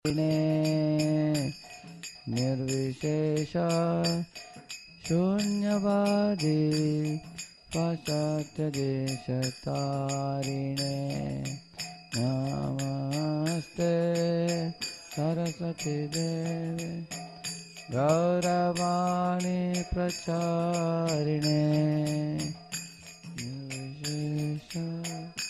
निर्विशेष शून्यवादी पाश्चात्यदेशतारिणे नमस्ते सरस्वती देवे गौरवाणी प्रचारिणे निर्विशेष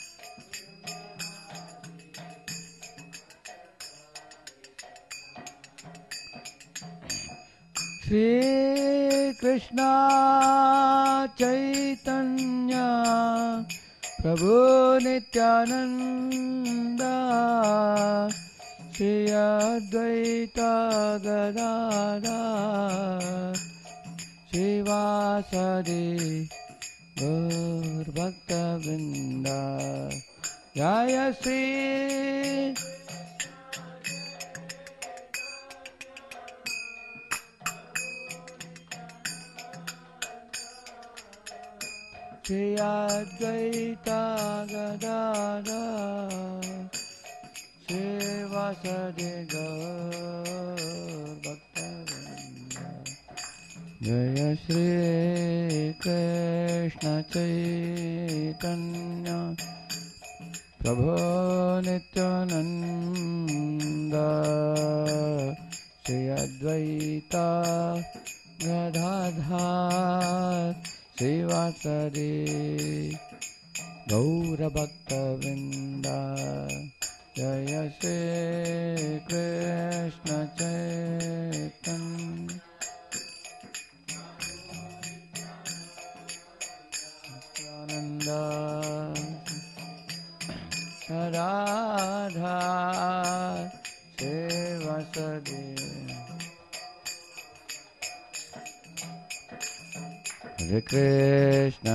श्री कृष्ण चैतन्य प्रभु नित्यानंद श्री अद्वैत गदाधर श्रीवासदि गौरभक्तवृंद जय श्री श्री अद्वैत गदाधर श्रीवासदि गौरभक्तवृंद जय श्री कृष्ण चैतन्य प्रभु नित्यानंद श्री अद्वैत गदाधर श्रीवासदि गौरभक्तवृंद जय श्री कृष्ण चैतन्य आनंद Radha श्रीवासदि Hare Krishna,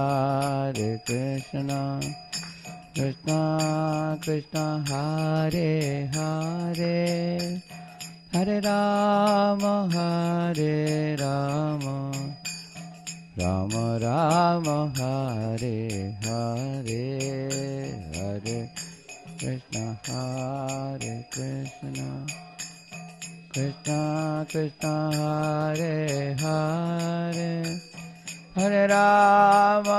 Krishna Krishna, Hare Hare, Hare Rama, Rama Rama, Hare Hare, Hare Krishna, Krishna Krishna, Hare Hare, Hare Rama,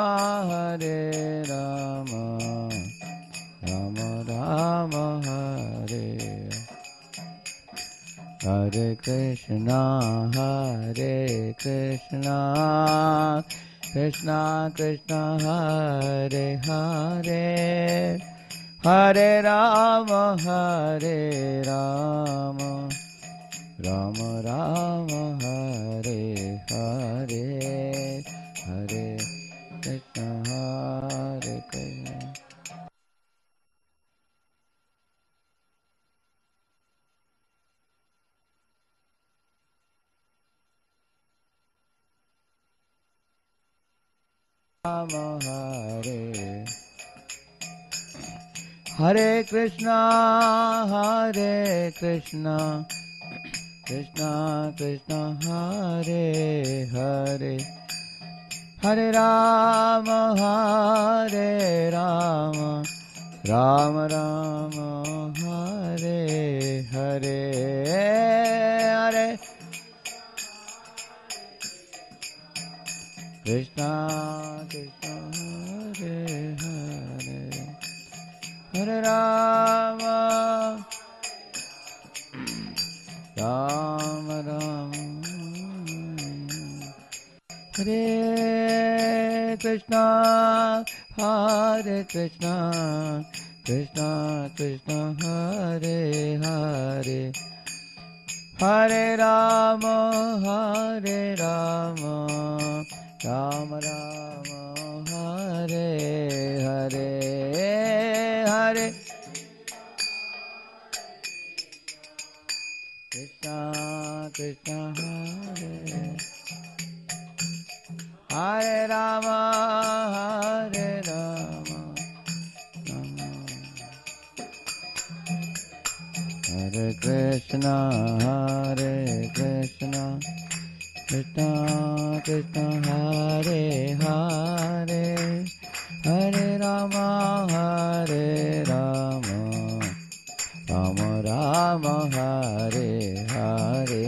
Rama Rama, Hare Hare Krishna, Krishna Krishna, Hare Hare, Hare Rama, Rama Rama, Hare Hare, Hare Krishna, Hare Krishna. Rama Hare Hare Krishna, Krishna Krishna, Hare Hare, Hare Rama, Rama Rama, Hare Hare, Hare Krishna, Hare Hare, Hare Rama, Rama Rama, Hare Krishna, Krishna Krishna, Hare Hare, Hare Rama, Rama Rama, Hare Hare, Hare Krishna, Hare Hare Rama, Hare Krishna, Krishna Krishna, Hare Hare, Hare Rama, Rama Rama Hare Hare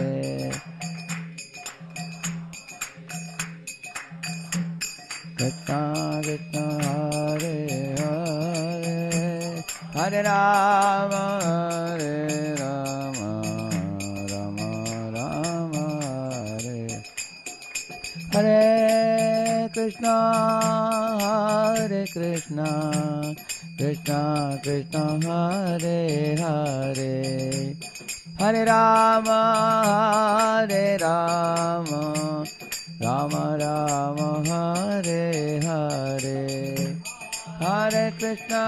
Krishna Krishna Hare Hare Hare Rama Hare Rama Rama Rama Hare Hare Krishna Hare Krishna Krishna Krishna Hare Hare Hare Rama Hare Rama Rama Rama Hare Hare Hare Krishna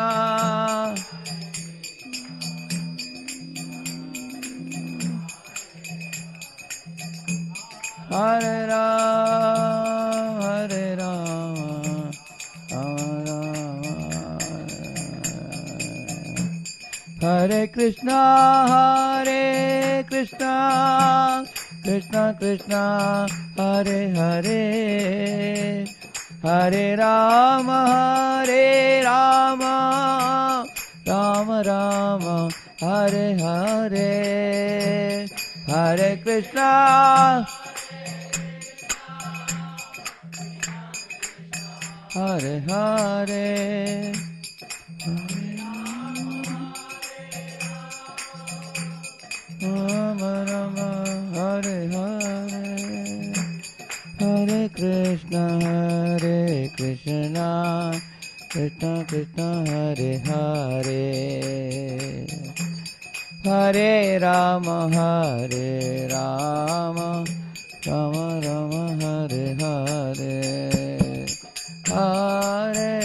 Hare Rama Hare Rama Rama Rama Hare Krishna Hare Krishna Krishna Krishna Hare Hare Hare Rama Hare Rama Rama Rama Hare Hare Hare Krishna Hare Hare Rama Rama Hare Hare Hare Krishna Hare Krishna Krishna Krishna Hare Hare Hare Rama Hare Rama Rama Rama Hare Hare Hare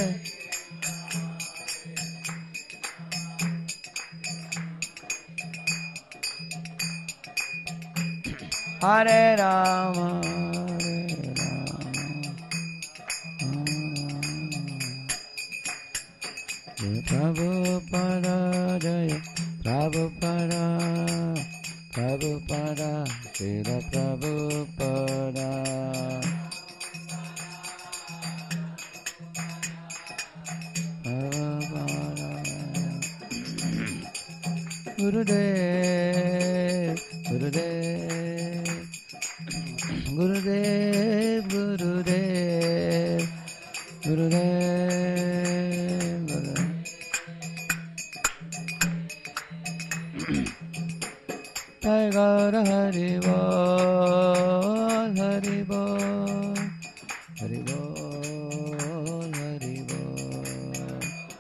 Hare Rama Hare Rama Jaya Prabhupada Jaya Prabhupada Prabhupada Srila Prabhupada Gurudev Gurudev Gurudev Gurudev Gurudev Gurudev Jai Gaura Hari Bol Hari Bol Hari Bol Hari Bol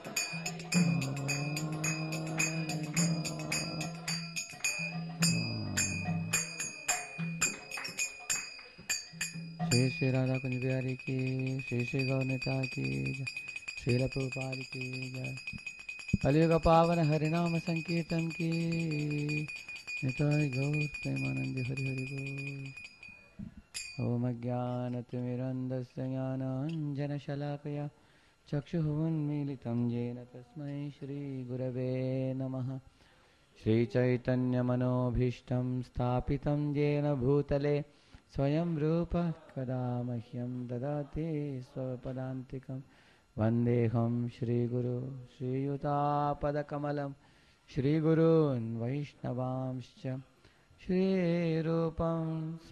Shri Shri Radha Kunj Bihari ki Shri Shri Gaurnita ki Srila Prabhupada ki jai Kaliyuga Pavan Harinama Sankirtan ki Nitai Gaur Premanandi Hari Hari Bol Om Ajnanatimirandasya Jnananjana Shalakaya Chakshuvunmilitam Jena Tasmai Shri Gurave Namaha Shri Chaitanya Manobhishtam Sthapitam Jena Bhutale Swayam Rupa Kada Mahyam Dadati Swapadantikam Vandeham Shri Guru Shri Yuta Padakamalam Shri Gurun Vaishnavamscha Shri Rupam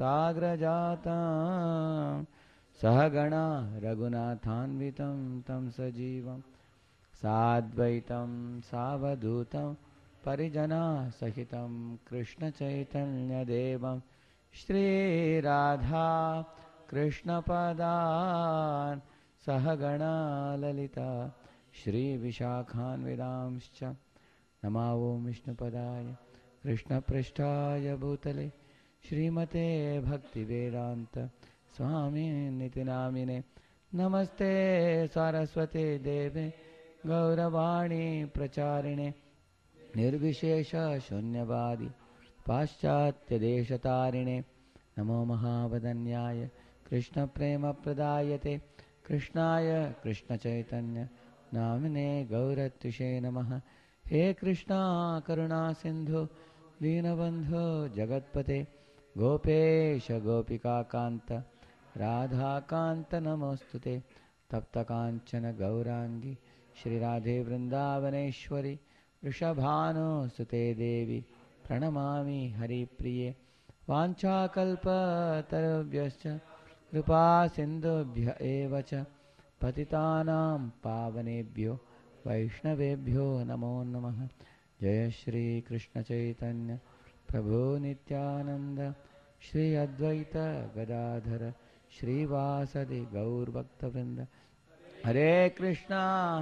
Sagrajatam Sahagana Raghunathanvitam Tam Sajivam Sadvaitam Savadutam Parijana Sahitam Krishna Chaitanya Devam Shri Radha Krishna Padan Sahagana Lalita Shri Vishakhan Vedamscha Namavo Vishnu Padaya Krishna Prishtaya Bhutale Shrimate Bhakti Vedanta Swami Nitinamine Namaste Saraswate Deve Gauravani Pracharine Nirvishesha Shunyavadi Paschatya Deshatarine Namo Mahavadanyaya Krishna Prema Pradayate Krishnaya Krishna Chaitanya Namine Gauratushe Namaha He Krishna Karuna Sindhu Dinabandhu Jagatpate Gopesha Gopika Kanta Radha Kanta Namostute Tapta Kanchana Gaurangi Shri Radhe Vrindavaneshwari वृषभानुसुते देवी प्रणमामि हरिप्रिये वाञ्छाकल्पतरुभ्यश्च कृपा सिन्धुभ्य एव च पतितानां पावनेभ्यो वैष्णवेभ्यो नमो नमः। जय श्री कृष्ण चैतन्य प्रभु नित्यानंद श्री अद्वैत गदाधर श्रीवासदि गौरभक्तवृंद। हरे कृष्णा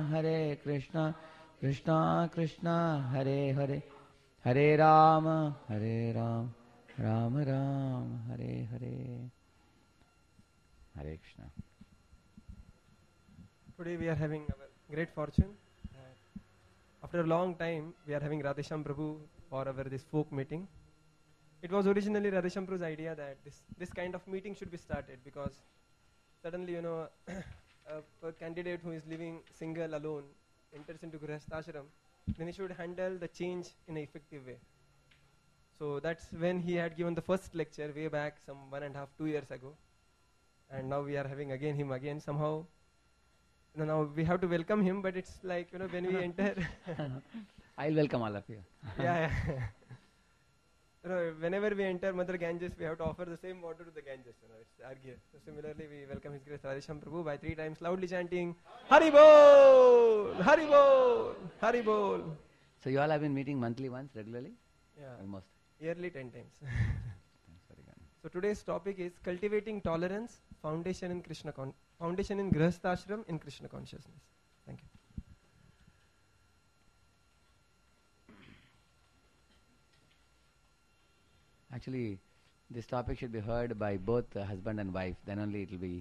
कृष्णा कृष्णा हरे हरे, हरे राम राम राम हरे हरे। हरे Krishna. Today we are having a great fortune. After a long time, we are having Radhesham Prabhu for our this folk meeting. It was originally Radhesham Prabhu's idea that this kind of meeting should be started, because suddenly, a candidate who is living single alone enters into Grihasthashram, then he should handle the change in an effective way. So that's when he had given the first lecture way back some 1.5, 2 years ago. And now we are having him again somehow. Now we have to welcome him, but it's like, when we enter. I'll welcome all of you. Yeah. Whenever we enter Mother Ganges, we have to offer the same water to the Ganges. It's our gear. So similarly, we welcome His Grace Radhesham Prabhu by 3 times loudly chanting, Hari Bol! Hari Bol! Hari Bol! So you all have been meeting monthly once, regularly? Yeah. Almost. Yearly 10 times. So today's topic is cultivating tolerance, foundation in Grihasthashram in Krishna consciousness. Thank you. Actually, this topic should be heard by both husband and wife. Then only it will be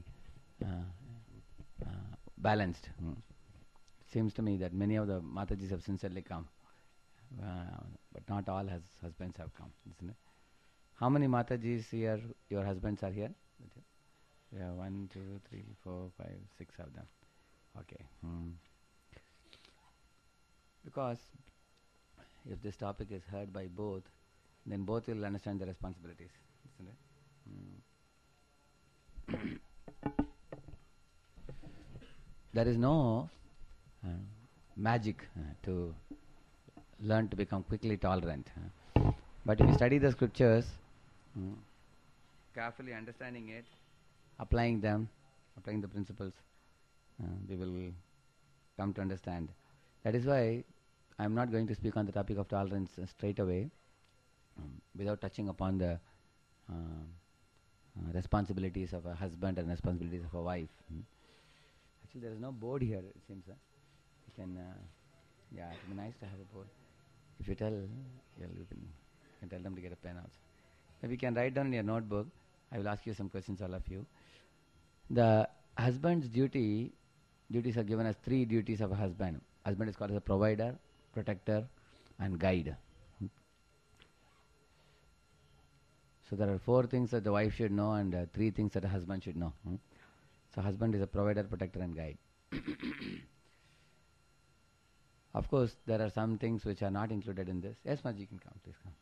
balanced. Seems to me that many of the Matajis have sincerely come, but not all husbands have come, isn't it? How many Matajis here, your husbands are here? Yeah, 1, 2, 3, 4, 5, 6 of them. Okay. Because if this topic is heard by both, then both will understand the responsibilities, isn't it? There is no magic to learn to become quickly tolerant. But if you study the scriptures, carefully understanding it, applying the principles, we will come to understand. That is why I am not going to speak on the topic of tolerance straight away, without touching upon the responsibilities of a husband and responsibilities of a wife. Actually, there is no board here, it seems. You can, it would be nice to have a board. If you tell, you can tell them to get a pen also. Maybe you can write down in your notebook. I will ask you some questions, all of you. The husband's duties are given as 3 duties of a husband. Husband is called as a provider, protector, and guide. So there are 4 things that the wife should know and 3 things that a husband should know. So husband is a provider, protector, and guide. Of course, there are some things which are not included in this. Yes, Maj, you can come, please come.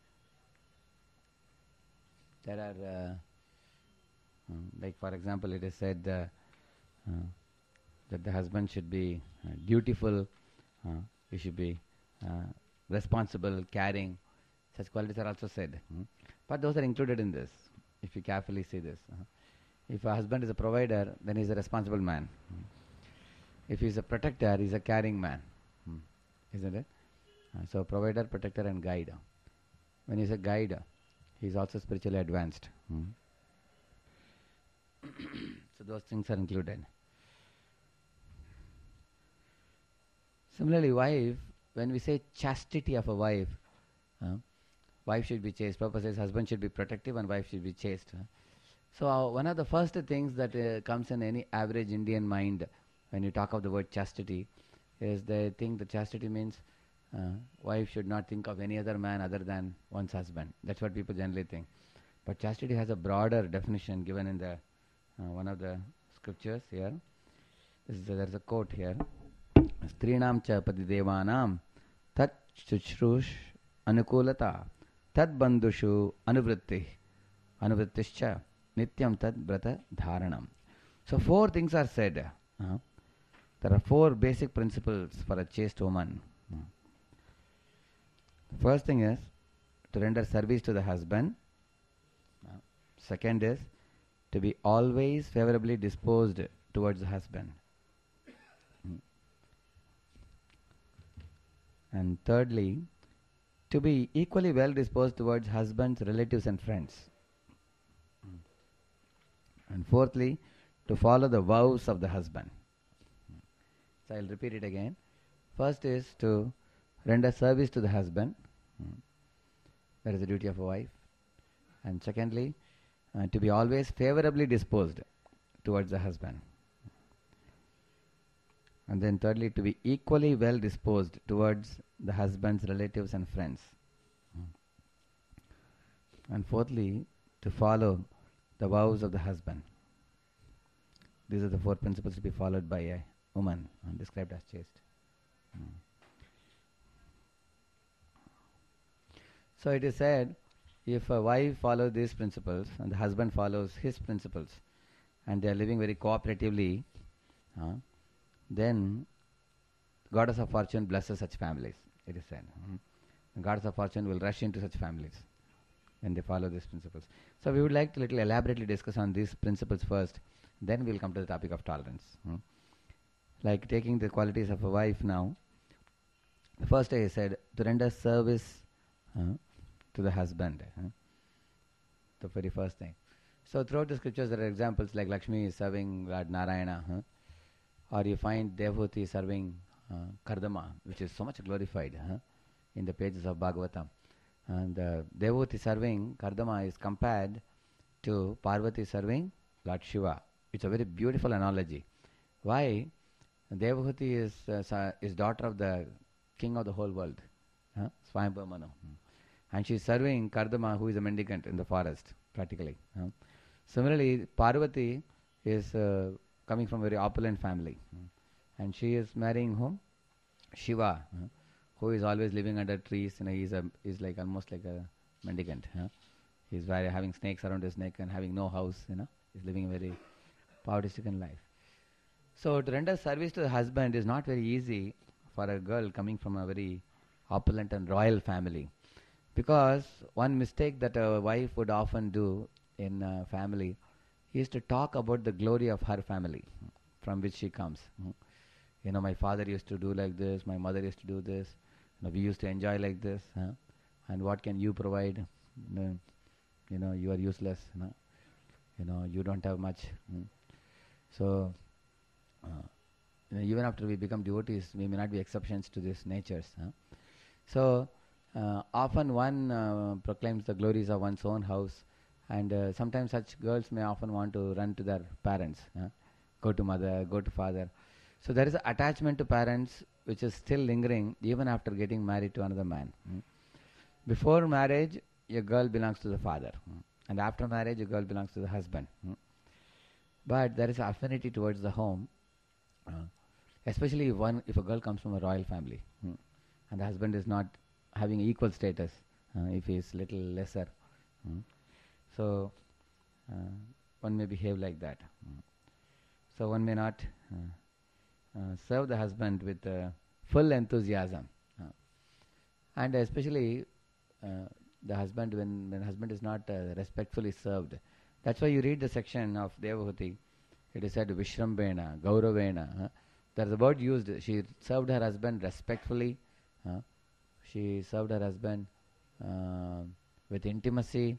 There are, like for example, it is said that the husband should be dutiful, he should be responsible, caring. Such qualities are also said. But those are included in this, if you carefully see this. If a husband is a provider, then he is a responsible man. If he is a protector, he is a caring man. Isn't it? So provider, protector, and guide. When he is a guide, he is also spiritually advanced. So those things are included. Similarly, wife, when we say chastity of a wife, wife should be chaste. Prabhupada says husband should be protective and wife should be chaste. So one of the first things that comes in any average Indian mind when you talk of the word chastity is they think that chastity means wife should not think of any other man other than one's husband. That's what people generally think. But chastity has a broader definition given in the one of the scriptures here. There's a quote here. Strinam cha padidevanam tat chuchrush anukulata tad bandushu anuvrittischa nityam tad brata dharanam. So 4 things are said. There are 4 basic principles for a chaste woman. First thing is to render service to the husband. Second is to be always favorably disposed towards the husband. And thirdly, to be equally well disposed towards husband's relatives and friends. And fourthly, to follow the vows of the husband. So I'll repeat it again. First is to render service to the husband. That is the duty of a wife. And secondly, to be always favorably disposed towards the husband. And then thirdly, to be equally well disposed towards the husband's relatives and friends. And fourthly, to follow the vows of the husband. These are the four principles to be followed by a woman, described as chaste. So it is said, if a wife follows these principles and the husband follows his principles, and they are living very cooperatively, then Goddess of Fortune blesses such families, it is said. The Goddess of Fortune will rush into such families when they follow these principles. So we would like to little elaborately discuss on these principles first, then we will come to the topic of tolerance. Like taking the qualities of a wife now, the first I said, to render service to the husband. The very first thing. So throughout the scriptures there are examples like Lakshmi is serving Lord Narayana, or you find Devhuti serving Kardama, which is so much glorified in the pages of Bhagavatam. And Devhuti serving Kardama is compared to Parvati serving Lord Shiva. It's a very beautiful analogy. Why? Devhuti is daughter of the king of the whole world, Swayambhu Manu. And she is serving Kardama, who is a mendicant in the forest, practically. Similarly, Parvati is coming from a very opulent family. And she is marrying whom? Shiva, who is always living under trees. He's like almost like a mendicant. He's having snakes around his neck and having no house. He's living a very poverty-stricken life. So to render service to the husband is not very easy for a girl coming from a very opulent and royal family. Because one mistake that a wife would often do in a family is to talk about the glory of her family from which she comes. My father used to do like this, my mother used to do this, we used to enjoy like this, and what can you provide? You are useless, you don't have much. So, even after we become devotees, we may not be exceptions to these natures. So, often one proclaims the glories of one's own house, and sometimes such girls may often want to run to their parents, go to mother, go to father. So there is an attachment to parents which is still lingering even after getting married to another man. Before marriage, a girl belongs to the father, and after marriage, a girl belongs to the husband. But there is affinity towards the home, especially if a girl comes from a royal family, and the husband is not having equal status, if he is little lesser. So one may behave like that. So one may not serve the husband with full enthusiasm, and especially the husband when husband is not respectfully served. That's why you read the section of Devahuti. It is said Vishrambena, Gauravena. There is a word used. She served her husband respectfully. She served her husband with intimacy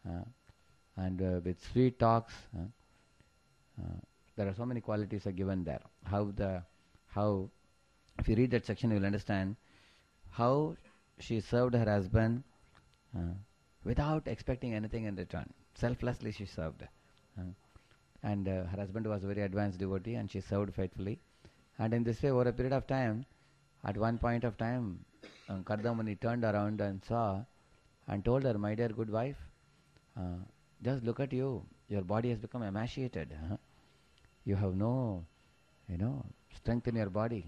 and with sweet talks. There are so many qualities are given there. How if you read that section, you will understand how she served her husband without expecting anything in return. Selflessly she served. And her husband was a very advanced devotee, and she served faithfully. And in this way, over a period of time, at one point of time, Kardamani turned around and saw and told her, "My dear good wife, just look at you. Your body has become emaciated. You have no, strength in your body."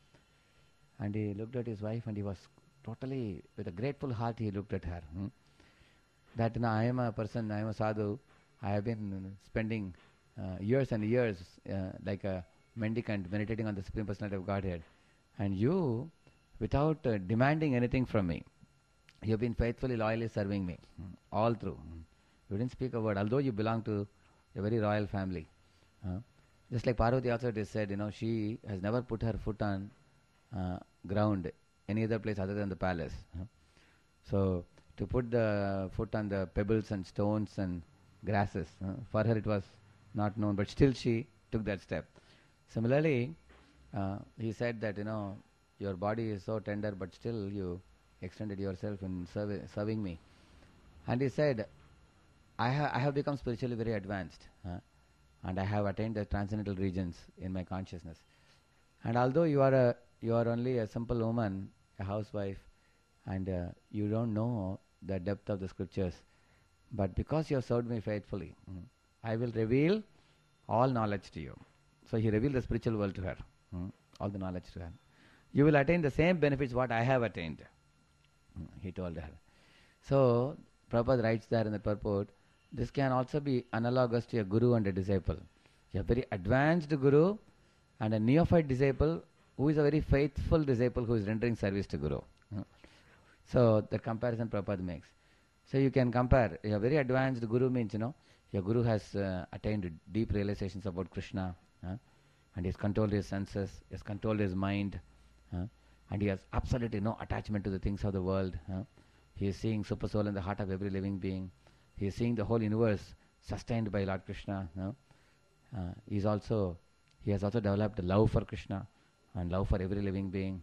And he looked at his wife, and he was totally, with a grateful heart, he looked at her. That I am a person, I am a sadhu. I have been spending years and years like a mendicant, meditating on the Supreme Personality of Godhead. And you, without demanding anything from me, You've been faithfully, loyally serving me all through. You didn't speak a word, although you belong to a very royal family. Uh, just like Parvati also, it is said, she has never put her foot on ground any other place other than the palace. So to put the foot on the pebbles and stones and grasses, for her it was not known, but still she took that step. Similarly, he said that your body is so tender, but still you extended yourself in serving me. And he said, I have become spiritually very advanced, and I have attained the transcendental regions in my consciousness. And although you are only a simple woman, a housewife, and you don't know the depth of the scriptures, but because you have served me faithfully, I will reveal all knowledge to you. So he revealed the spiritual world to her, all the knowledge to her. You will attain the same benefits what I have attained, he told her. So Prabhupada writes there in the purport, this can also be analogous to a guru and a disciple. A very advanced guru and a neophyte disciple who is a very faithful disciple who is rendering service to guru. So the comparison Prabhupada makes. So you can compare. A very advanced guru means, your guru has attained deep realizations about Krishna, and he has controlled his senses, he has controlled his mind, and he has absolutely no attachment to the things of the world. He is seeing super soul in the heart of every living being. He is seeing the whole universe sustained by Lord Krishna. He has also developed love for Krishna and love for every living being.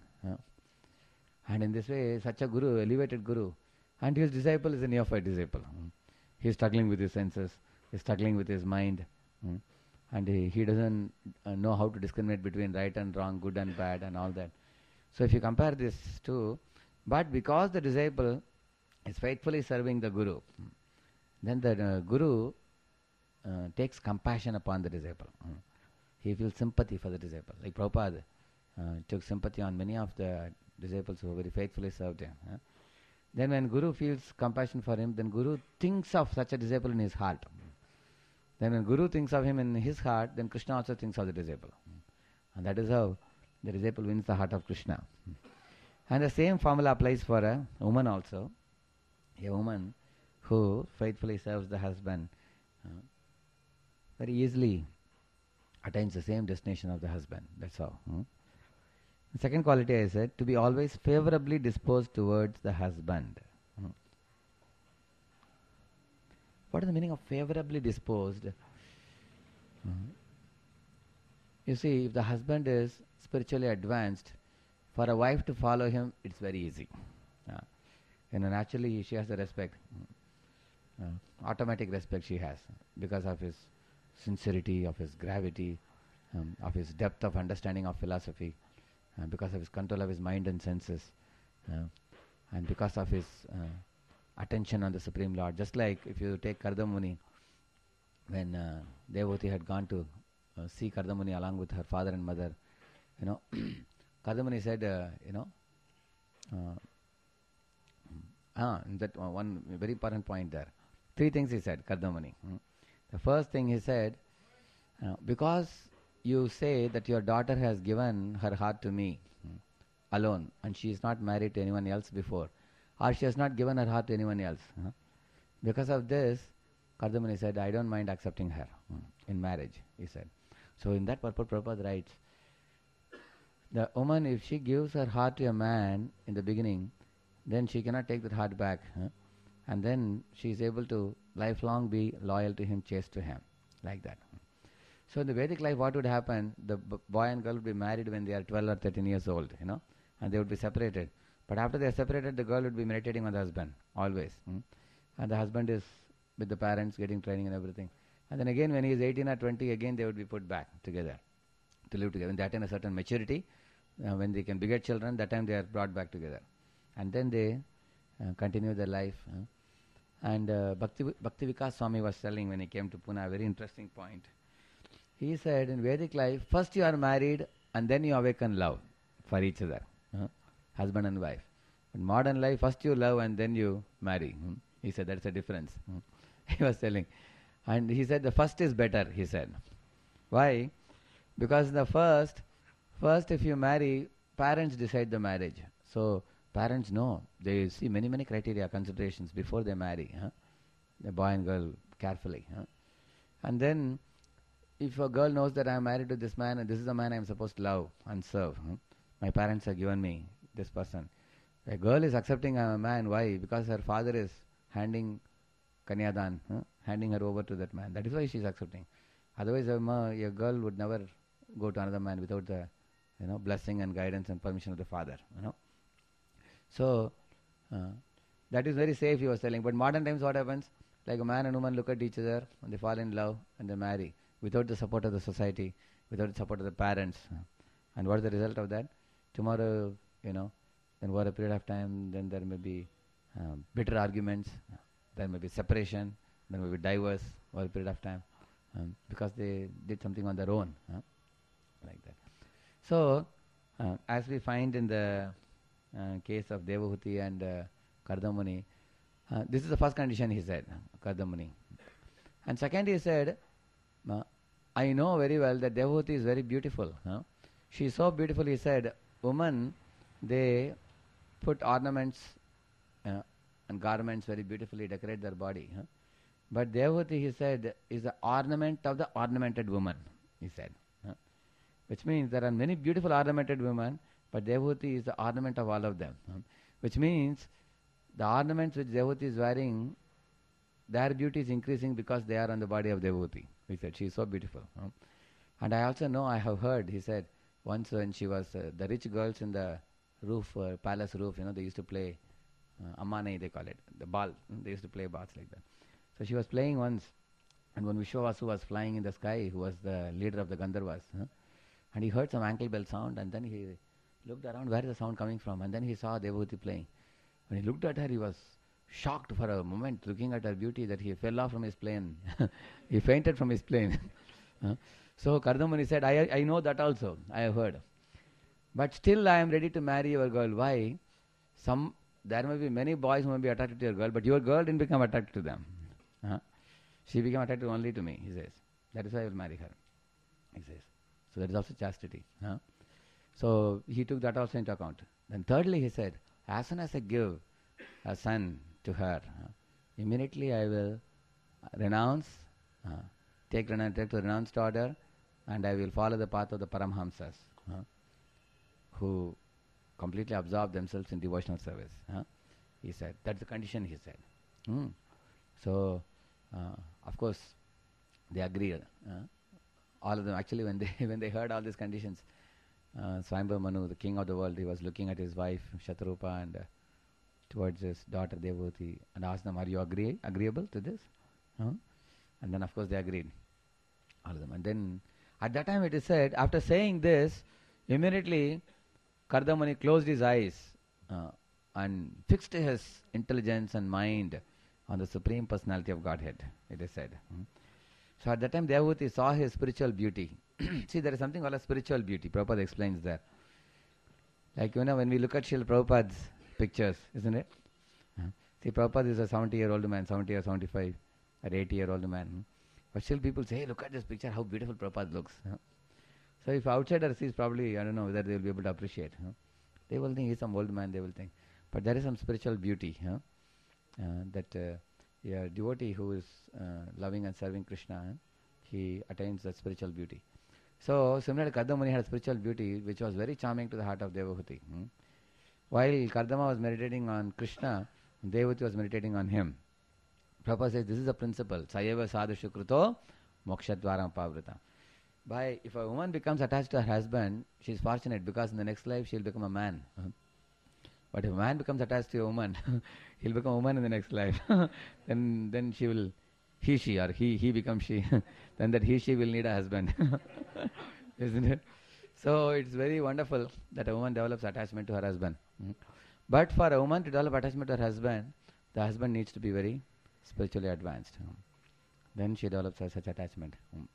And in this way, such a guru, elevated guru, and his disciple is a neophyte disciple. He is struggling with his senses, he is struggling with his mind, and he doesn't know how to discriminate between right and wrong, good and bad, and all that. So if you compare this two, but because the disciple is faithfully serving the guru, then the guru takes compassion upon the disciple. He feels sympathy for the disciple. Like Prabhupada took sympathy on many of the disciples who very faithfully served him. Then when Guru feels compassion for him, then Guru thinks of such a disciple in his heart. Then when Guru thinks of him in his heart, then Krishna also thinks of the disciple. And that is how the disciple wins the heart of Krishna. And the same formula applies for a woman also. A woman who faithfully serves the husband very easily attains the same destination of the husband. That's how. The second quality I said, to be always favorably disposed towards the husband. What is the meaning of favorably disposed? You see, if the husband is spiritually advanced, for a wife to follow him, it's very easy. Naturally she has the respect, automatic respect she has, because of his sincerity, of his gravity, of his depth of understanding of philosophy, because of his control of his mind and senses, and because of his attention on the Supreme Lord. Just like if you take Kardamuni, when Devoti had gone to see Kardamuni along with her father and mother, Kardamuni said, that one very important point there. Three things he said, Kardamuni. The first thing he said, because you say that your daughter has given her heart to me alone, and she is not married to anyone else before, or she has not given her heart to anyone else. Because of this, Kardamuni said, I don't mind accepting her in marriage, he said. So in that purport, Prabhupada writes, the woman, if she gives her heart to a man in the beginning, then she cannot take that heart back. And then she is able to lifelong be loyal to him, chaste to him, like that. So in the Vedic life, what would happen? The boy and girl would be married when they are 12 or 13 years old, and they would be separated. But after they are separated, the girl would be meditating on the husband, always. And the husband is with the parents, getting training and everything. And then again, when he is 18 or 20, again they would be put back together, to live together. When they attain a certain maturity, when they can beget children, that time they are brought back together. And then they continue their life. And Bhakti Vikas Swami was telling when he came to Pune, a very interesting point. He said, in Vedic life, first you are married and then you awaken love for each other, husband and wife. In modern life, first you love and then you marry. He said, that's a difference. He was telling. And he said, the first is better, he said. Why? Because the first if you marry, parents decide the marriage. So parents know. They see many, many criteria, considerations before they marry. The boy and girl carefully. And then, if a girl knows that I am married to this man and this is the man I am supposed to love and serve, my parents have given me this person. A girl is accepting a man. Why? Because her father is handing Kanyadan, handing her over to that man. That is why she is accepting. Otherwise, a girl would never go to another man without the blessing and guidance and permission of the father. So, that is very safe, he was telling. But modern times what happens? Like a man and woman look at each other and they fall in love and they marry without the support of the society, without the support of the parents. And what is the result of that? Tomorrow, then over a period of time, then there may be bitter arguments, there may be separation, there may be divorce over a period of time because they did something on their own, like that. So, as we find in the case of Devahuti and Kardamuni, this is the first condition he said, Kardamuni. And second he said, I know very well that Devahuti is very beautiful. She is so beautiful, he said, women, they put ornaments and garments very beautifully, decorate their body. But Devahuti, he said, is the ornament of the ornamented woman, he said. Which means there are many beautiful ornamented women, but Devahuti is the ornament of all of them. Which means the ornaments which Devahuti is wearing, their beauty is increasing because they are on the body of Devahuti. He said, she is so beautiful. And I also know, I have heard, he said, once when she was, the rich girls in the roof, palace roof, they used to play, Ammanai they call it, the ball. They used to play balls like that. So she was playing once, and when Vishwavasu was flying in the sky, who was the leader of the Gandharvas, and he heard some ankle bell sound, and then he looked around, where is the sound coming from? And then he saw Devahuti playing. When he looked at her, he was shocked for a moment, looking at her beauty, that he fell off from his plane. He fainted from his plane. So Kardamuni said, I know that also, I have heard. But still I am ready to marry your girl. Why? There may be many boys who may be attracted to your girl, but your girl didn't become attracted to them. She became attracted only to me, he says. That is why I will marry her, he says. So that is also chastity. So he took that also into account. Then thirdly he said, as soon as I give a son to her, immediately I will renounce, take the renounced order, and I will follow the path of the Paramhamsas, who completely absorb themselves in devotional service. He said, that's the condition, he said. So, of course, they agreed. All of them, actually, when they heard all these conditions, Swayambhava Manu, the king of the world, he was looking at his wife Shatarupa and towards his daughter Devahuti and asked them, are you agreeable to this? And then of course they agreed, all of them. And then at that time it is said, after saying this, immediately Kardamuni closed his eyes and fixed his intelligence and mind on the Supreme Personality of Godhead, it is said. So at that time Devahuti saw his spiritual beauty. See, there is something called a spiritual beauty. Prabhupada explains that. Like, when we look at Srila Prabhupada's pictures, isn't it? See, Prabhupada is a 70-year-old man, 70 or 75 or 80-year-old man. But still people say, hey, look at this picture, how beautiful Prabhupada looks. So if outsider sees, probably, I don't know whether they will be able to appreciate. They will think he's some old man, they will think. But there is some spiritual beauty that a devotee who is loving and serving Krishna, he attains that spiritual beauty. So similarly, Kardamuni had a spiritual beauty which was very charming to the heart of Devahuti. While Kardama was meditating on Krishna, Devahuti was meditating on him. Prabhupada says this is a principle. Sayeva sadhushu kruto mokshadvaram pavrita. If a woman becomes attached to her husband, she is fortunate because in the next life she will become a man. But if a man becomes attached to a woman, he will become a woman in the next life. then she will, he becomes she. Then that she will need a husband. Isn't it? So it's very wonderful that a woman develops attachment to her husband. But for a woman to develop attachment to her husband, the husband needs to be very spiritually advanced. Then she develops such attachment.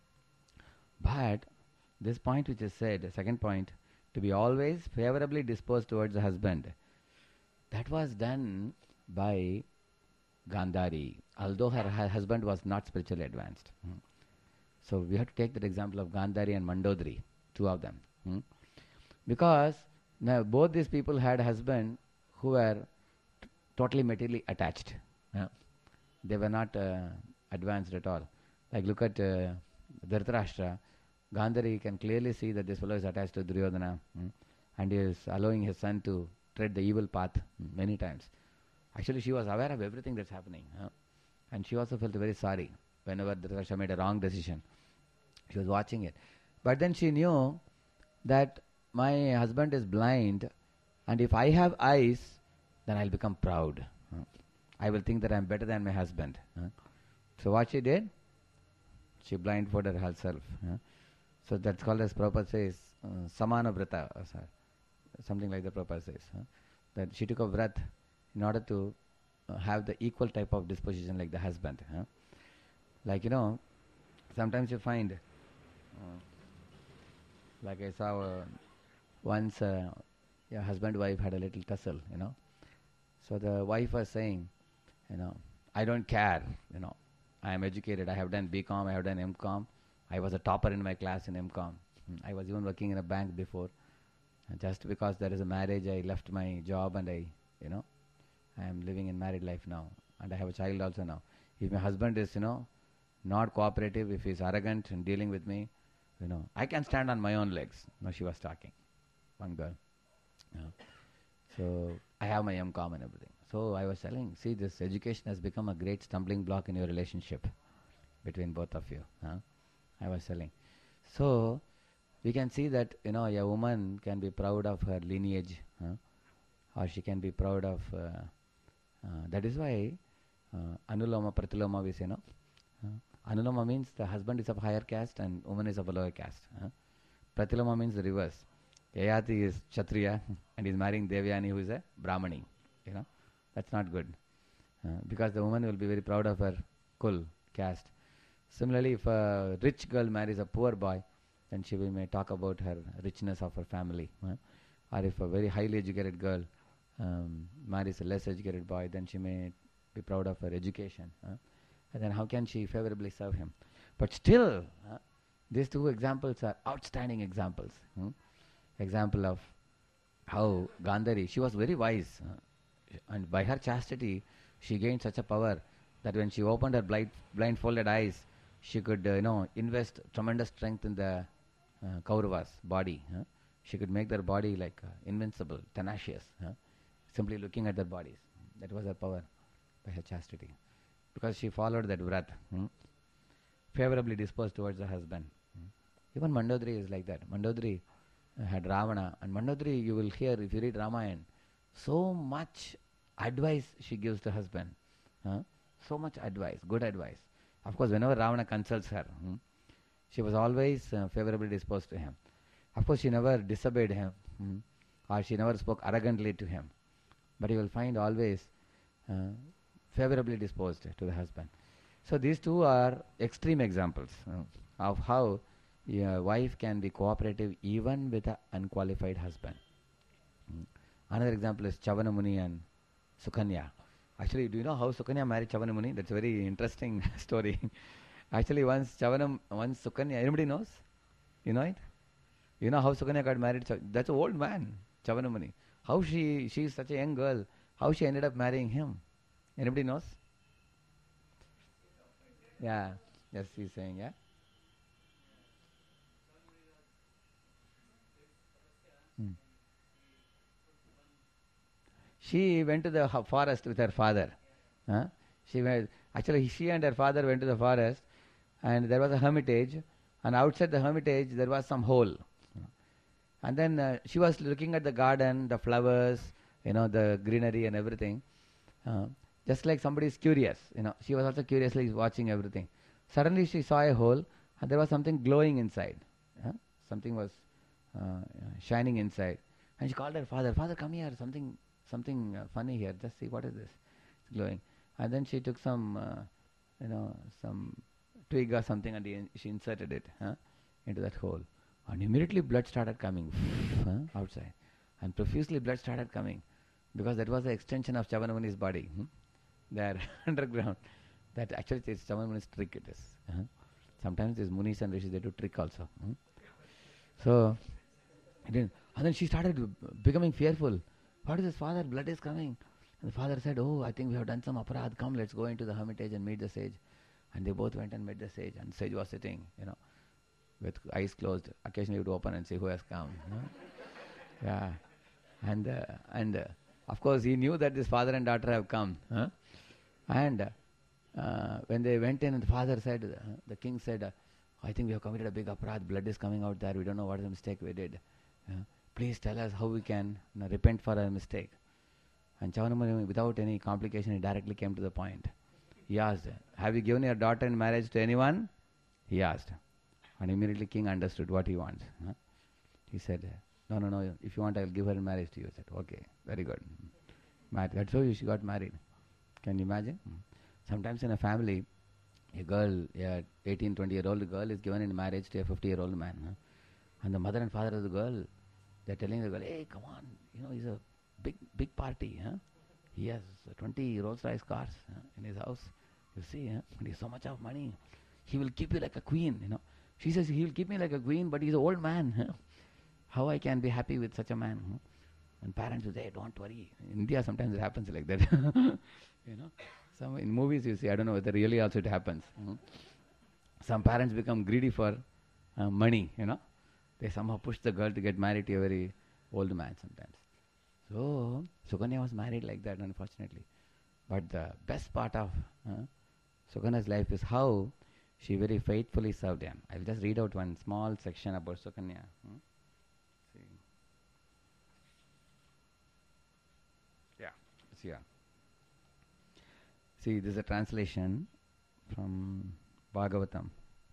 But this point which is said, the second point, to be always favorably disposed towards the husband, that was done by Gandhari, although her husband was not spiritually advanced. So we have to take that example of Gandhari and Mandodari, two of them. Because now both these people had a husband who were totally materially attached. They were not advanced at all. Like look at Dhritarashtra. Gandhari can clearly see that this fellow is attached to Duryodhana, and he is allowing his son to tread the evil path many times. Actually, she was aware of everything that's happening, and she also felt very sorry whenever Dhritarashtra made a wrong decision. She was watching it. But then she knew that my husband is blind, and if I have eyes, then I'll become proud. I will think that I'm better than my husband. So what she did? She blindfolded herself. So that's called, as Prabhupada says, Samana Vrata, something like the Prabhupada says. That she took a vrat in order to have the equal type of disposition like the husband. Like, sometimes you find, like I saw once a husband-wife had a little tussle, So the wife was saying, I don't care, I am educated, I have done BCom, I have done MCom, I was a topper in my class in MCom. I was even working in a bank before. Just because there is a marriage, I left my job and I am living in married life now. And I have a child also now. If my husband is, not cooperative, if he is arrogant in dealing with me, I can stand on my own legs. Now she was talking, one girl. So I have my MCom and everything. So I was telling, see, this education has become a great stumbling block in your relationship between both of you. I was telling. So we can see that, a woman can be proud of her lineage, or she can be proud of, that is why Anuloma Pratiloma we say, no? Anuloma means the husband is of higher caste and woman is of a lower caste. Pratiloma means the reverse. Yayati is Kshatriya and is marrying Devyani who is a Brahmani. That's not good. Because the woman will be very proud of her kul, caste. Similarly, if a rich girl marries a poor boy, then she may talk about her richness of her family. Or if a very highly educated girl marries a less educated boy, then she may be proud of her education. And then how can she favorably serve him? But still, these two examples are outstanding examples. Example of how Gandhari, she was very wise. And by her chastity, she gained such a power that when she opened her blindfolded eyes, she could, invest tremendous strength in the Kauravas' body. She could make their body like invincible, tenacious, simply looking at their bodies. That was her power by her chastity. Because she followed that vrat, favorably disposed towards the husband. Even Mandodari is like that. Mandodari had Ravana, and Mandodari, you will hear, if you read Ramayana, so much advice she gives to husband. So much advice, good advice. Of course, whenever Ravana consults her, she was always favorably disposed to him. Of course, she never disobeyed him, or she never spoke arrogantly to him. But you will find always favorably disposed to the husband. So these two are extreme examples of how a wife can be cooperative even with an unqualified husband. Another example is Chavana Muni and Sukanya. Actually, do you know how Sukanya married Chavana Muni? That's a very interesting story. Actually, once Sukanya, anybody knows? You know it? You know how Sukanya got married? That's an old man, Chavana Muni. How she is such a young girl, how she ended up marrying him? Anybody knows? Yeah. Yes, he's saying, yeah. She went to the forest with her father. She and her father went to the forest, and there was a hermitage, and outside the hermitage there was some hole. And then she was looking at the garden, the flowers, the greenery and everything. Just like somebody is curious, she was also curiously watching everything. Suddenly she saw a hole, and there was something glowing inside. Something was shining inside. And she called her father, "Father, come here, something funny here. Just see, what is this? It's glowing." And then she took some twig or something, and she inserted it into that hole. And immediately blood started coming outside. And profusely blood started coming, because that was the extension of Chavana Muni's body. There underground. That actually is Chavana Muni's trick, it is. Sometimes these Munis and Rishis, they do trick also. So, and then she started becoming fearful. what is this, father? Blood is coming. And the father said, oh, I think we have done some aparadh. Come, let's go into the hermitage and meet the sage. And they both went and met the sage. And the sage was sitting, with eyes closed. Occasionally he would open and see who has come. Yeah. And of course he knew that this father and daughter have come. And when they went in, and the father said, the king said, I think we have committed a big aparadh. Blood is coming out there. We don't know what is the mistake we did. Please tell us how we can repent for our mistake. And Chavanamuni, without any complication, he directly came to the point. He asked, have you given your daughter in marriage to anyone? He asked. And immediately king understood what he wants. He said, no, if you want, I will give her in marriage to you. He said, okay, very good. That's how she got married. Can you imagine? Sometimes in a family, a girl, 18, 20-year-old girl is given in marriage to a 50-year-old man. And the mother and father of the girl, they're telling the girl, hey, come on, he's a big party. He has 20 Rolls-Royce cars in his house. You see, and he has so much of money. He will keep you like a queen, She says, he will keep me like a queen, but he's an old man. How I can be happy with such a man? And parents will say, don't worry. In India, sometimes it happens like that. Some in movies you see, I don't know whether really also it happens. Some parents become greedy for money, They somehow push the girl to get married to a very old man sometimes. So, Sukanya was married like that, unfortunately. But the best part of Sukanya's life is how she very faithfully served him. I will just read out one small section about Sukanya. See. Yeah, it's here. See, this is a translation from Bhagavatam,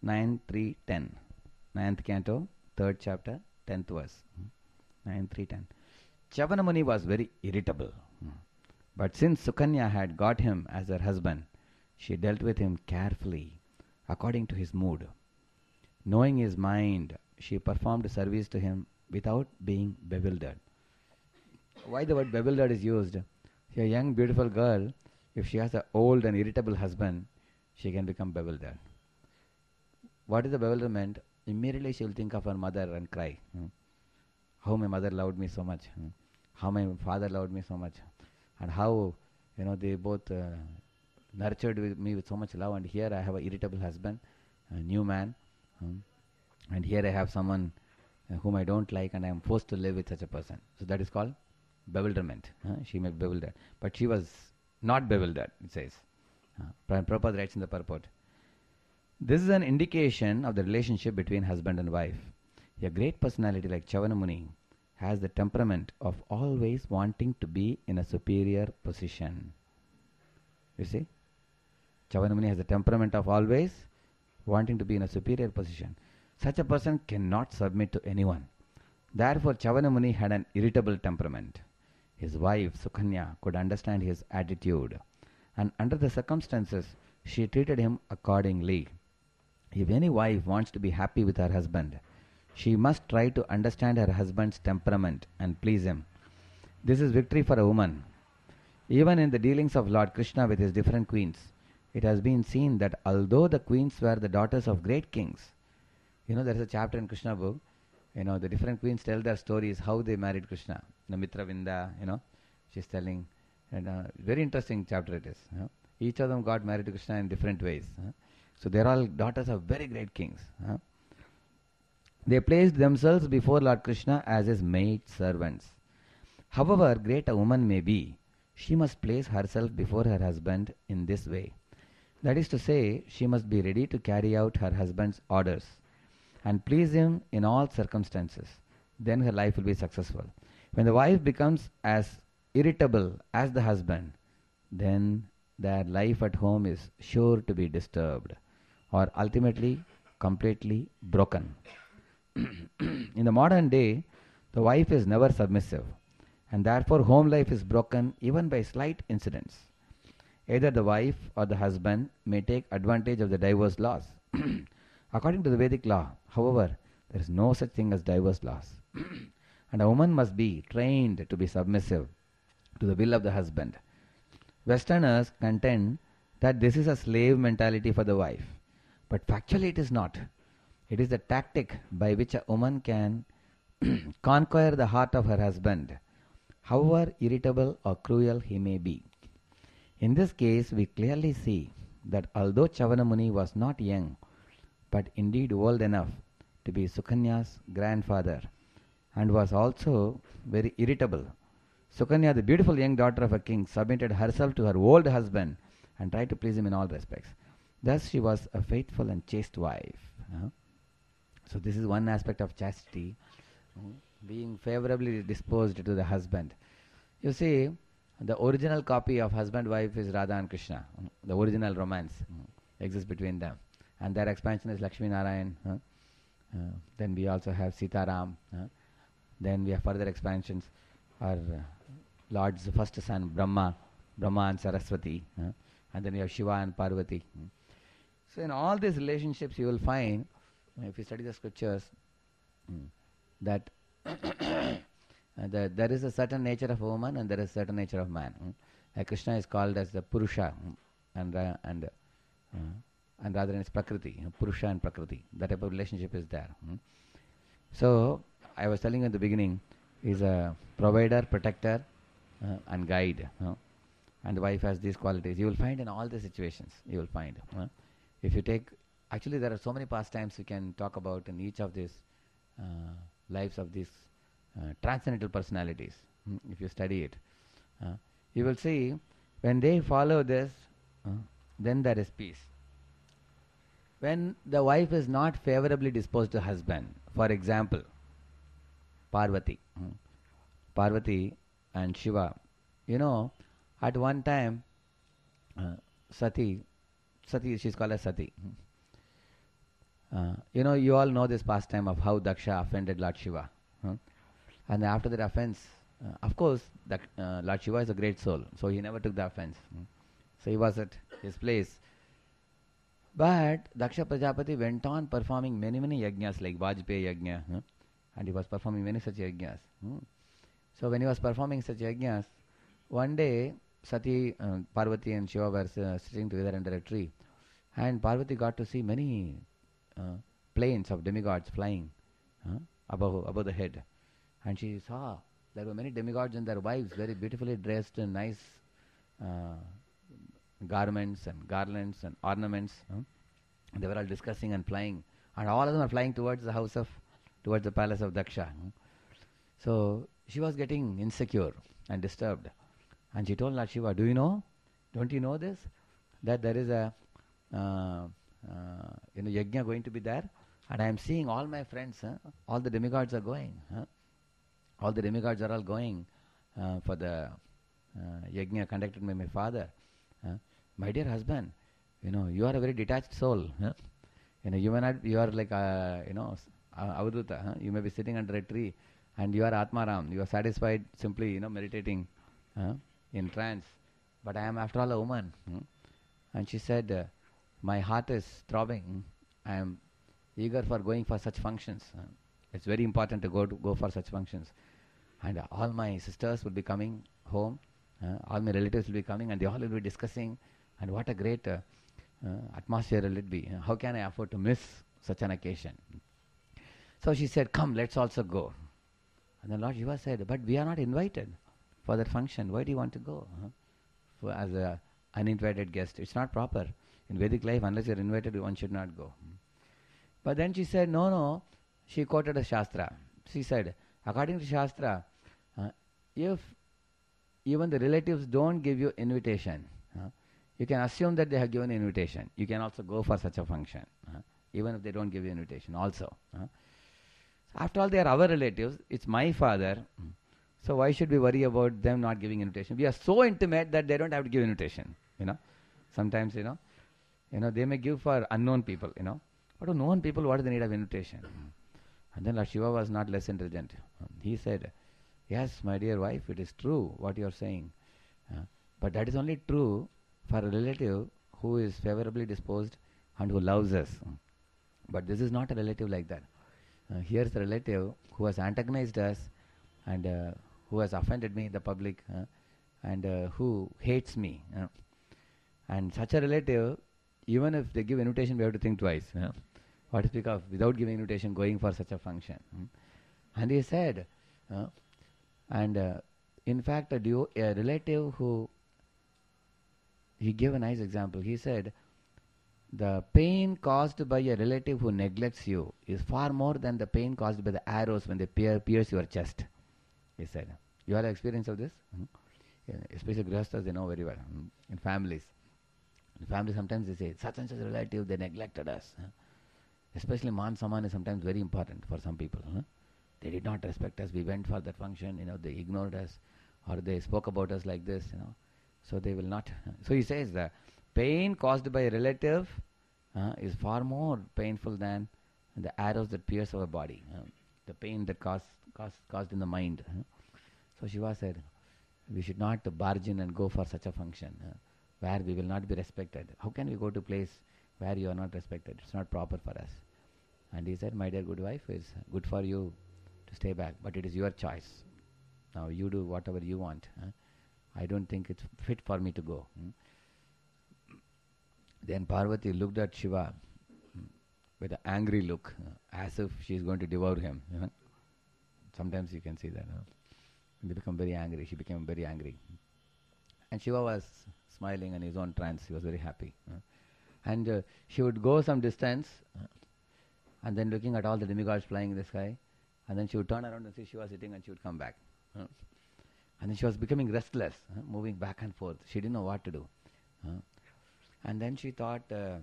9:3-10. 9th canto, 3rd chapter, 10th verse. 9:3-10. Chavanamuni was very irritable. But since Sukanya had got him as her husband, she dealt with him carefully, according to his mood. Knowing his mind, she performed service to him without being bewildered. Why the word bewildered is used? A young, beautiful girl, if she has an old and irritable husband, she can become bewildered. What is the bewilderment? Immediately she will think of her mother and cry. How my mother loved me so much. How my father loved me so much. And how, they both nurtured me with so much love. And here I have an irritable husband, a new man. And here I have someone whom I don't like, and I am forced to live with such a person. So that is called bewilderment. She may be bewildered. But she was not bewildered, it says. Prabhupada writes in the purport. This is an indication of the relationship between husband and wife. A great personality like Chavanamuni has the temperament of always wanting to be in a superior position. You see? Chavanamuni has the temperament of always wanting to be in a superior position. Such a person cannot submit to anyone. Therefore, Chavanamuni had an irritable temperament. His wife, Sukanya, could understand his attitude, and under the circumstances, she treated him accordingly. If any wife wants to be happy with her husband, she must try to understand her husband's temperament and please him. This is victory for a woman. Even in the dealings of Lord Krishna with his different queens, it has been seen that although the queens were the daughters of great kings, there is a chapter in Krishna book, the different queens tell their stories, how they married Krishna. Mitra Vinda, she's telling, and very interesting chapter it is. Each of them got married to Krishna in different ways. So they are all daughters of very great kings. They placed themselves before Lord Krishna as his maid servants. However great a woman may be, she must place herself before her husband in this way. That is to say, she must be ready to carry out her husband's orders and please him in all circumstances. Then her life will be successful. When the wife becomes as irritable as the husband, then their life at home is sure to be disturbed or ultimately completely broken. In the modern day, the wife is never submissive, and therefore home life is broken even by slight incidents. Either the wife or the husband may take advantage of the divorce laws. According to the Vedic law, however, there is no such thing as divorce laws. And a woman must be trained to be submissive to the will of the husband. Westerners contend that this is a slave mentality for the wife, but factually it is not. It is the tactic by which a woman can conquer the heart of her husband. however irritable or cruel he may be. In this case, we clearly see that although Chavanamuni was not young, but indeed old enough to be Sukanya's grandfather, and was also very irritable, Sukanya, the beautiful young daughter of a king, submitted herself to her old husband and tried to please him in all respects. Thus, she was a faithful and chaste wife. So, this is one aspect of chastity, being favorably disposed to the husband. You see, the original copy of husband-wife is Radha and Krishna. The original romance exists between them. And their expansion is Lakshmi Narayan. Then we also have Sita Ram. Then we have further expansions. Our Lord's first son, Brahma and Saraswati. And then we have Shiva and Parvati. So in all these relationships you will find, if you study the scriptures, that there is a certain nature of a woman and there is a certain nature of man. Like Krishna is called as the Purusha, and rather it's Prakriti, Purusha and Prakriti. That type of relationship is there. So I was telling you in the beginning, is a provider, protector, and guide. And the wife has these qualities. You will find in all the situations. You will find. If you take, actually there are so many pastimes we can talk about in each of these lives of these transcendental personalities. If you study it, you will see when they follow this, then there is peace. When the wife is not favorably disposed to husband, for example, Parvati and Shiva, at one time, Sati, she's called as Sati. You all know this pastime of how Daksha offended Lord Shiva. And after that offense, of course, Lord Shiva is a great soul, so he never took the offense. So he was at his place. But Daksha Prajapati went on performing many yajnas like Vajpayee yajna, and he was performing many such yajnas. So when he was performing such yajnas, one day Sati, Parvati and Shiva were sitting together under a tree, and Parvati got to see many planes of demigods flying above the head, and she saw there were many demigods and their wives very beautifully dressed in nice garments and garlands and ornaments. They were all discussing and flying, and all of them are flying towards the palace of Daksha. So she was getting insecure and disturbed, and she told Lord Shiva, don't you know this, that there is a yajna going to be there, and I am seeing all my friends, all the demigods are going, all the demigods are all going for the yajna conducted by my father. My dear husband, you are a very detached soul. You may not, you are like Avadhuta. You may be sitting under a tree, and you are Atmaram. You are satisfied simply, meditating in trance. But I am, after all, a woman. And she said, my heart is throbbing. I am eager for going for such functions. It's very important to go for such functions. And all my sisters will be coming home. All my relatives will be coming, and they all will be discussing. And what a great atmosphere will it be. How can I afford to miss such an occasion? So she said, come, let's also go. And the Lord Shiva said, but we are not invited for that function. Why do you want to go? As an uninvited guest. It's not proper. In Vedic life, unless you're invited, one should not go. But then she said, no. She quoted a Shastra. She said, according to Shastra, if even the relatives don't give you invitation, you can assume that they have given invitation. You can also go for such a function, even if they don't give you invitation also. After all, they are our relatives. It's my father. So why should we worry about them not giving invitation? We are so intimate that they don't have to give invitation. Sometimes, they may give for unknown people, But to known people, what is the need of invitation? And then Lord Shiva was not less intelligent. He said, yes, my dear wife, it is true what you are saying. But that is only true for a relative who is favorably disposed and who loves us. But this is not a relative like that. Here is a relative who has antagonized us and who has offended me in the public and who hates me. And such a relative, even if they give invitation, we have to think twice. What to speak of without giving invitation, going for such a function. And he said, In fact, a relative who, he gave a nice example. He said, the pain caused by a relative who neglects you is far more than the pain caused by the arrows when they pierce your chest. He said, you have experience of this? Yeah, especially grihasthas, they know very well. In families. In families, sometimes they say, such and such relative, they neglected us. Especially man saman is sometimes very important for some people. They did not respect us. We went for that function, they ignored us, or they spoke about us like this, So they will not. So he says that pain caused by a relative is far more painful than the arrows that pierce our body. The pain that caused in the mind. So Shiva said, we should not barge in and go for such a function where we will not be respected. How can we go to a place where you are not respected? It's not proper for us. And he said, my dear good wife, it's good for you to stay back, but it is your choice. Now you do whatever you want. I don't think it's fit for me to go. Then Parvati looked at Shiva with an angry look, as if she is going to devour him. Sometimes you can see that. They become very angry. She became very angry. And Shiva was smiling in his own trance. He was very happy. And she would go some distance and then looking at all the demigods flying in the sky, and then she would turn around and see Shiva sitting, and she would come back. And then she was becoming restless, moving back and forth. She didn't know what to do. And then she thought,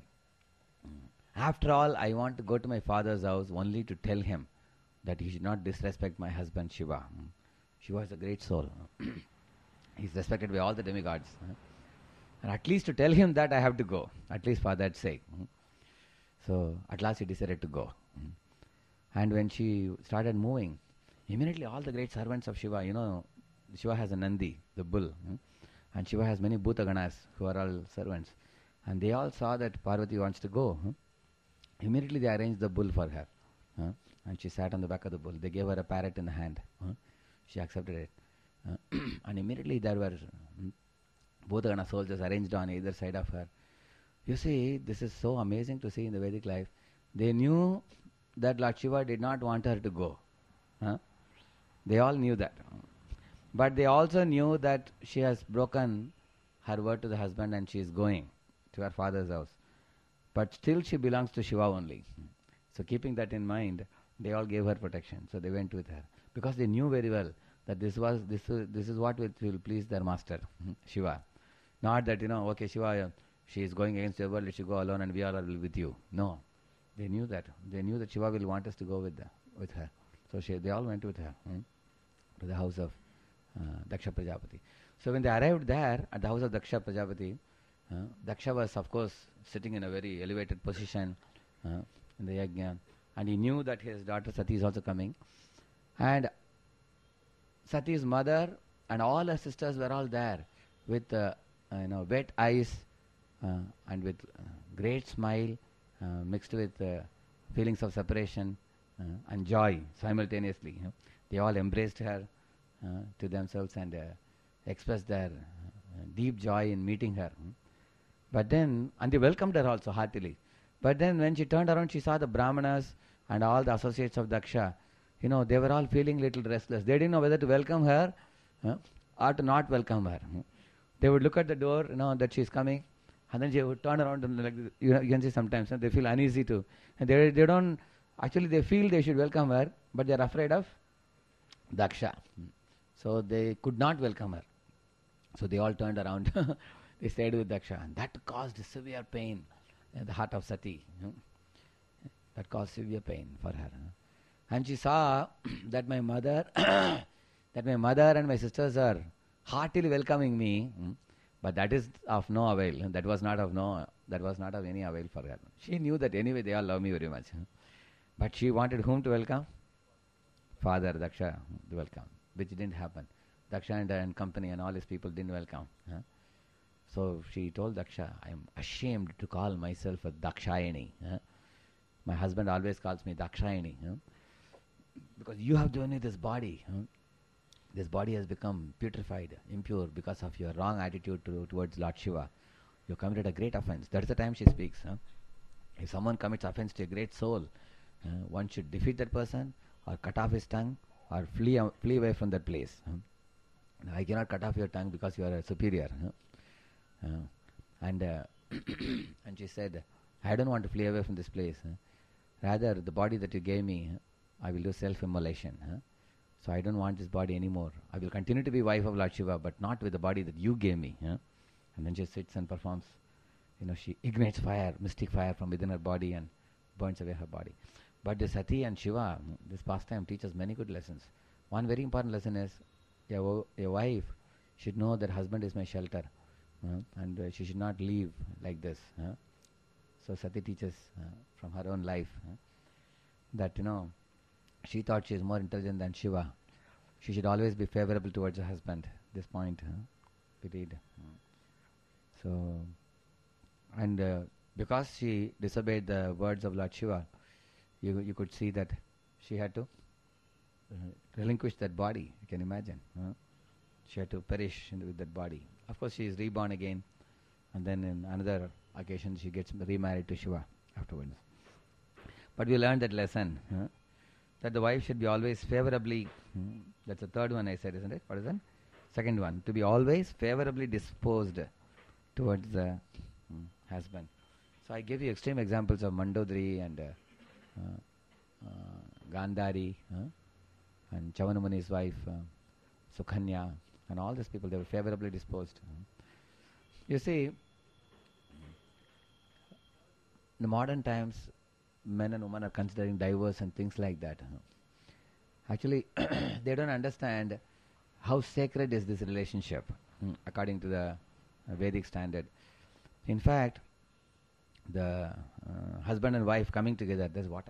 after all, I want to go to my father's house only to tell him that he should not disrespect my husband Shiva. Shiva is a great soul. He's respected by all the demigods. And at least to tell him that I have to go, at least for that sake. So at last he decided to go. And when she started moving, immediately all the great servants of Shiva, Shiva has a Nandi, the bull. And Shiva has many Bhutaganas who are all servants. And they all saw that Parvati wants to go. Immediately they arranged the bull for her. And she sat on the back of the bull. They gave her a parrot in the hand. She accepted it. And immediately there were Bhutagana soldiers arranged on either side of her. You see, this is so amazing to see in the Vedic life. They knew that Lord Shiva did not want her to go. They all knew that. But they also knew that she has broken her word to the husband and she is going to her father's house. But still she belongs to Shiva only. So keeping that in mind, they all gave her protection. So they went with her. Because they knew very well that this is what will please their master, Shiva. Not that, okay, Shiva, she is going against your world, let you go alone and we all are with you. No. They knew that. They knew that Shiva will want us to go with her. So they all went with her to the house of Daksha Prajapati. So when they arrived there at the house of Daksha Prajapati, Daksha was of course sitting in a very elevated position in the yajna, and he knew that his daughter Sati is also coming. And Sati's mother and all her sisters were all there with wet eyes and with great smile mixed with feelings of separation and joy simultaneously. They all embraced her to themselves and expressed their deep joy in meeting her. But then, and they welcomed her also heartily. But then when she turned around, she saw the Brahmanas and all the associates of Daksha. They were all feeling little restless. They didn't know whether to welcome her or to not welcome her. They would look at the door, that she is coming, and then she would turn around and like you can see sometimes they feel uneasy too. And they don't actually they feel they should welcome her, but they are afraid of Daksha. So they could not welcome her. So they all turned around. They stayed with Daksha, and that caused severe pain in the heart of Sati. That caused severe pain for her. And she saw that my mother and my sisters are heartily welcoming me, but that is of no avail. That was not of any avail for her. She knew that anyway they all love me very much. But she wanted whom to welcome? Father Daksha to welcome, which didn't happen. Daksha and company and all his people didn't welcome. So she told Daksha, I am ashamed to call myself a Dakshayani. My husband always calls me Dakshayani. Because you have given me this body. This body has become putrefied, impure because of your wrong attitude towards Lord Shiva. You committed a great offense. That is the time she speaks. If someone commits offense to a great soul, one should defeat that person or cut off his tongue or flee away from that place. I cannot cut off your tongue because you are a superior. And and she said, I don't want to flee away from this place. Rather, the body that you gave me, I will do self-immolation. So I don't want this body anymore. I will continue to be wife of Lord Shiva, but not with the body that you gave me. And then she sits and performs. She ignites fire, mystic fire from within her body and burns away her body. But the Sati and Shiva, this pastime teaches many good lessons. One very important lesson is, a wife should know that husband is my shelter, and she should not leave like this. So Sati teaches from her own life that she thought she is more intelligent than Shiva. She should always be favorable towards her husband. This point we read. So, and because she disobeyed the words of Lord Shiva, you could see that she had to relinquish that body. You can imagine. She had to perish with that body. Of course, she is reborn again, and then in another occasion she gets remarried to Shiva afterwards. But we learned that lesson, that the wife should be always favorably, that's the third one I said, isn't it? What is that? Second one, to be always favorably disposed towards the husband. So I gave you extreme examples of Mandodari and Gandhari and Chavanamani's wife, Sukhanya, and all these people, they were favorably disposed. You see, in the modern times, men and women are considering divorce and things like that. Actually, they don't understand how sacred is this relationship according to the Vedic standard. In fact, the husband and wife coming together, there's water.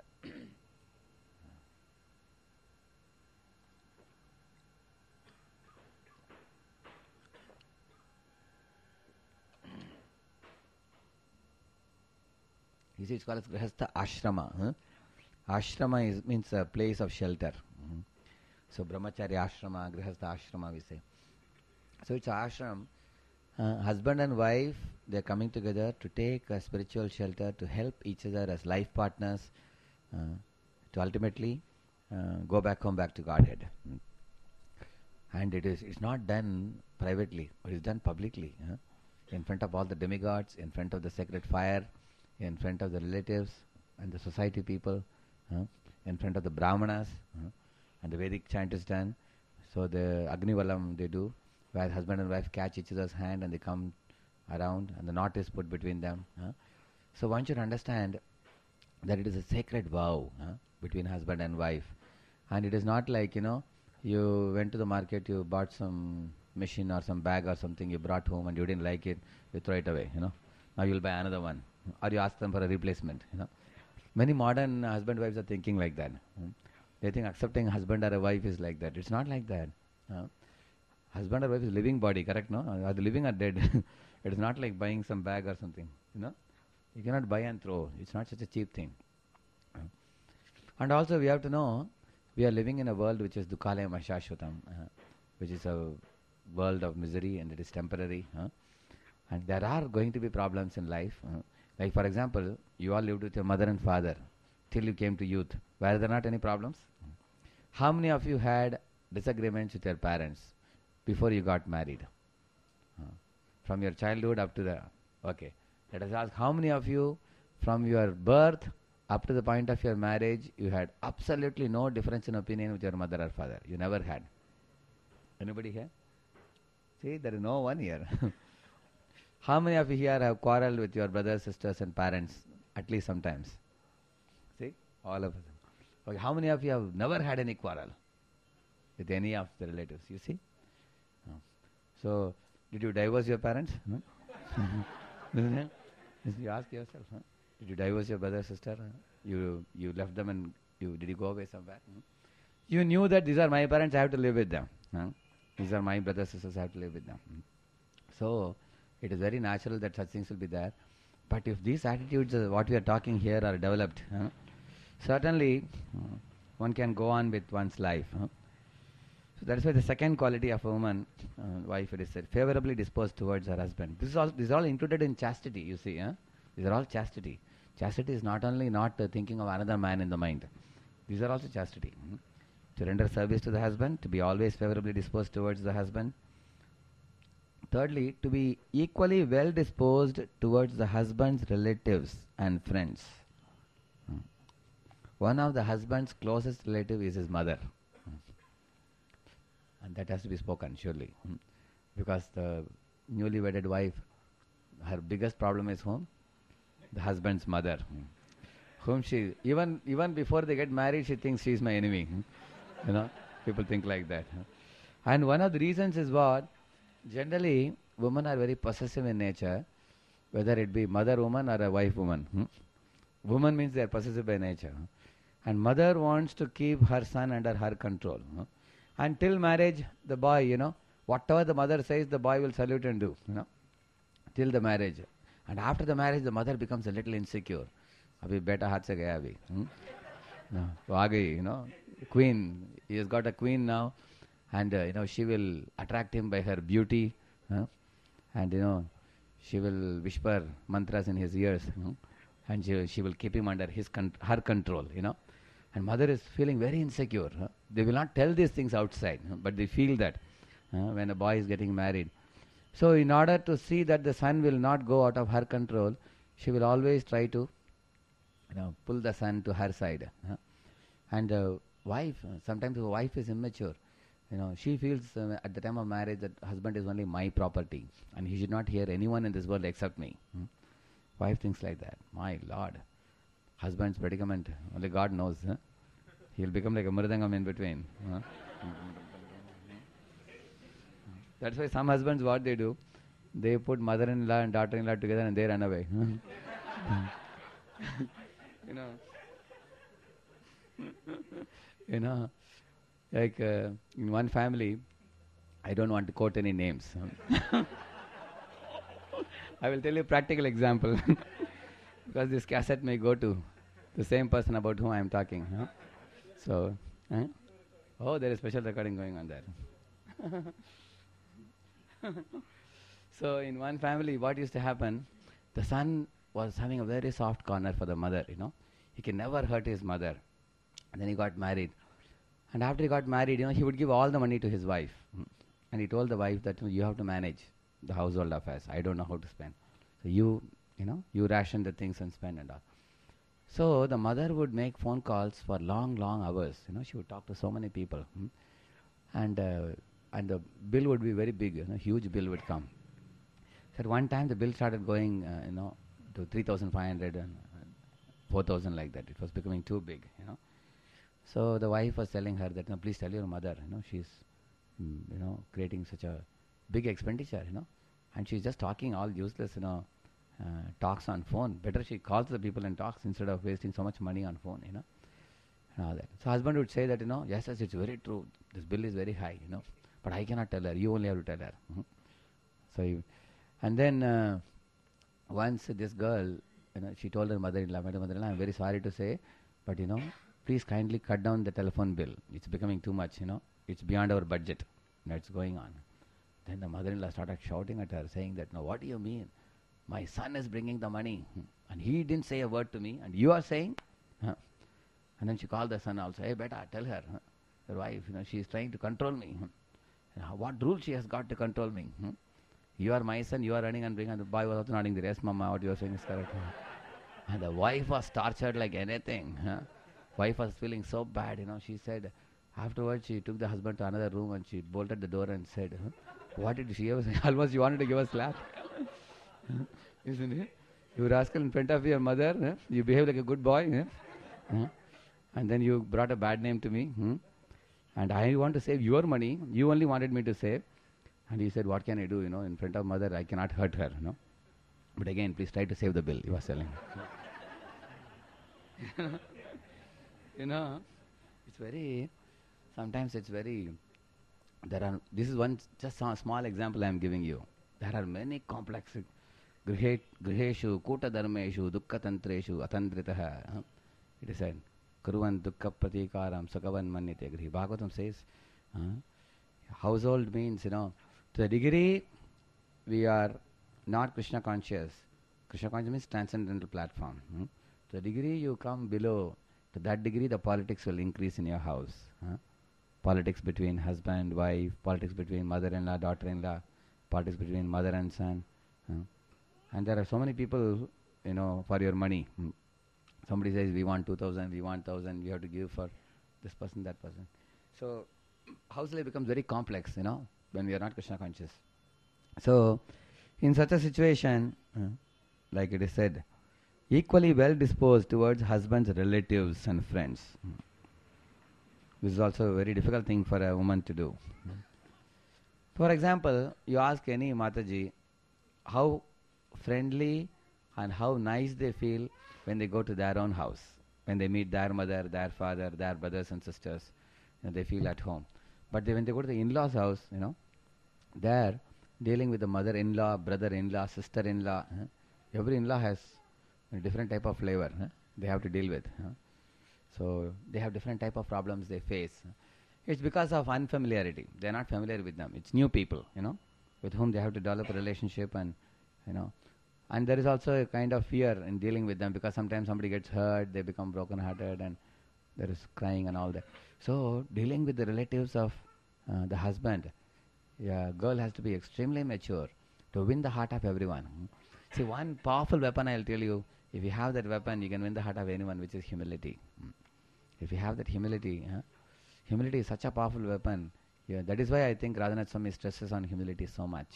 You see, it's called as Grihastha Ashrama. Ashrama means a place of shelter. So Brahmacharya Ashrama, Grihastha Ashrama we say. So it's ashram. Husband and wife, they're coming together to take a spiritual shelter, to help each other as life partners, to ultimately go back home, back to Godhead. And it's not done privately, but it's done publicly. In front of all the demigods, in front of the sacred fire, in front of the relatives and the society people, in front of the Brahmanas, and the Vedic chant is done. So the Agnivalam they do, where husband and wife catch each other's hand and they come around and the knot is put between them. So one should understand that it is a sacred vow between husband and wife. And it is not like, you went to the market, you bought some machine or some bag or something, you brought home and you didn't like it, you throw it away, Now you'll buy another one. Or you ask them for a replacement, Many modern husband wives are thinking like that. They think accepting husband or a wife is like that. It's not like that. Husband or wife is living body, correct, no? Are they living or dead? It is not like buying some bag or something, You cannot buy and throw. It's not such a cheap thing. And also we have to know, we are living in a world which is Dukhalayam Ashashvatam, which is a world of misery and it is temporary. And there are going to be problems in life. Like for example, you all lived with your mother and father till you came to youth. Were there not any problems? How many of you had disagreements with your parents before you got married? From your childhood up to the... Okay. Let us ask, how many of you from your birth up to the point of your marriage, you had absolutely no difference in opinion with your mother or father? You never had. Anybody here? See, there is no one here. How many of you here have quarreled with your brothers, sisters and parents at least sometimes? See, all of them. Okay, how many of you have never had any quarrel with any of the relatives? You see? So, did you divorce your parents? You ask yourself, did you divorce your brother, sister? You left them and did you go away somewhere? You knew that these are my parents, I have to live with them. These are my brothers, sisters, I have to live with them. So, it is very natural that such things will be there. But if these attitudes, what we are talking here, are developed, certainly one can go on with one's life. So that is why the second quality of a woman, wife, it is said, favorably disposed towards her husband. This is all included in chastity, you see. These are all chastity. Chastity is not only not thinking of another man in the mind. These are also chastity. To render service to the husband, to be always favorably disposed towards the husband, Thirdly, to be equally well disposed towards the husband's relatives and friends. Hmm. One of the husband's closest relative is his mother. Hmm. And that has to be spoken, surely. Hmm. Because the newly wedded wife, her biggest problem is whom? The husband's mother. Hmm. Whom she, even before they get married, she thinks she is my enemy. Hmm. You know, people think like that. Hmm. And one of the reasons is what? Generally, women are very possessive in nature, whether it be mother woman or a wife woman. Hmm? Woman means they are possessive by nature. Hmm? And mother wants to keep her son under her control. Hmm? Until marriage, the boy, whatever the mother says, the boy will salute and do, till the marriage. And after the marriage, the mother becomes a little insecure. Abhi beta haath se gaya abhi. No, तो आ गई, queen. He has got a queen now. And, she will attract him by her beauty. And, she will whisper mantras in his ears. And she will keep him under her control, And mother is feeling very insecure. They will not tell these things outside, but they feel that when a boy is getting married. So in order to see that the son will not go out of her control, she will always try to, pull the son to her side. And wife, sometimes the wife is immature. She feels at the time of marriage that husband is only my property and he should not hear anyone in this world except me. Wife thinks like that. My Lord. Husband's predicament, only God knows. He'll become like a mridangam in between. That's why some husbands, what they do, they put mother-in-law and daughter-in-law together and they run away. Like in one family, I don't want to quote any names. I will tell you a practical example because this cassette may go to the same person about whom I am talking. So, oh, there is special recording going on there. So in one family, what used to happen, the son was having a very soft corner for the mother, He can never hurt his mother. And then he got married. And after he got married, he would give all the money to his wife. And he told the wife that you have to manage the household affairs. I don't know how to spend. So you ration the things and spend and all. So the mother would make phone calls for long, long hours. She would talk to so many people. And the bill would be very big. Huge bill would come. So at one time the bill started going, to 3,500 and 4,000 like that. It was becoming too big, So the wife was telling her that, please tell your mother, she's, creating such a big expenditure, and she's just talking all useless, talks on phone. Better she calls the people and talks instead of wasting so much money on phone, and all that. So husband would say that, yes, it's very true. This bill is very high, but I cannot tell her. You only have to tell her. And then once this girl, she told her mother-in-law, Madam Mother-in-law, I'm very sorry to say, but please kindly cut down the telephone bill. It's becoming too much, It's beyond our budget. That's going on. Then the mother-in-law started shouting at her, saying that, no, what do you mean? My son is bringing the money, and he didn't say a word to me, and you are saying? And then she called the son also, hey, beta, tell her, your wife, she is trying to control me. What rule she has got to control me? You are my son, you are running and bringing, and the boy was also nodding, yes, mama, what you are saying is correct. And the wife was tortured like anything. Wife was feeling so bad, she said, afterwards she took the husband to another room and she bolted the door and said, what did she ever say? Almost you wanted to give a slap. Isn't it? You rascal in front of your mother, you behave like a good boy, and then you brought a bad name to me, and I want to save your money, you only wanted me to save. And he said, what can I do, in front of mother, I cannot hurt her, But again, please try to save the bill, he was telling. It's very, sometimes it's very, this is one, just a small example I am giving you. There are many complex, griheshu, kuta dharmeshu, dukkha tantreshu, atandritaha. It is said, kuruvan dukkha pratikaram, sakavan manyate grihi. Bhagavatam says, household means, to the degree we are not Krishna conscious. Krishna conscious means transcendental platform. To the degree you come below, to that degree the politics will increase in your house. Politics between husband, wife, politics between mother-in-law, daughter-in-law, politics between mother and son. And there are so many people, for your money. Somebody says, we want 2,000, we want 1,000, we have to give for this person, that person. So, house life becomes very complex, when we are not Krishna conscious. So, in such a situation, like it is said, equally well disposed towards husband's relatives and friends. This is also a very difficult thing for a woman to do. For example, you ask any Mataji how friendly and how nice they feel when they go to their own house, when they meet their mother, their father, their brothers and sisters, they feel at home. But when they go to the in-laws' house, there dealing with the mother-in-law, brother-in-law, sister-in-law, every in-law has a different type of flavor they have to deal with. So they have different type of problems they face. It's because of unfamiliarity. They are not familiar with them. It's new people, with whom they have to develop a relationship, and and there is also a kind of fear in dealing with them, because sometimes somebody gets hurt, they become broken-hearted, and there is crying and all that. So dealing with the relatives of the husband, girl has to be extremely mature to win the heart of everyone. See, one powerful weapon, I'll tell you, if you have that weapon, you can win the heart of anyone, which is humility. If you have that humility, humility is such a powerful weapon. That is why I think Radhanath Swami stresses on humility so much.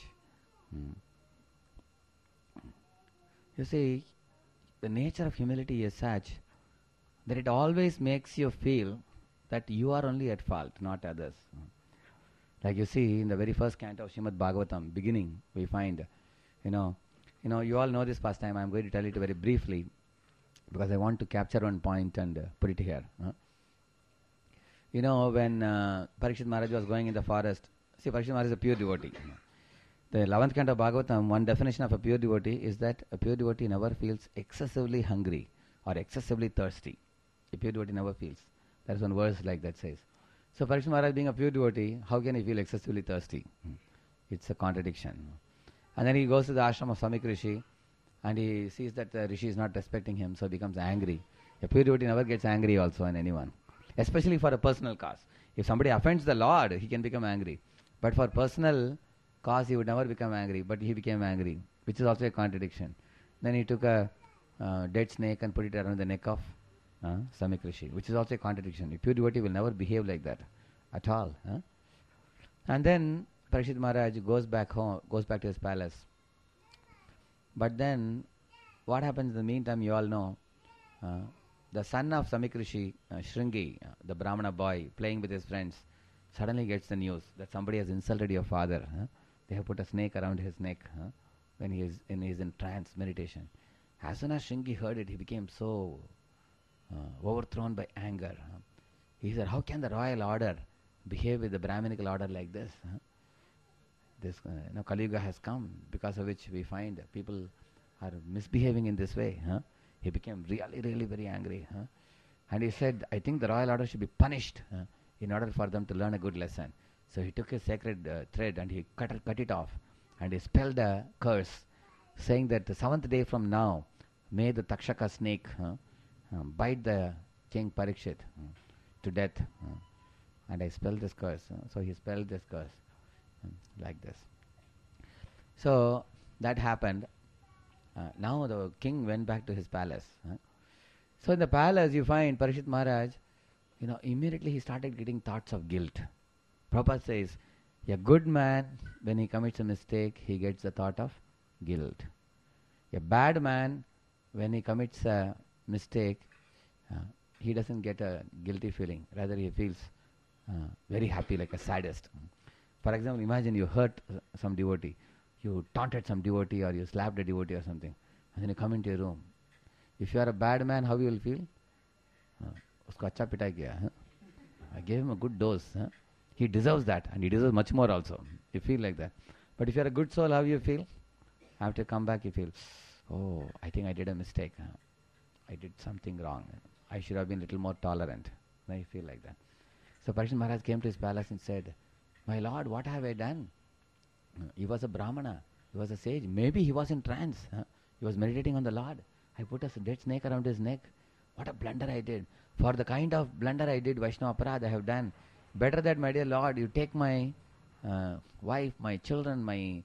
You see, the nature of humility is such that it always makes you feel that you are only at fault, not others. Like you see, in the very first canto of Srimad Bhagavatam, beginning, we find, you all know this pastime. I'm going to tell it very briefly, because I want to capture one point and put it here. When Parikshit Maharaj was going in the forest, see, Parikshit Maharaj is a pure devotee. The 11th canto of Bhagavatam, one definition of a pure devotee is that a pure devotee never feels excessively hungry or excessively thirsty. A pure devotee never feels. There is one verse like that says. So Parikshit Maharaj being a pure devotee, how can he feel excessively thirsty? It's a contradiction. And then he goes to the ashram of Samik Rishi, and he sees that the Rishi is not respecting him, so he becomes angry. A pure devotee never gets angry also on anyone, especially for a personal cause. If somebody offends the Lord, he can become angry. But for personal cause, he would never become angry, but he became angry, which is also a contradiction. Then he took a dead snake and put it around the neck of Samik Rishi, which is also a contradiction. A pure devotee will never behave like that at all. And then Parikshit Maharaj goes back home, goes back to his palace. But then, what happens in the meantime, you all know, the son of Samik Rishi, Shringi, the Brahmana boy, playing with his friends, suddenly gets the news that somebody has insulted your father. They have put a snake around his neck when he is in trance meditation. As soon as Shringi heard it, he became so overthrown by anger. He said, how can the royal order behave with the Brahminical order like this? This Kali Yuga has come, because of which we find people are misbehaving in this way. He became really, really very angry. And he said, I think the royal order should be punished in order for them to learn a good lesson. So he took his sacred thread and he cut it off, and he spelled a curse, saying that the 7th day from now, may the Takshaka snake bite the king Parikshit to death. And I spelled this curse. So he spelled this curse like this. So that happened. Now the king went back to his palace. So in the palace you find Parikshit Maharaj, immediately he started getting thoughts of guilt. Prabhupada says, a good man, when he commits a mistake, he gets the thought of guilt. A bad man, when he commits a mistake, he doesn't get a guilty feeling. Rather, he feels very happy, like a sadist. For example, imagine you hurt some devotee. You taunted some devotee, or you slapped a devotee or something. And then you come into your room. If you are a bad man, how you will feel? Usko acha pitai kiya. I gave him a good dose. He deserves that, and he deserves much more also. You feel like that. But if you are a good soul, how you feel? After you come back, you feel, oh, I think I did a mistake. I did something wrong. I should have been a little more tolerant. Then you feel like that. So Parikshit Maharaj came to his palace and said, my lord, what have I done? He was a Brahmana. He was a sage. Maybe he was in trance. He was meditating on the Lord. I put a dead snake around his neck. What a blunder I did. For the kind of blunder I did, Vaishnava Aparadha I have done. Better that, my dear Lord, you take my wife, my children, my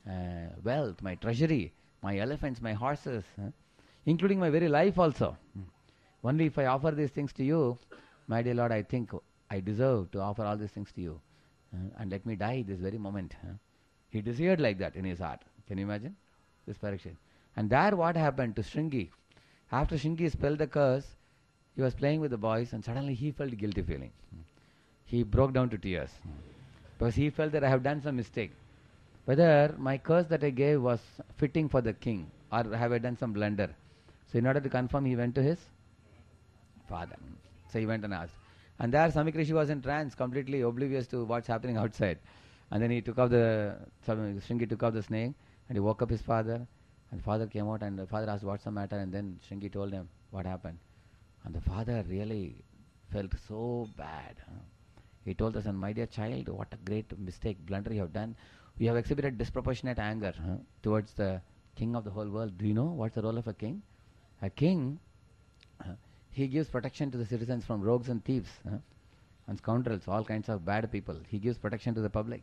wealth, my treasury, my elephants, my horses, including my very life also. Only if I offer these things to you, my dear Lord, I think I deserve to offer all these things to you. And let me die this very moment. He desired like that in his heart. Can you imagine this Parikshit? And there what happened to Shringi? After Shringi spelled the curse, he was playing with the boys and suddenly he felt guilty feeling. He broke down to tears because he felt that I have done some mistake. Whether my curse that I gave was fitting for the king or have I done some blunder. So in order to confirm, he went to his father. So he went and asked. And there Samik Rishi was in trance, completely oblivious to what's happening outside. And then he took up Shringi took up the snake and he woke up his father. And the father came out and the father asked what's the matter, and then Shringi told him what happened. And the father really felt so bad. He told the son, my dear child, what a great mistake, blunder you have done. You have exhibited disproportionate anger towards the king of the whole world. Do you know what's the role of a king? A king, he gives protection to the citizens from rogues and thieves and scoundrels, all kinds of bad people. He gives protection to the public.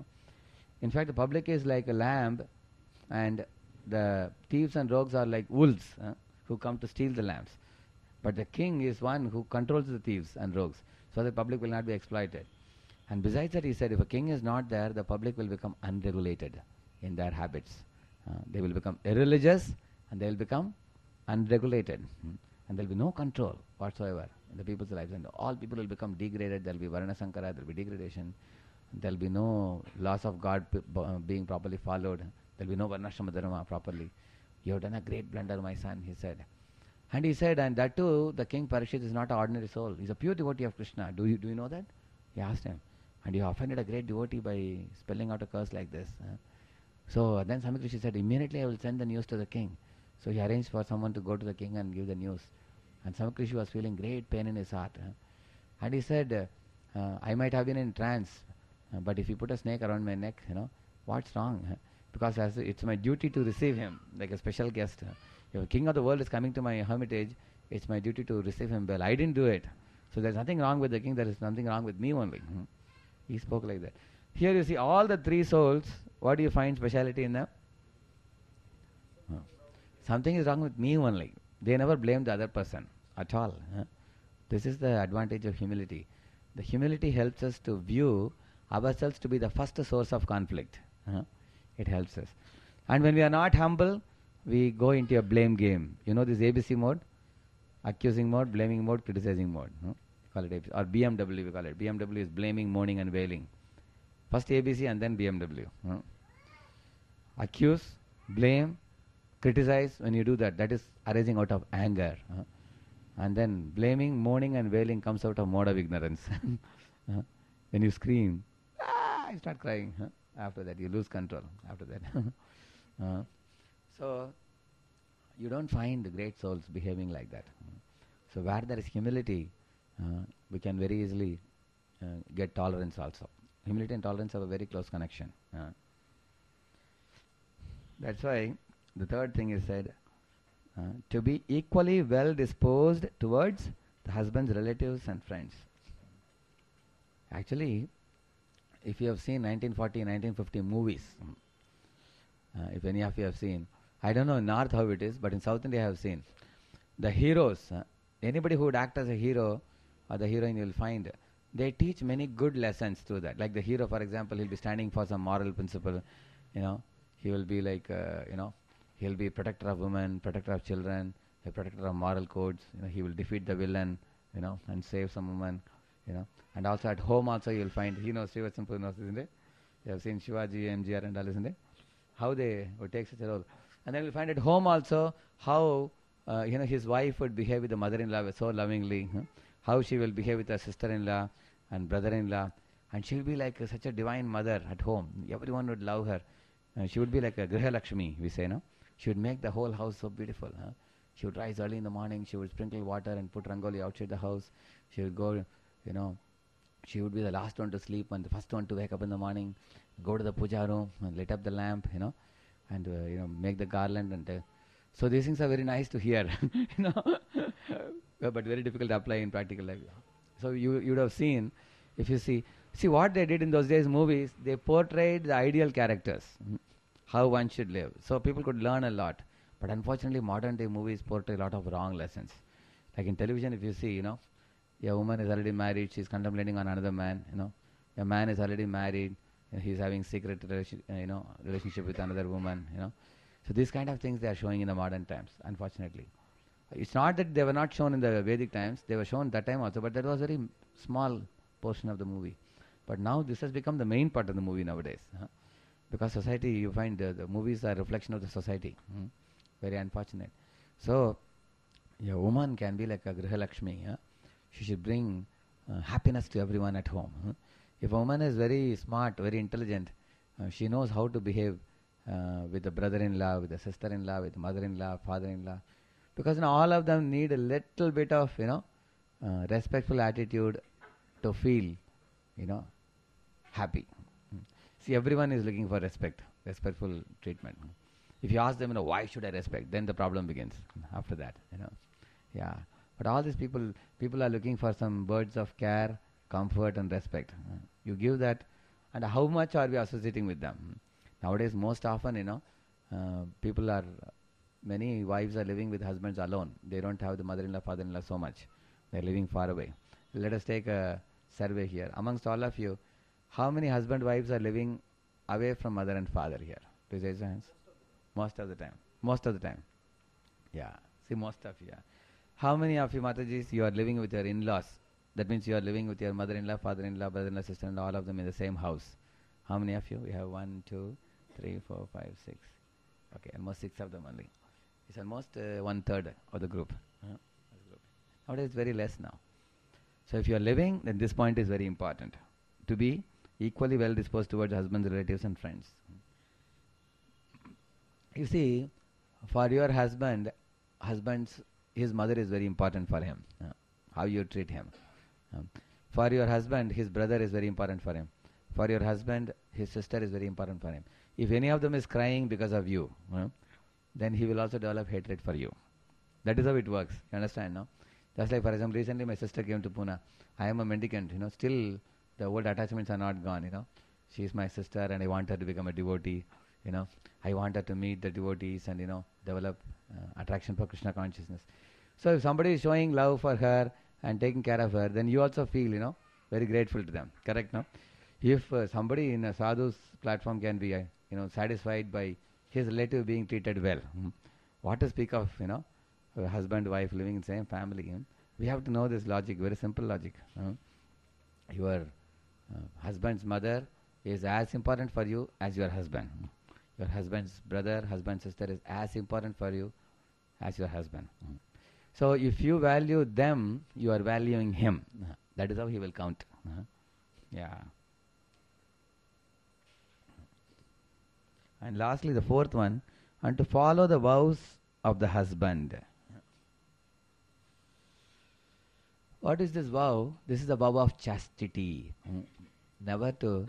In fact, the public is like a lamb, and the thieves and rogues are like wolves who come to steal the lambs. But the king is one who controls the thieves and rogues, so the public will not be exploited. And besides that, he said, if a king is not there, the public will become unregulated in their habits. They will become irreligious and they will become unregulated. And there will be no control whatsoever in the people's lives. And all people will become degraded. There will be Varna Sankara, there will be degradation. There will be no laws of God being properly followed. There will be no Varnashrama Dharma properly. You have done a great blunder, my son, he said. And he said, and that too, the king Parikshit is not an ordinary soul. He is a pure devotee of Krishna. Do you know that? He asked him. And you offended a great devotee by spelling out a curse like this. So then Samik Rishi said, immediately I will send the news to the king. So he arranged for someone to go to the king and give the news. And Samik Rishi was feeling great pain in his heart. And he said, I might have been in trance, but if you put a snake around my neck, what's wrong? Because it's my duty to receive him like a special guest. If a king of the world is coming to my hermitage, it's my duty to receive him well. I didn't do it. So there's nothing wrong with the king, there is something wrong with me only. He spoke like that. Here you see all the three souls, what do you find speciality in them? Something is wrong with me only. They never blame the other person at all. This is the advantage of humility. The humility helps us to view ourselves to be the first source of conflict. It helps us. And when we are not humble, we go into a blame game. You know this ABC mode? Accusing mode, blaming mode, criticizing mode. Call it ABC. Or BMW we call it. BMW is blaming, moaning and wailing. First ABC and then BMW. Accuse, blame, criticize. When you do that, that is arising out of anger. And then blaming, moaning and wailing comes out of mode of ignorance. When you scream, I start crying. After that, you lose control. After that. So, you don't find great souls behaving like that. So, where there is humility, we can very easily get tolerance also. Humility and tolerance have a very close connection. That's why the third thing is said, to be equally well disposed towards the husband's relatives and friends. Actually, if you have seen 1940, 1950 movies, if any of you have seen, I don't know in North how it is, but in South India I have seen. The heroes, anybody who would act as a hero or the heroine, you will find, they teach many good lessons through that. Like the hero, for example, he'll be standing for some moral principle, he will be like, he'll be protector of women, protector of children, a protector of moral codes, he will defeat the villain, and save some woman, And also at home also you will find, Srivatsampur knows, isn't it? You have seen Shivaji, MGR and all, isn't it? How they would take such a role. And then we'll find at home also how, his wife would behave with the mother-in-law so lovingly, how she will behave with her sister-in-law and brother-in-law. And she will be like such a divine mother at home. Everyone would love her. She would be like a Griha Lakshmi, we say, no? She would make the whole house so beautiful. She would rise early in the morning, she would sprinkle water and put rangoli outside the house. She would go, she would be the last one to sleep and the first one to wake up in the morning, go to the puja room and light up the lamp, and make the garland. And so these things are very nice to hear, but very difficult to apply in practical life. So you would have seen, if you see what they did in those days movies, they portrayed the ideal characters. how one should live. So people could learn a lot. But unfortunately, modern day movies portray a lot of wrong lessons. Like in television, if you see, a woman is already married, she's contemplating on another man, a man is already married, he's having secret relationship with another woman, So these kind of things they are showing in the modern times, unfortunately. It's not that they were not shown in the Vedic times, they were shown that time also, but that was very small portion of the movie. But now this has become the main part of the movie nowadays. Because society, you find the movies are a reflection of the society. Very unfortunate. So, a woman can be like a Grihalakshmi. She should bring happiness to everyone at home. If a woman is very smart, very intelligent, she knows how to behave with the brother-in-law, with the sister-in-law, with the mother-in-law, father-in-law. Because all of them need a little bit of, respectful attitude to feel, happy. See, everyone is looking for respect, respectful treatment. If you ask them, why should I respect? Then the problem begins after that, Yeah. But all these people are looking for some words of care, comfort and respect. You give that, and how much are we associating with them? Nowadays, most often, many wives are living with husbands alone. They don't have the mother-in-law, father-in-law so much. They're living far away. Let us take a survey here. Amongst all of you, how many husband-wives are living away from mother and father here? Please raise your hands. Most of the time. Most of the time. Yeah. See, most of you. Yeah. How many of you, Matajis, you are living with your in-laws? That means you are living with your mother-in-law, father-in-law, brother-in-law, sister-in-law, all of them in the same house. How many of you? We have 1, 2, 3, 4, 5, 6. Okay, almost 6 of them only. It's almost 1/3 of the group. Nowadays it's very less now. So if you are living, then this point is very important. To be equally well disposed towards husbands, relatives and friends. You see, for your husband, his mother is very important for him. How you treat him. For your husband, his brother is very important for him. For your husband, his sister is very important for him. If any of them is crying because of you, then he will also develop hatred for you. That is how it works. You understand, no? Just like, for example, recently my sister came to Pune. I am a mendicant, still the old attachments are not gone, She is my sister and I want her to become a devotee, I want her to meet the devotees and, develop attraction for Krishna consciousness. So if somebody is showing love for her and taking care of her, then you also feel, very grateful to them. Correct, no? If somebody in a sadhu's platform can be, satisfied by his relative being treated well, what to speak of, a husband, wife living in the same family. We have to know this logic, very simple logic. Your husband's mother is as important for you as your husband. Your husband's brother, husband's sister is as important for you as your husband. So if you value them, you are valuing him. That is how he will count. Yeah. And lastly, the fourth one, and to follow the vows of the husband. What is this vow? This is the vow of chastity. Never to,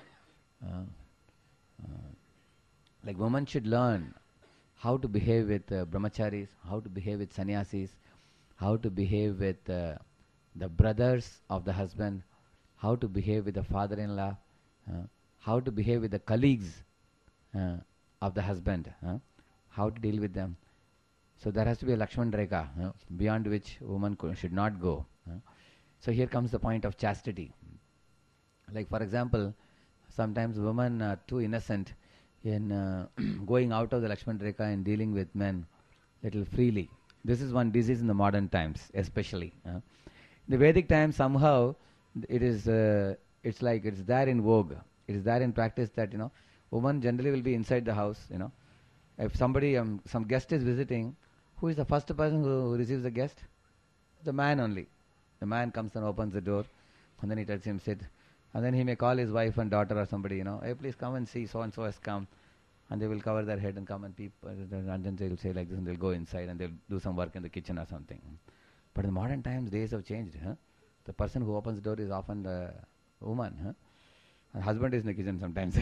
like women should learn how to behave with brahmacharis, how to behave with sannyasis, how to behave with the brothers of the husband, how to behave with the father-in-law, how to behave with the colleagues of the husband, how to deal with them. So there has to be a Lakshman Rekha, beyond which woman should not go. So here comes the point of chastity. Like for example, sometimes women are too innocent in going out of the Lakshman Rekha and dealing with men little freely. This is one disease in the modern times, especially. In the Vedic times, somehow it's like it's there in vogue. It is there in practice that woman generally will be inside the house. If somebody, some guest is visiting, who is the first person who receives the guest? The man only. The man comes and opens the door, and then he tells him sit, and then he may call his wife and daughter or somebody, hey, please come and see, so and so has come, and they will cover their head and come and peep, and then they will say like this, and they'll go inside and they'll do some work in the kitchen or something. But in modern times, days have changed. The person who opens the door is often the woman. And husband is in the kitchen sometimes.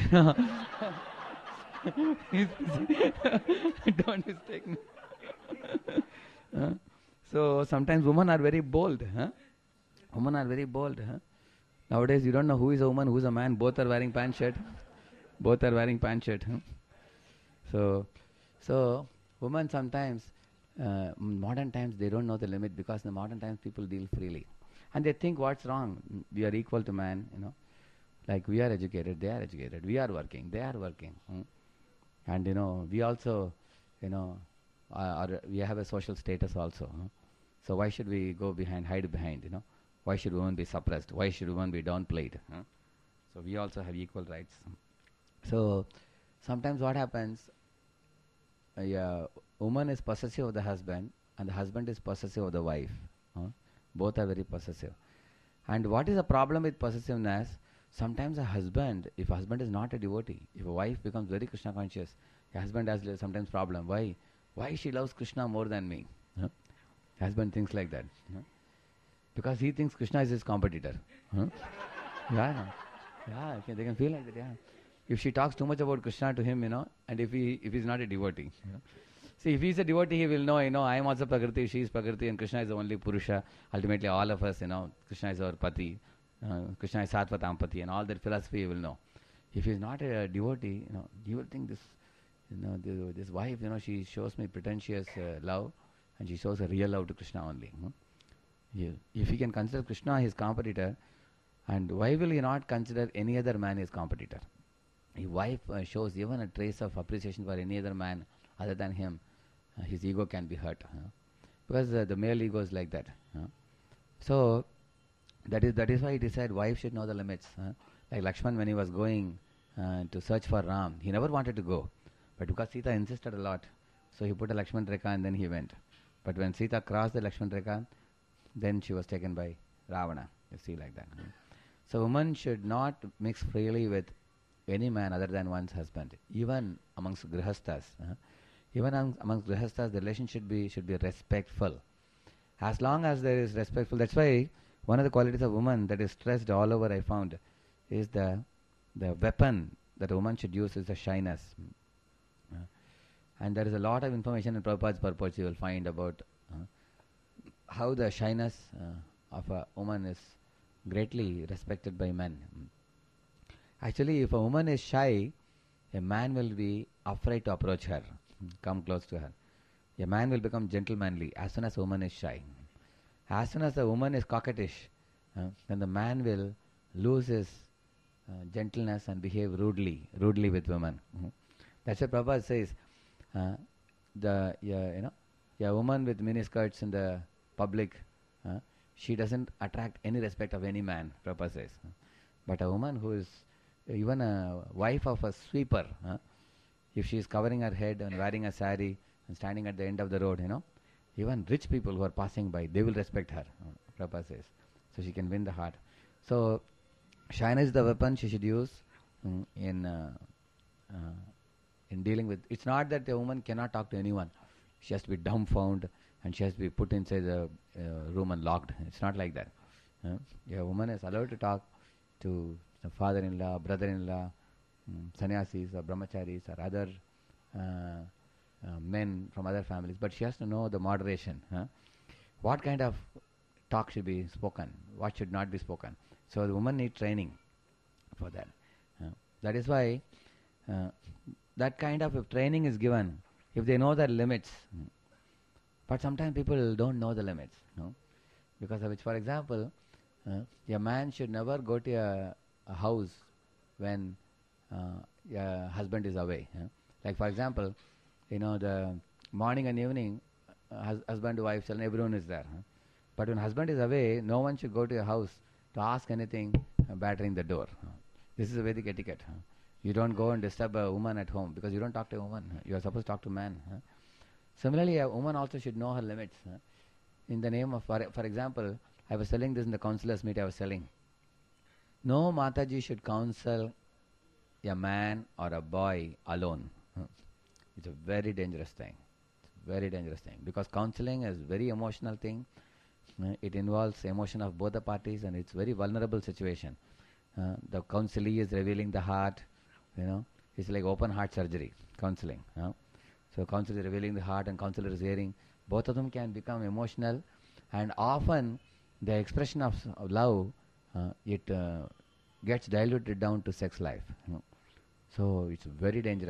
He's busy. Don't mistake me. So sometimes women are very bold. Women are very bold. Nowadays you don't know who is a woman, who is a man. Both are wearing pant shirt. Both are wearing pant shirt. So women sometimes, modern times, they don't know the limit, because in the modern times people deal freely, and they think, what's wrong? We are equal to man, like we are educated, they are educated, we are working, they are working, and we also, we have a social status also. So why should we go behind, hide behind? Why should women be suppressed? Why should women be downplayed? So we also have equal rights. So sometimes what happens? A woman is possessive of the husband, and the husband is possessive of the wife. Both are very possessive. And what is the problem with possessiveness? Sometimes if a husband is not a devotee, if a wife becomes very Krishna conscious, a husband has sometimes problem. Why? Why she loves Krishna more than me? Husband thinks like that. Because he thinks Krishna is his competitor. Yeah, okay, they can feel like that. Yeah. If she talks too much about Krishna to him, and if he's not a devotee. See, if he's a devotee, he will know, I am also Prakriti, she is Prakriti, and Krishna is the only Purusha. Ultimately, all of us, Krishna is our Pati, Krishna is Sattva-Tampati, and all that philosophy he will know. If he's not a devotee, he will think this wife, she shows me pretentious love, and she shows a real love to Krishna only. If he can consider Krishna his competitor, and why will he not consider any other man his competitor? If wife shows even a trace of appreciation for any other man other than him, his ego can be hurt. Because the male ego is like that. So that is why it is said wife should know the limits. Like Lakshman, when he was going to search for Ram, he never wanted to go. But because Sita insisted a lot, so he put a Lakshman Rekha and then he went. But when Sita crossed the Lakshman Rekha, then she was taken by Ravana. You see, like that. So woman should not mix freely with any man other than one's husband, even amongst grihasthas. Even amongst grihasthas, the relationship should be respectful. As long as there is respectful, that's why one of the qualities of woman that is stressed all over, I found, is the weapon that a woman should use is the shyness. And there is a lot of information in Prabhupada's purpose you will find about how the shyness of a woman is greatly respected by men. Actually, if a woman is shy, a man will be afraid to approach her, come close to her. A man will become gentlemanly as soon as a woman is shy. As soon as a woman is coquettish, then the man will lose his gentleness and behave rudely with women. That's what Prabhupada says. A woman with miniskirts in the public, she doesn't attract any respect of any man, Prabhupada says. But a woman who is even a wife of a sweeper, if she is covering her head and wearing a sari and standing at the end of the road, even rich people who are passing by, they will respect her, Prabhupada says. So she can win the heart. So shyness is the weapon she should use in dealing with. It's not that a woman cannot talk to anyone. She has to be dumbfounded and she has to be put inside the room and locked. It's not like that. A woman is allowed to talk to the father-in-law, brother-in-law, sannyasis or brahmacharis or other men from other families, but she has to know the moderation. What kind of talk should be spoken, what should not be spoken. So the woman needs training for that. That is why that kind of training is given if they know their limits. But sometimes people don't know the limits. Because of which, for example, a man should never go to a house when a husband is away. Like for example, the morning and evening, husband, wife, and everyone is there. But when husband is away, no one should go to a house to ask anything battering the door. This is a Vedic etiquette. You don't go and disturb a woman at home because you don't talk to a woman. You are supposed to talk to a man. Similarly, a woman also should know her limits. In the name of, for example, I was telling this in the counselors meet, I was telling, no Mataji should counsel a man or a boy alone. It's a very dangerous thing. It's a very dangerous thing because counseling is a very emotional thing. It involves emotion of both the parties and it's a very vulnerable situation. The counselee is revealing the heart. It's like open heart surgery, counseling. So counselor is revealing the heart and counselor is hearing. Both of them can become emotional, and often the expression of love, it gets diluted down to sex life. So it's very dangerous.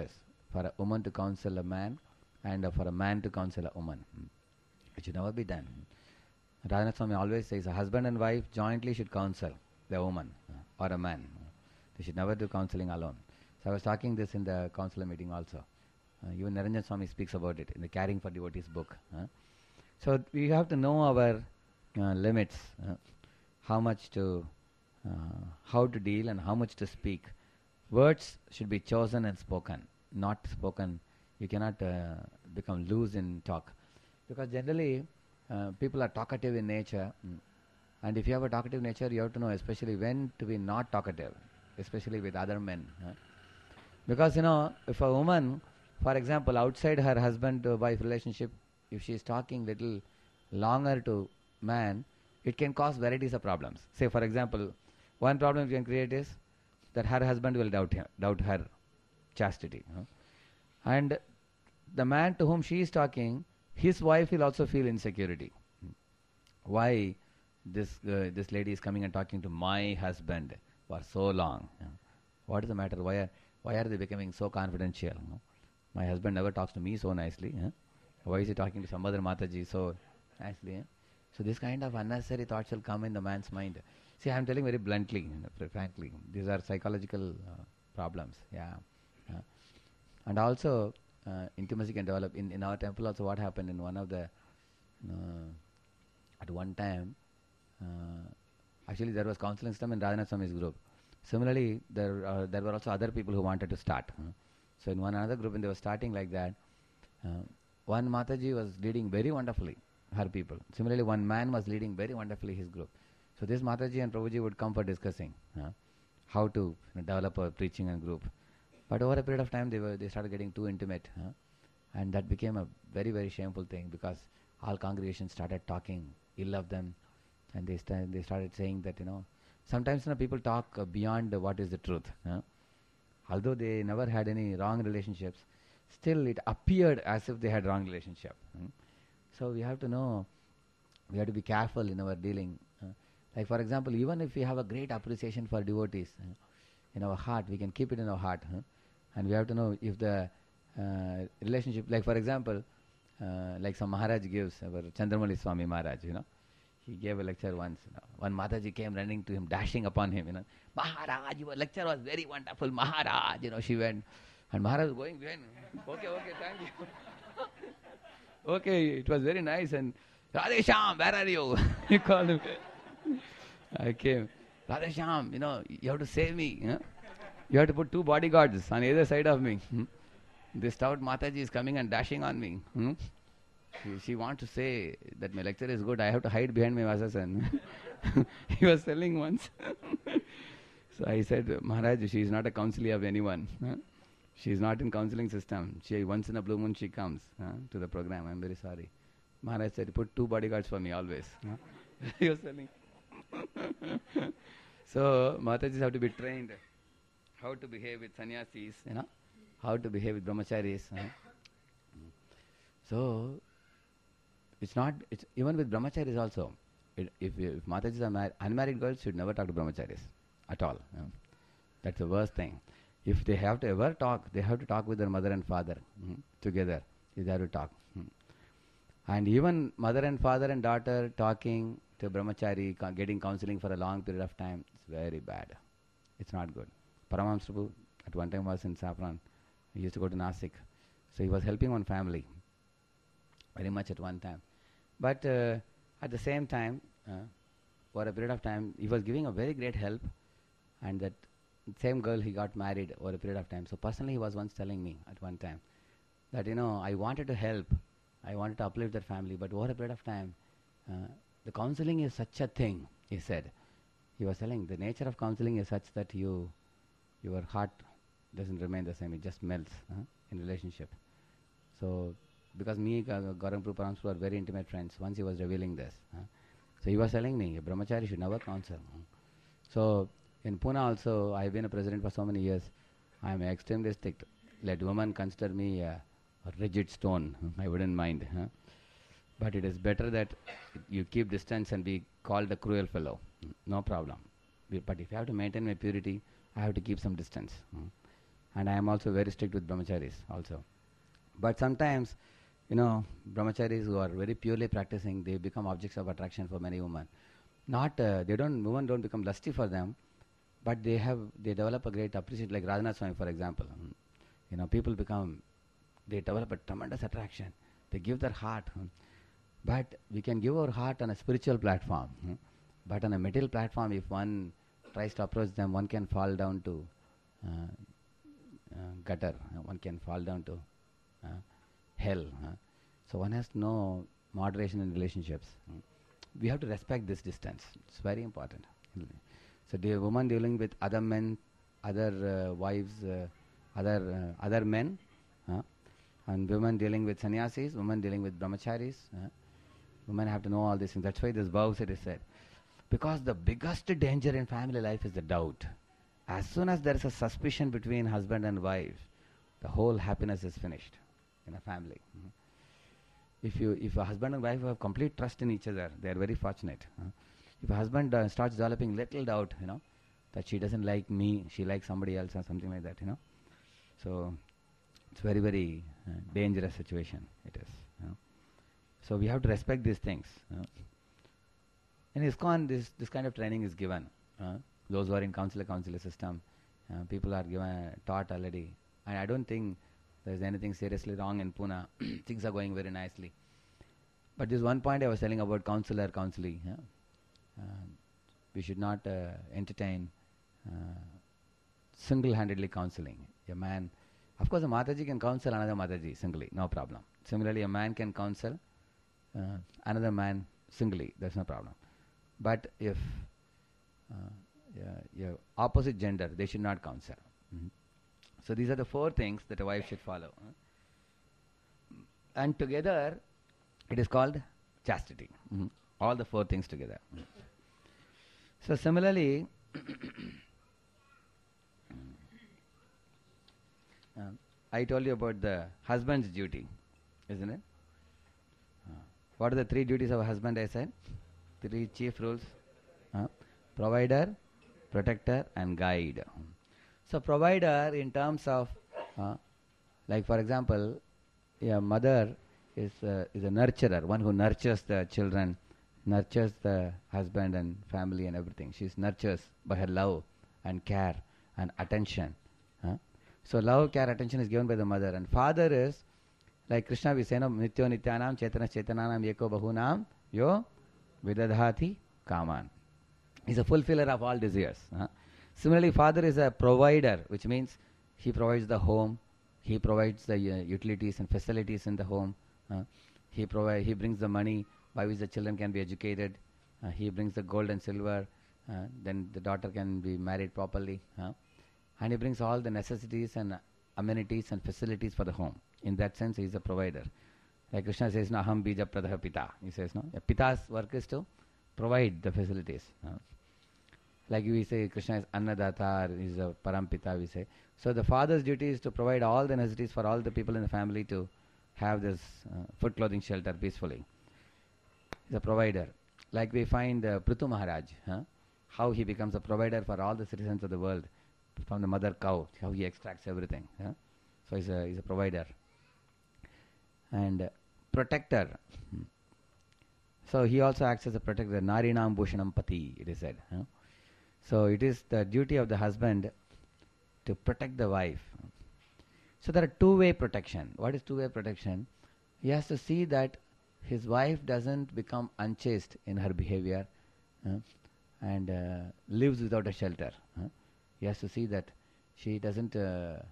for a woman to counsel a man and for a man to counsel a woman. It should never be done. Radhanath Swami always says a husband and wife jointly should counsel the woman or a man. They should never do counseling alone. So I was talking this in the counselor meeting also. Even Naranjan Swami speaks about it in the Caring for Devotees book. So we have to know our limits, how much to, how to deal and how much to speak. Words should be chosen and spoken, not spoken. You cannot become loose in talk. Because generally, people are talkative in nature. And if you have a talkative nature, you have to know especially when to be not talkative, especially with other men. Because, if a woman, for example, outside her husband-wife relationship, if she is talking little longer to man, it can cause varieties of problems. Say, for example, one problem it can create is that her husband will doubt her chastity. And the man to whom she is talking, his wife will also feel insecurity. Why this lady is coming and talking to my husband for so long? What is the matter? Why are they becoming so confidential? My husband never talks to me so nicely. Why is he talking to some other Mataji so nicely? So this kind of unnecessary thoughts will come in the man's mind. See, I am telling very bluntly, frankly, these are psychological problems. And also, intimacy can develop. In our temple also, what happened in one of the, at one time, actually there was counseling system in Radhanath Swami's group. Similarly, there were also other people who wanted to start. So in one another group, when they were starting like that, one Mataji was leading very wonderfully her people. Similarly, one man was leading very wonderfully his group. So this Mataji and Prabhuji would come for discussing how to develop a preaching and group. But over a period of time, they started getting too intimate, and that became a very, very shameful thing because all congregations started talking ill of them, and they started saying that sometimes people talk beyond what is the truth. Although they never had any wrong relationships, still it appeared as if they had wrong relationship. So we have to know, we have to be careful in our dealing. Like for example, even if we have a great appreciation for devotees in our heart, we can keep it in our heart. And we have to know if the relationship, like for example, like some Maharaj gives, our Chandramali Swami Maharaj, he gave a lecture once. One Mataji came running to him, dashing upon him. Maharaj, your lecture was very wonderful. Maharaj, she went. And Maharaj was going behind. Okay, thank you. Okay, it was very nice. And Radhesham, where are you? He called him. I came. Radhesham, you have to save me. You have to put 2 bodyguards on either side of me. This stout Mataji is coming and dashing on me. She wants to say that my lecture is good. I have to hide behind my Vasasan. He was telling once. So I said, Maharaj, she is not a counselor of anyone. She is not in counseling system. She once in a blue moon she comes to the program. I am very sorry. Maharaj said, put 2 bodyguards for me always. He was telling. So Matajis have to be trained how to behave with sannyasis, how to behave with brahmacharis. So it's even with brahmacharis also. If Matajis are married, unmarried girls should never talk to brahmacharis at all. That's the worst thing. If they have to ever talk, they have to talk with their mother and father together. They have to talk. And even mother and father and daughter talking to a brahmachari, getting counseling for a long period of time, it's very bad. It's not good. Paramahamsa Prabhu at one time was in Saffron. He used to go to Nasik. So he was helping one family very much at one time. But at the same time, for a period of time, he was giving a very great help, and that same girl, he got married over a period of time. So personally, he was once telling me at one time that, I wanted to help, I wanted to uplift their family, but over a period of time, the counseling is such a thing, he said. He was telling the nature of counseling is such that your heart doesn't remain the same, it just melts in relationship. So, because me, Gauranga Prabhu Paramsa were very intimate friends, once he was revealing this. So he was telling me, a brahmachari should never counsel. So, in Pune also, I have been a president for so many years. I am extremely strict. Let women consider me a rigid stone. I wouldn't mind. But it is better that you keep distance and be called a cruel fellow. No problem. But if I have to maintain my purity, I have to keep some distance. And I am also very strict with brahmacharis also. But sometimes, brahmacharis who are very purely practicing, they become objects of attraction for many women. Not, women don't become lusty for them, but they develop a great appreciation, like Radhanath Swami, for example. People they develop a tremendous attraction. They give their heart. But we can give our heart on a spiritual platform. But on a material platform, if one tries to approach them, one can fall down to gutter. One can fall down to hell. So one has to know moderation in relationships. We have to respect this distance. It's very important. So the woman dealing with other men, other wives, other men, and women dealing with sannyasis, women dealing with brahmacharis. Women have to know all these things. That's why this vows it is said. Because the biggest danger in family life is the doubt. As soon as there is a suspicion between husband and wife, the whole happiness is finished in a family. If a husband and wife have complete trust in each other, they are very fortunate. If a husband starts developing little doubt, that she doesn't like me, she likes somebody else or something like that, So it's very, very dangerous situation it is. So we have to respect these things. In ISKCON, this kind of training is given. Those who are in counselor system, people are taught already. And I don't think there's anything seriously wrong in Pune. Things are going very nicely. But this one point I was telling about counseling. We should not entertain single-handedly counseling. A man, of course, a Mataji can counsel another Mataji singly, no problem. Similarly, a man can counsel another man singly, there's no problem. But if your opposite gender, they should not counsel. So these are the 4 things that a wife should follow. And together, it is called chastity. All the 4 things together. So similarly, I told you about the husband's duty, isn't it? What are the 3 duties of a husband, I said? 3 chief rules. Provider, protector, and guide. So provider in terms of, like for example, a mother is a nurturer, one who nurtures the children, nurtures the husband and family and everything. She nurtures by her love and care and attention. So love, care, attention is given by the mother. And father is, like Krishna we say, Nityo Nityanam, Chetana Chetananam, Yeko Bahunam, Yo Vidadhati Kaman. He's a fulfiller of all desires. Similarly, father is a provider, which means he provides the home, he provides the utilities and facilities in the home. He brings the money by which the children can be educated. He brings the gold and silver. Then the daughter can be married properly. And he brings all the necessities and amenities and facilities for the home. In that sense, he is a provider. Like Krishna says, Aham bija pradha pita. He says, a pita's work is to provide the facilities. Like we say, Krishna is Annadatar, is a Parampita, we say. So the father's duty is to provide all the necessities for all the people in the family to have this food, clothing, shelter peacefully. He's a provider. Like we find Prithu Maharaj, how he becomes a provider for all the citizens of the world from the mother cow, how he extracts everything. So he's a provider. And protector. So he also acts as a protector. Narinam Bhushanam Pati, it is said. So it is the duty of the husband to protect the wife. So there are 2-way protection. What is 2-way protection? He has to see that his wife doesn't become unchaste in her behavior and lives without a shelter. He has to see that she doesn't, in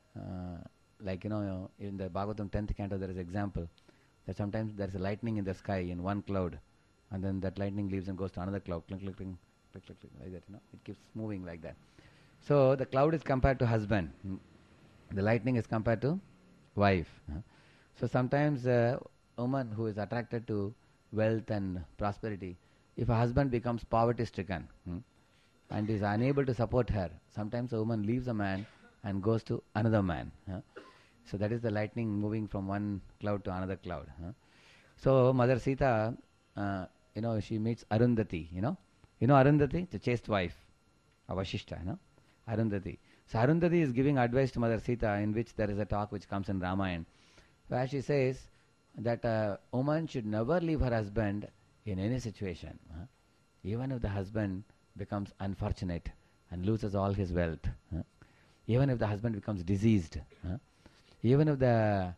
the Bhagavatam 10th canto there is an example that sometimes there is a lightning in the sky in one cloud, and then that lightning leaves and goes to another cloud, clink, clink, clink, clink, clink, clink, like that. It keeps moving like that. So the cloud is compared to husband. The lightning is compared to wife. So sometimes a woman who is attracted to wealth and prosperity, if a husband becomes poverty-stricken and is unable to support her, sometimes a woman leaves a man and goes to another man. So that is the lightning moving from one cloud to another cloud. So Mother Sita, she meets Arundhati. You know Arundhati, the chaste wife of Vashishta. Arundhati. So Arundhati is giving advice to Mother Sita, in which there is a talk which comes in Ramayana, where she says that a woman should never leave her husband in any situation, even if the husband becomes unfortunate and loses all his wealth, even if the husband becomes diseased, even if the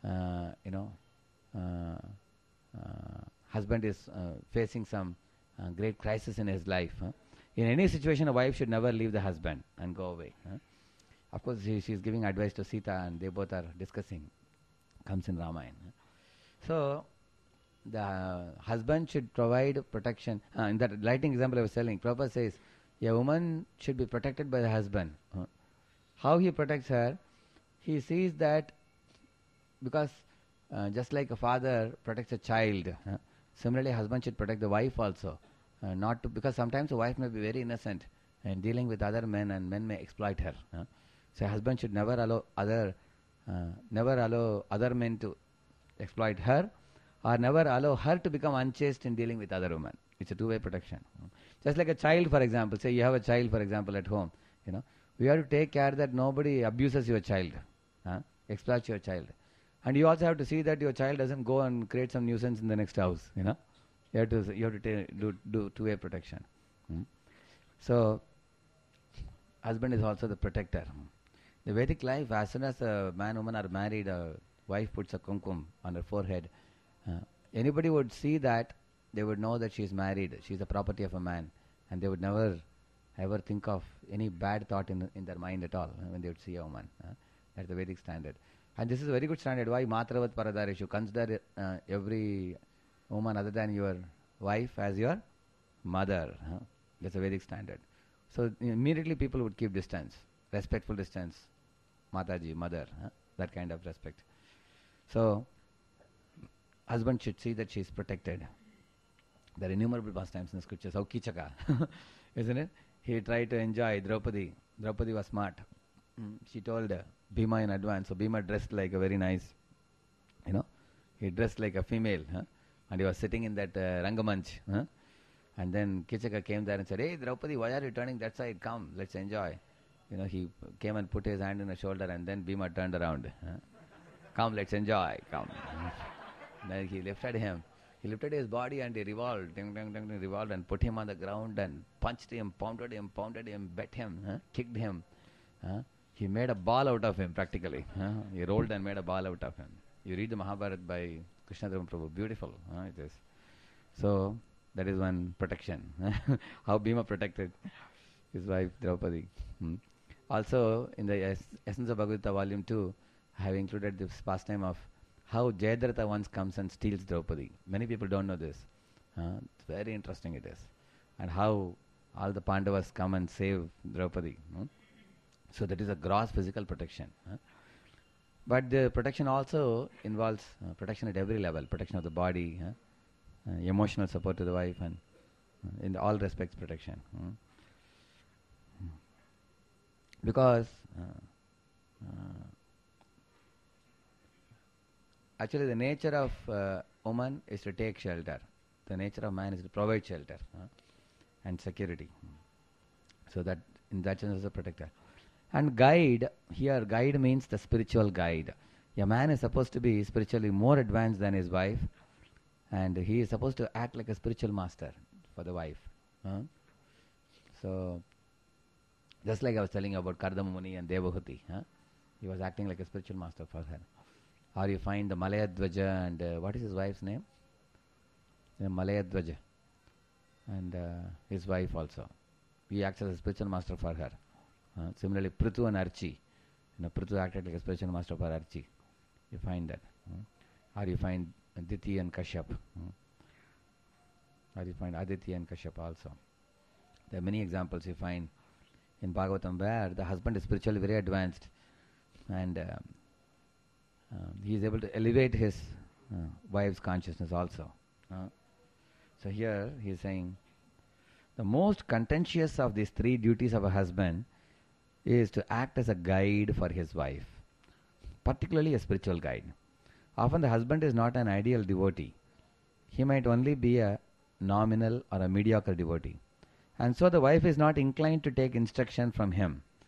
husband is facing some great crisis in his life. In any situation, a wife should never leave the husband and go away. Of course, she is giving advice to Sita, and they both are discussing. Comes in Ramayana. So, the husband should provide protection. In that lighting example I was telling, Prabhupada says, a woman should be protected by the husband. How he protects her? He sees that because just like a father protects a child, similarly a husband should protect the wife also. Not to, because sometimes a wife may be very innocent and dealing with other men, and men may exploit her. So a husband should never allow other men to exploit her, or never allow her to become unchaste in dealing with other women. It's a two-way protection. Just like a child, for example. Say you have a child, for example, at home. We have to take care that nobody abuses your child, exploits your child. And you also have to see that your child doesn't go and create some nuisance in the next house. You have to do two-way protection. So, husband is also the protector. The Vedic life, as soon as a man and woman are married, a wife puts a kumkum on her forehead. Anybody would see that, they would know that she is married, she is the property of a man, and they would never ever think of any bad thought in their mind at all when they would see a woman. That's the Vedic standard. And this is a very good standard. Why? Matravat paradareshu. Consider every woman other than your wife as your mother. That's a Vedic standard. So immediately people would keep distance, respectful distance. Mataji, mother, that kind of respect. So, husband should see that she is protected. There are innumerable pastimes in the scriptures. How Kichaka, isn't it? He tried to enjoy Draupadi. Draupadi was smart. She told Bhima in advance. So Bhima dressed like a very nice, he dressed like a female, and he was sitting in that Rangamanch. And then Kichaka came there and said, "Hey Draupadi, why are you turning that side? Come, let's enjoy." He came and put his hand on her shoulder, and then Bhima turned around. Come, let's enjoy. Come. Then he lifted him. He lifted his body and he revolved, revolved, and put him on the ground and punched him, pounded him, bet him, kicked him. He made a ball out of him practically. He rolled and made a ball out of him. You read the Mahabharata by Krishnadeva Prabhu. Beautiful. It is. So that is one protection. How Bhima protected his wife Draupadi. Also, in the Essence of Bhagavad Gita Volume 2, I have included this pastime of how Jayadratha once comes and steals Draupadi. Many people don't know this. It's very interesting it is. And how all the Pandavas come and save Draupadi. So that is a gross physical protection. But the protection also involves protection at every level. Protection of the body, emotional support to the wife, and in all respects protection. Because actually the nature of woman is to take shelter. The nature of man is to provide shelter and security. So that in that sense is a protector. And guide, here guide means the spiritual guide. A man is supposed to be spiritually more advanced than his wife, and he is supposed to act like a spiritual master for the wife. So, just like I was telling you about Kardama Muni and Devahuti, he was acting like a spiritual master for her. Or you find the Malayadvaja and what is his wife's name? Malayadvaja and his wife also. He acts as a spiritual master for her. Similarly, Prithu and Archi. Prithu acted like a spiritual master for Archi. You find that. Or you find Aditi and Kashyap. Or you find Aditi and Kashyap also. There are many examples you find in Bhagavatam where the husband is spiritually very advanced and he is able to elevate his wife's consciousness also. So here he is saying, the most contentious of these three duties of a husband is to act as a guide for his wife, particularly a spiritual guide. Often the husband is not an ideal devotee. He might only be a nominal or a mediocre devotee. And so the wife is not inclined to take instruction from him.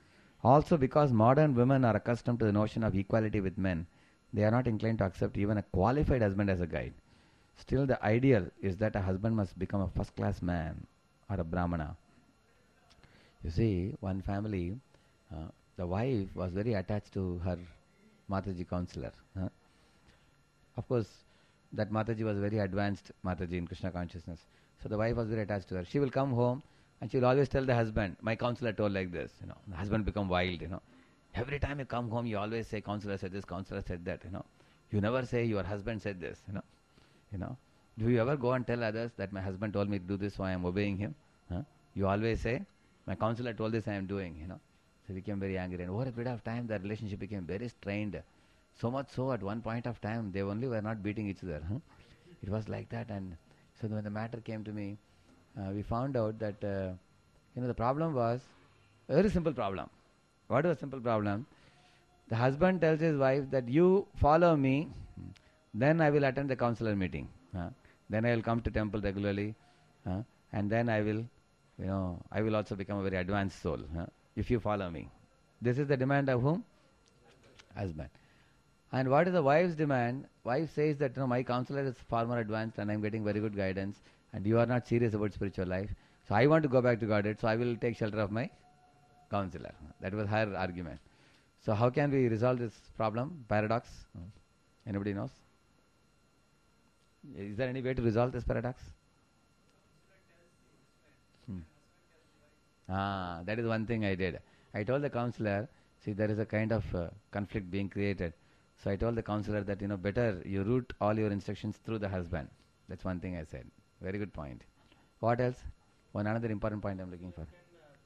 Also, because modern women are accustomed to the notion of equality with men, they are not inclined to accept even a qualified husband as a guide. Still, the ideal is that a husband must become a first-class man or a brahmana. You see, one family, the wife was very attached to her Mataji counselor. Of course, that Mataji was very advanced Mataji in Krishna consciousness. So the wife was very attached to her. She will come home and she will always tell the husband, my counselor told like this. The husband become wild. Every time you come home, you always say, counselor said this, counselor said that. You never say your husband said this. Do you ever go and tell others that my husband told me to do this, so I am obeying him? You always say, my counselor told this, I am doing. So he became very angry, and over a period of time, the relationship became very strained. So much so, at one point of time, they only were not beating each other. It was like that, and so when the matter came to me, we found out that the problem was a very simple problem. What was a simple problem? The husband tells his wife that you follow me, then I will attend the counselor meeting. Then I will come to temple regularly, and then I will also become a very advanced soul. If you follow me. This is the demand of whom? Husband. And what is the wife's demand? Wife says that my counselor is far more advanced and I am getting very good guidance and you are not serious about spiritual life. So I want to go back to Godhead, so I will take shelter of my counselor. That was her argument. So how can we resolve this problem? Paradox? Anybody knows? Is there any way to resolve this paradox? That is one thing I did. I told the counselor, see, there is a kind of conflict being created. So I told the counselor that, better you route all your instructions through the husband. That's one thing I said. Very good point. What else? One another important point I'm looking for.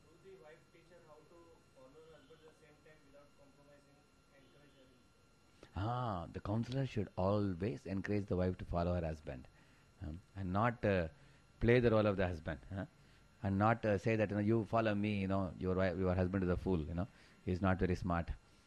The counselor should always encourage the wife to follow her husband and not play the role of the husband. And not say that you follow me, your husband is a fool, he's not very smart,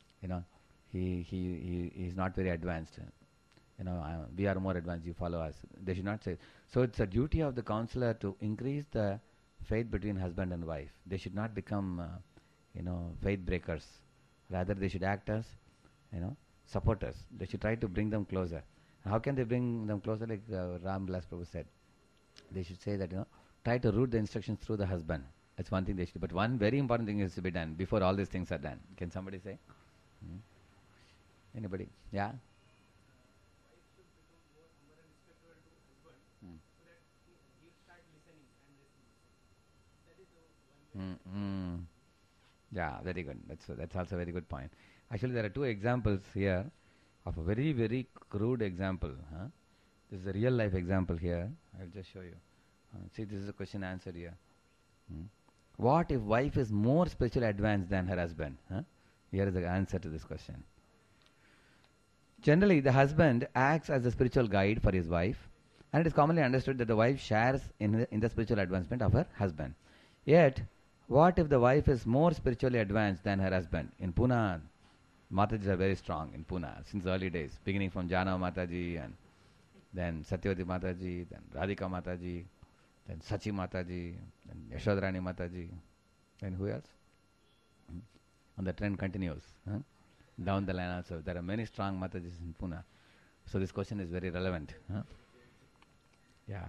he is not very advanced, we are more advanced, you follow us. They should not say. So it's a duty of the counselor to increase the faith between husband and wife. They should not become faith breakers. Rather they should act as supporters. They should try to bring them closer. And how can they bring them closer? Like Ram Vilas Prabhu said, they should say that try to route the instructions through the husband. That's one thing they should do. But one very important thing is to be done before all these things are done. Can somebody say? Anybody? Yeah? Yeah, very good. That's also a very good point. Actually, there are two examples here of a very, very crude example. This is a real life example here. I'll just show you. See, this is a question answered here. What if wife is more spiritually advanced than her husband? Here is the answer to this question. Generally, the husband acts as a spiritual guide for his wife, and it is commonly understood that the wife shares in the spiritual advancement of her husband. Yet, what if the wife is more spiritually advanced than her husband? In Pune, Matajis are very strong in Pune since early days, beginning from Jana Mataji and then Satyavati Mataji, then Radhika Mataji, then Sachi Mataji, then Yashodarani Mataji, then who else? And the trend continues. Down the line also, there are many strong Matajis in Pune. So this question is very relevant. Yeah.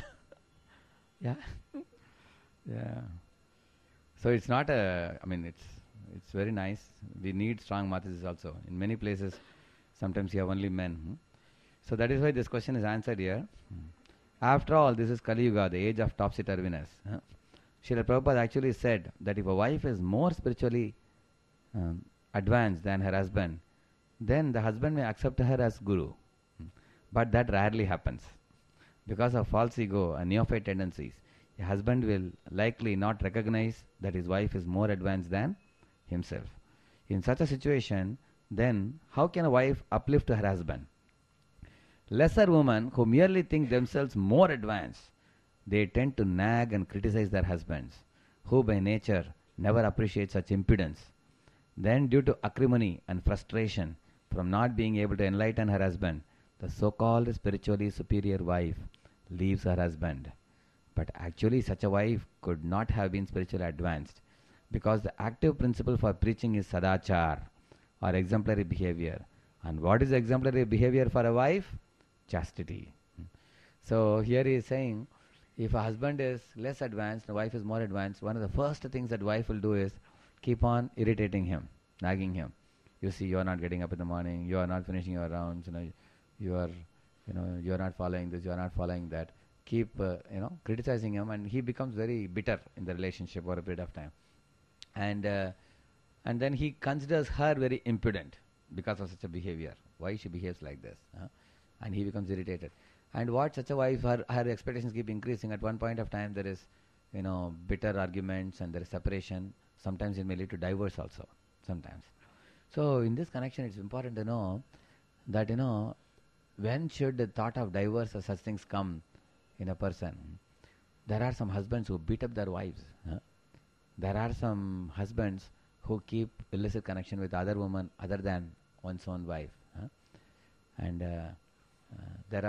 Yeah. Yeah. So it's not it's very nice. We need strong Matajis also. In many places, sometimes you have only men. So that is why this question is answered here. After all, this is Kali Yuga, the age of topsy-turviness. Srila Prabhupada actually said that if a wife is more spiritually advanced than her husband, then the husband may accept her as guru. But that rarely happens. Because of false ego and neophyte tendencies, a husband will likely not recognize that his wife is more advanced than himself. In such a situation, then how can a wife uplift her husband? Lesser women who merely think themselves more advanced, they tend to nag and criticize their husbands, who by nature never appreciate such impudence. Then, due to acrimony and frustration from not being able to enlighten her husband, the so-called spiritually superior wife leaves her husband. But actually such a wife could not have been spiritually advanced, because the active principle for preaching is sadachar, or exemplary behavior. And what is exemplary behavior for a wife? Chastity. So here he is saying, if a husband is less advanced, the wife is more advanced, one of the first things that wife will do is keep on irritating him, nagging him. You see, you are not getting up in the morning, you are not finishing your rounds, you are not following this, you are not following that. Keep, criticizing him, and he becomes very bitter in the relationship for a period of time. And then he considers her very impudent because of such a behavior. Why she behaves like this? And he becomes irritated. And what such a wife, her expectations keep increasing. At one point of time, there is, bitter arguments and there is separation. Sometimes it may lead to divorce also. Sometimes. So in this connection, it's important to know that, when should the thought of divorce or such things come in a person? There are some husbands who beat up their wives. There are some husbands who keep illicit connection with other women other than one's own wife. And there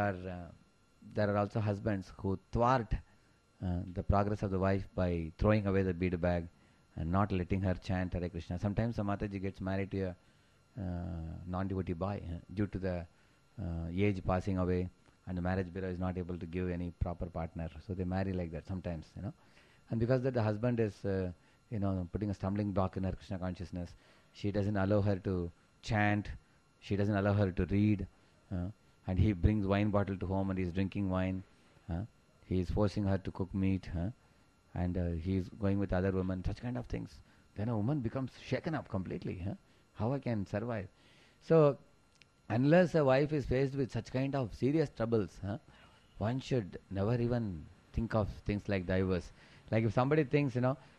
are also husbands who thwart the progress of the wife by throwing away the bead bag and not letting her chant Hare Krishna. Sometimes a Mataji gets married to a non-devotee boy due to the age passing away, and the marriage bureau is not able to give any proper partner. So they marry like that sometimes, And because that the husband is, putting a stumbling block in her Krishna consciousness, she doesn't allow her to chant, she doesn't allow her to read, and he brings wine bottle to home and he's drinking wine. He is forcing her to cook meat, and he is going with other women, such kind of things. Then a woman becomes shaken up completely. How I can survive? So, unless a wife is faced with such kind of serious troubles, one should never even think of things like divorce. Like if somebody thinks,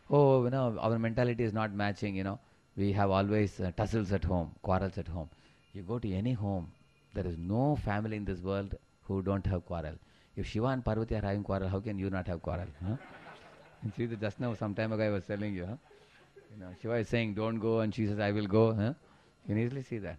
our mentality is not matching, we have always tussles at home, quarrels at home. You go to any home, there is no family in this world who don't have quarrel. If Shiva and Parvati are having quarrel, how can you not have quarrel? And see, just now, some time ago I was telling you, Shiva is saying, don't go, and she says, I will go. You can easily see that.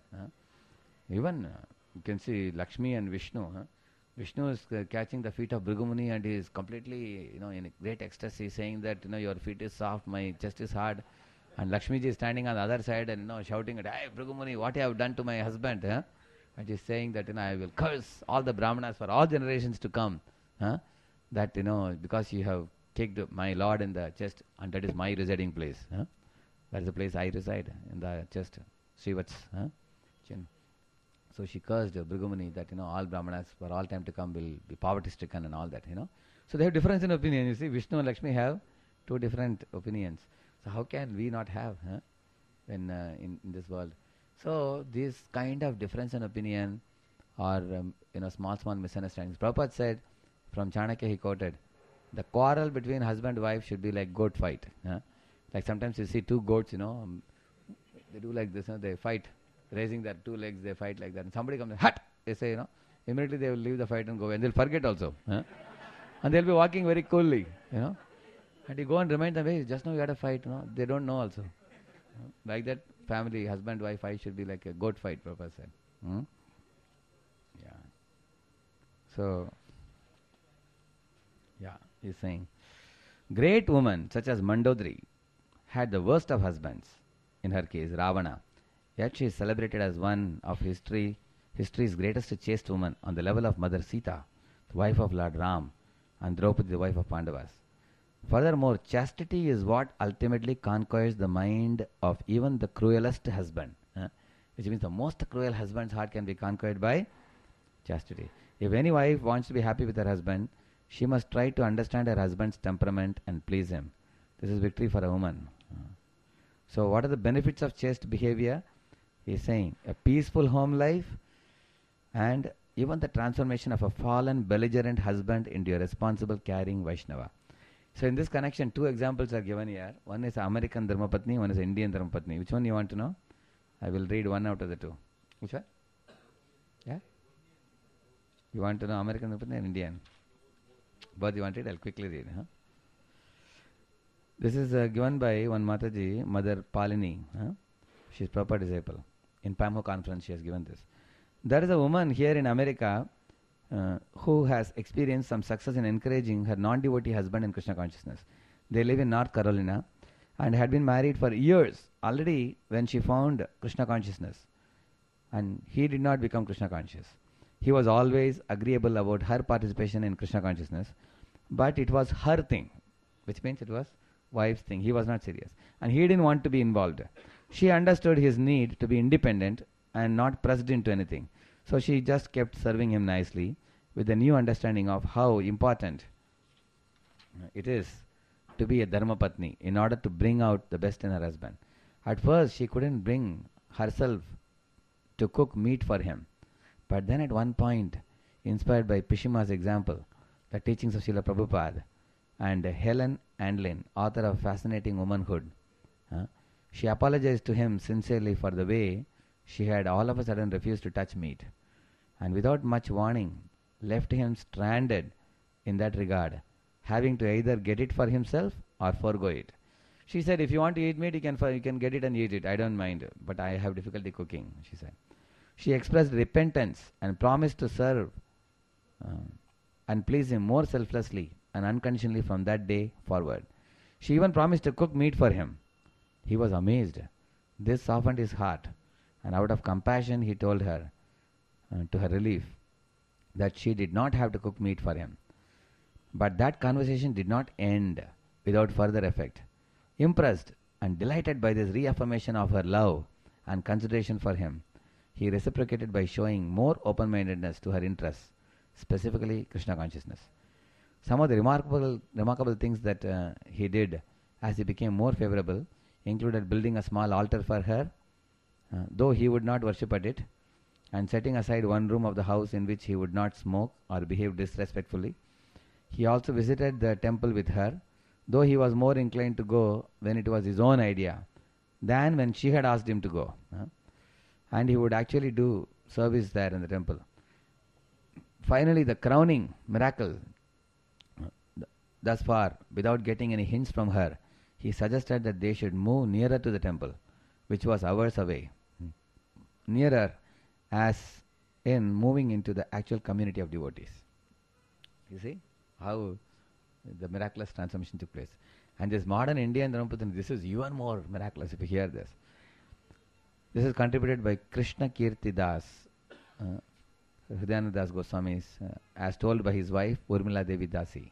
Even you can see Lakshmi and Vishnu. Vishnu is catching the feet of Bhrigumuni and he is completely, in a great ecstasy, saying that, your feet is soft, my chest is hard. And Lakshmi ji is standing on the other side and, shouting at, hey, Bhrigumuni, what you have done to my husband? And she is saying that, I will curse all the Brahmanas for all generations to come. That, because you have kicked my lord in the chest, and that is my residing place. That is the place I reside, in the chest. Srivats. Chin. So she cursed Bhrigumuni that, all Brahmanas for all time to come will be poverty stricken and all that, So they have difference in opinion. You see, Vishnu and Lakshmi have two different opinions. So how can we not have when in this world? So this kind of difference in opinion or, small misunderstandings. Prabhupada said, from Chanakya he quoted, the quarrel between husband and wife should be like goat fight. Like sometimes you see two goats, they do like this, they fight. Raising their two legs, they fight like that. And somebody comes, hut! They say, immediately they will leave the fight and go away. And they'll forget also. And they'll be walking very coolly, And you go and remind them, hey, just now you had a fight, They don't know also. Like that, family, husband, wife fight should be like a goat fight, Prabhupada said. Yeah. So, he's saying, great woman such as Mandodari had the worst of husbands, in her case, Ravana. Yet she is celebrated as one of history's greatest chaste woman on the level of Mother Sita, the wife of Lord Ram, and Draupadi, the wife of Pandavas. Furthermore, chastity is what ultimately conquers the mind of even the cruelest husband. Which means the most cruel husband's heart can be conquered by chastity. If any wife wants to be happy with her husband, she must try to understand her husband's temperament and please him. This is victory for a woman. So what are the benefits of chaste behavior? He is saying a peaceful home life and even the transformation of a fallen, belligerent husband into a responsible, caring Vaishnava. So in this connection, two examples are given here. One is American Dharmapatni, one is Indian Dharmapatni. Which one you want to know? I will read one out of the two. Which one? Yeah? You want to know American Dharmapatni and Indian? Both you want it? I'll quickly read. This is given by one Mataji, Mother Palini. She is proper disciple. In PAMO conference she has given this. There is a woman here in America who has experienced some success in encouraging her non-devotee husband in Krishna consciousness. They live in North Carolina and had been married for years already when she found Krishna consciousness. And he did not become Krishna conscious. He was always agreeable about her participation in Krishna consciousness, but it was her thing, which means it was wife's thing. He was not serious. And he didn't want to be involved. She understood his need to be independent and not pressed into anything. So she just kept serving him nicely with a new understanding of how important it is to be a Dharma Patni in order to bring out the best in her husband. At first, she couldn't bring herself to cook meat for him. But then at one point, inspired by Pishima's example, the teachings of Srila Prabhupada, and Helen Andlin, author of Fascinating Womanhood, she apologized to him sincerely for the way she had all of a sudden refused to touch meat, and without much warning left him stranded in that regard, having to either get it for himself or forego it. She said, if you want to eat meat, you can get it and eat it. I don't mind, but I have difficulty cooking, she said. She expressed repentance and promised to serve and please him more selflessly and unconditionally from that day forward. She even promised to cook meat for him. He was amazed. This softened his heart, and out of compassion he told her, to her relief, that she did not have to cook meat for him. But that conversation did not end without further effect. Impressed and delighted by this reaffirmation of her love and consideration for him, he reciprocated by showing more open-mindedness to her interests, specifically Krishna consciousness. Some of the remarkable things that he did as he became more favorable included building a small altar for her, though he would not worship at it, and setting aside one room of the house in which he would not smoke or behave disrespectfully. He also visited the temple with her, though he was more inclined to go when it was his own idea than when she had asked him to go. And he would actually do service there in the temple. Finally, the crowning miracle, thus far, without getting any hints from her, he suggested that they should move nearer to the temple, which was hours away. Nearer as in moving into the actual community of devotees. You see how the miraculous transformation took place. And this modern Indian Dharmapatni, this is even more miraculous if you hear this. This is contributed by Krishna Kirti Das, Hridayananda Das Goswami, as told by his wife Urmila Devi Dasi.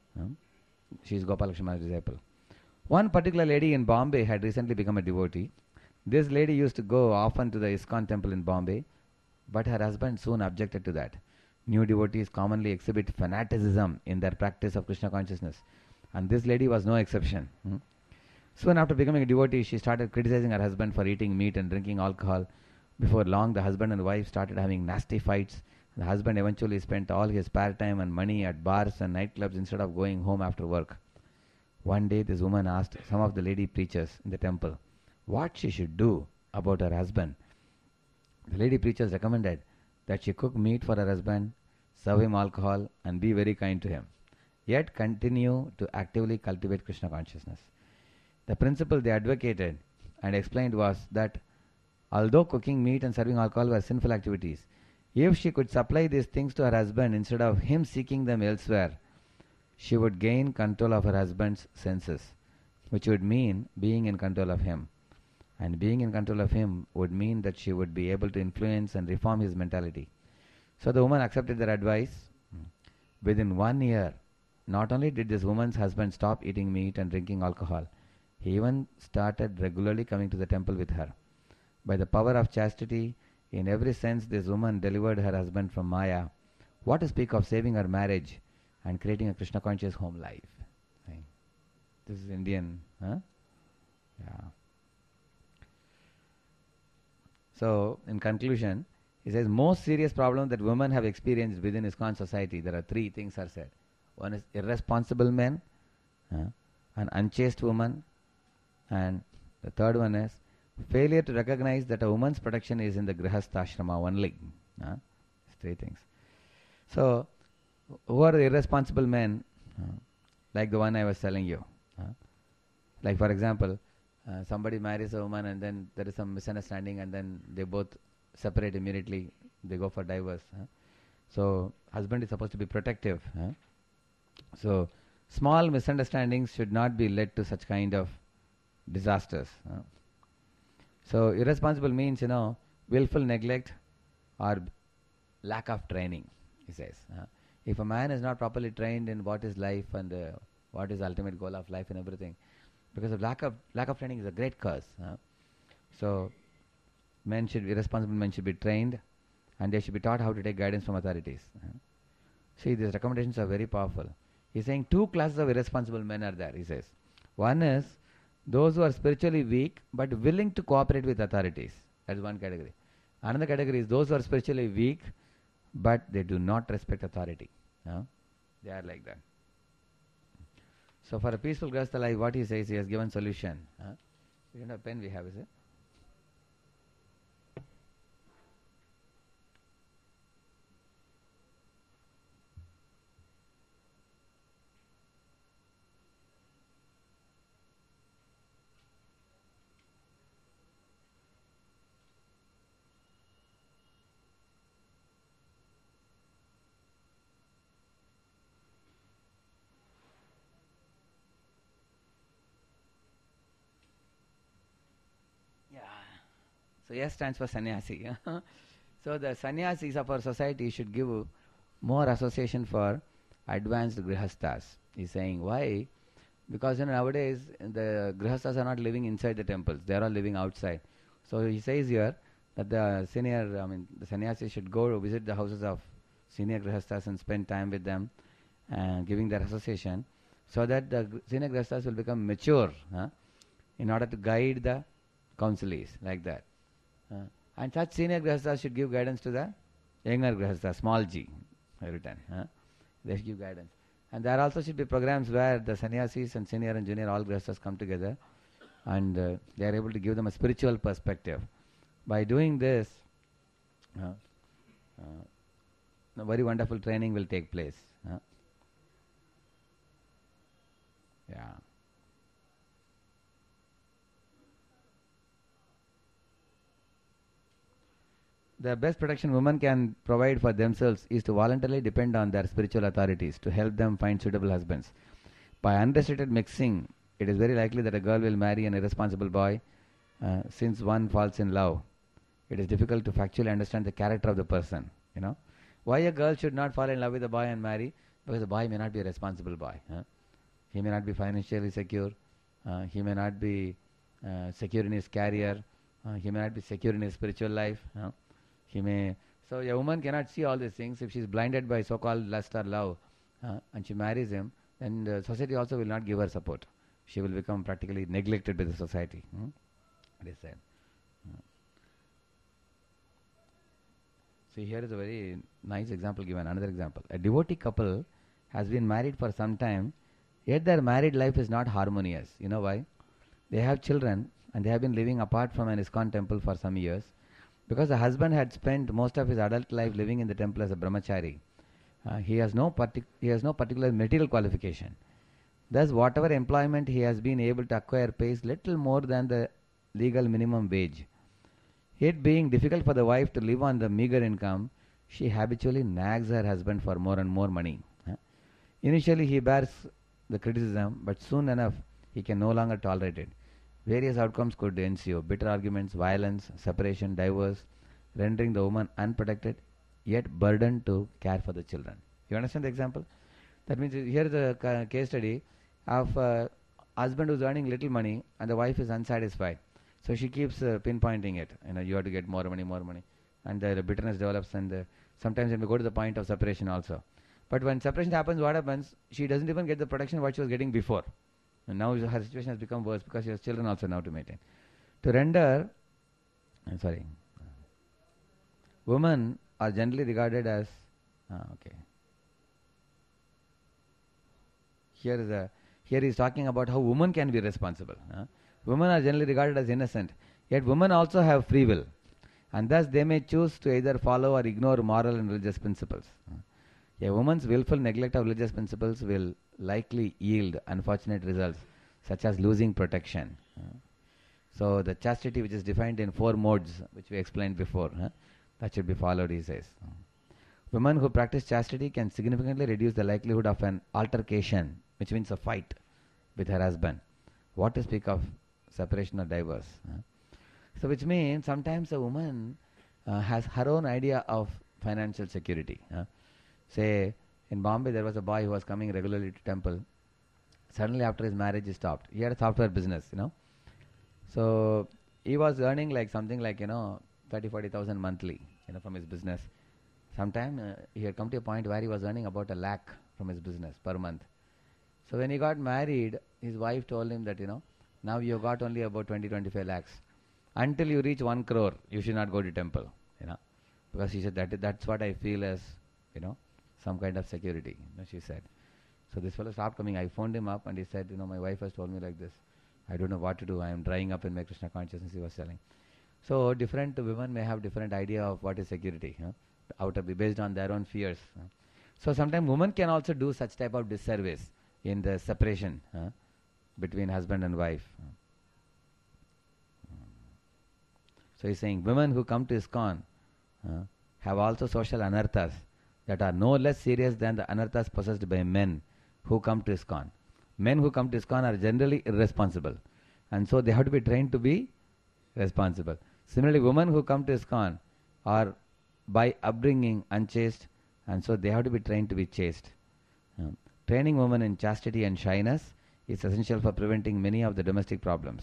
She is Gopal Lakshmana's disciple. One particular lady in Bombay had recently become a devotee. This lady used to go often to the ISKCON temple in Bombay, but her husband soon objected to that. New devotees commonly exhibit fanaticism in their practice of Krishna consciousness, and this lady was no exception. Soon after becoming a devotee, she started criticizing her husband for eating meat and drinking alcohol. Before long, the husband and wife started having nasty fights. The husband eventually spent all his spare time and money at bars and nightclubs instead of going home after work. One day, this woman asked some of the lady preachers in the temple what she should do about her husband. The lady preachers recommended that she cook meat for her husband, serve him alcohol, and be very kind to him, yet continue to actively cultivate Krishna consciousness. The principle they advocated and explained was that although cooking meat and serving alcohol were sinful activities, if she could supply these things to her husband instead of him seeking them elsewhere, she would gain control of her husband's senses, which would mean being in control of him. And being in control of him would mean that she would be able to influence and reform his mentality. So the woman accepted their advice. Within 1 year, not only did this woman's husband stop eating meat and drinking alcohol, he even started regularly coming to the temple with her. By the power of chastity, in every sense, this woman delivered her husband from Maya. What to speak of saving her marriage and creating a Krishna conscious home life? This is Indian, huh? Yeah. So, in conclusion, he says most serious problem that women have experienced within ISKCON society, there are 3 things are said. One is irresponsible men, an unchaste woman, and the third one is failure to recognize that a woman's protection is in the grihastha ashrama only. 3 things. So, who are the irresponsible men? Like the one I was telling you. Like for example, somebody marries a woman and then there is some misunderstanding and then they both separate immediately. They go for divorce. So, husband is supposed to be protective. So, small misunderstandings should not be led to such kind of disasters. So irresponsible means, willful neglect or lack of training, he says. If a man is not properly trained in what is life and what is the ultimate goal of life and everything, because of lack of training is a great curse. So irresponsible men should be trained, and they should be taught how to take guidance from authorities. See, these recommendations are very powerful. He's saying two classes of irresponsible men are there, he says. One is those who are spiritually weak but willing to cooperate with authorities. That is one category. Another category is those who are spiritually weak but they do not respect authority. They are like that. So for a peaceful Grihastha life, what he says, he has given solution. We don't have pen, we have, is it? So S stands for sannyasi. So the sannyasis of our society should give more association for advanced grihasthas. He's saying why? Because nowadays the grihasthas are not living inside the temples; they are all living outside. So he says here that the sannyasis should go to visit the houses of senior grihasthas and spend time with them, giving their association, so that the senior grihasthas will become mature, in order to guide the counselees, like that. And such senior grihasthas should give guidance to the younger grihasthas, small g, every time. They should give guidance. And there also should be programs where the sannyasis and senior and junior all grihasthas come together, and they are able to give them a spiritual perspective. By doing this, a very wonderful training will take place. Yeah. The best protection women can provide for themselves is to voluntarily depend on their spiritual authorities to help them find suitable husbands. By unrestricted mixing, it is very likely that a girl will marry an irresponsible boy. Since one falls in love, it is difficult to factually understand the character of the person. Why a girl should not fall in love with a boy and marry? Because the boy may not be a responsible boy. He may not be financially secure. He may not be secure in his career. He may not be secure in his spiritual life. So a woman cannot see all these things. If she is blinded by so-called lust or love, and she marries him, then the society also will not give her support. She will become practically neglected by the society. It is said. See, here is a very nice example given. Another example. A devotee couple has been married for some time, yet their married life is not harmonious. You know why? They have children and they have been living apart from an ISKCON temple for some years. Because the husband had spent most of his adult life living in the temple as a brahmachari, he has no particular material qualification. Thus, whatever employment he has been able to acquire pays little more than the legal minimum wage. It being difficult for the wife to live on the meager income, she habitually nags her husband for more and more money. Initially, he bears the criticism, but soon enough, he can no longer tolerate it. Various outcomes could ensue: bitter arguments, violence, separation, divorce, rendering the woman unprotected yet burdened to care for the children. You understand the example? That means here is a case study of a husband who is earning little money and the wife is unsatisfied. So she keeps pinpointing it. You have to get more money. And the bitterness develops, and sometimes it may go to the point of separation also. But when separation happens, what happens? She doesn't even get the protection what she was getting before. And now her situation has become worse because she has children also now to maintain. To render, women are generally regarded as, Here he is talking about how women can be responsible. Women are generally regarded as innocent, yet women also have free will, and thus they may choose to either follow or ignore moral and religious principles. A woman's willful neglect of religious principles will likely yield unfortunate results, such as losing protection. So the chastity which is defined in 4 modes, which we explained before, that should be followed, he says. Women who practice chastity can significantly reduce the likelihood of an altercation, which means a fight, with her husband. What to speak of separation or divorce. So which means sometimes a woman has her own idea of financial security. Say, in Bombay there was a boy who was coming regularly to temple. Suddenly after his marriage he stopped. He had a software business, So he was earning like something like, 30,000-40,000 monthly, from his business. Sometime he had come to a point where he was earning about 1 lakh from his business per month. So when he got married, his wife told him that, now you got only about 20-25 lakhs. Until you reach 1 crore, you should not go to temple, Because she said that's what I feel as, some kind of security, she said. So this fellow stopped coming. I phoned him up and he said, my wife has told me like this. I don't know what to do. I am drying up in my Krishna consciousness, he was telling. So different women may have different idea of what is security, based on their own fears. So sometimes women can also do such type of disservice in the separation between husband and wife. So he's saying women who come to ISKCON have also social anarthas that are no less serious than the anarthas possessed by men who come to ISKCON. Men who come to ISKCON are generally irresponsible, and so they have to be trained to be responsible. Similarly, women who come to ISKCON are by upbringing unchaste, and so they have to be trained to be chaste. Training women in chastity and shyness is essential for preventing many of the domestic problems.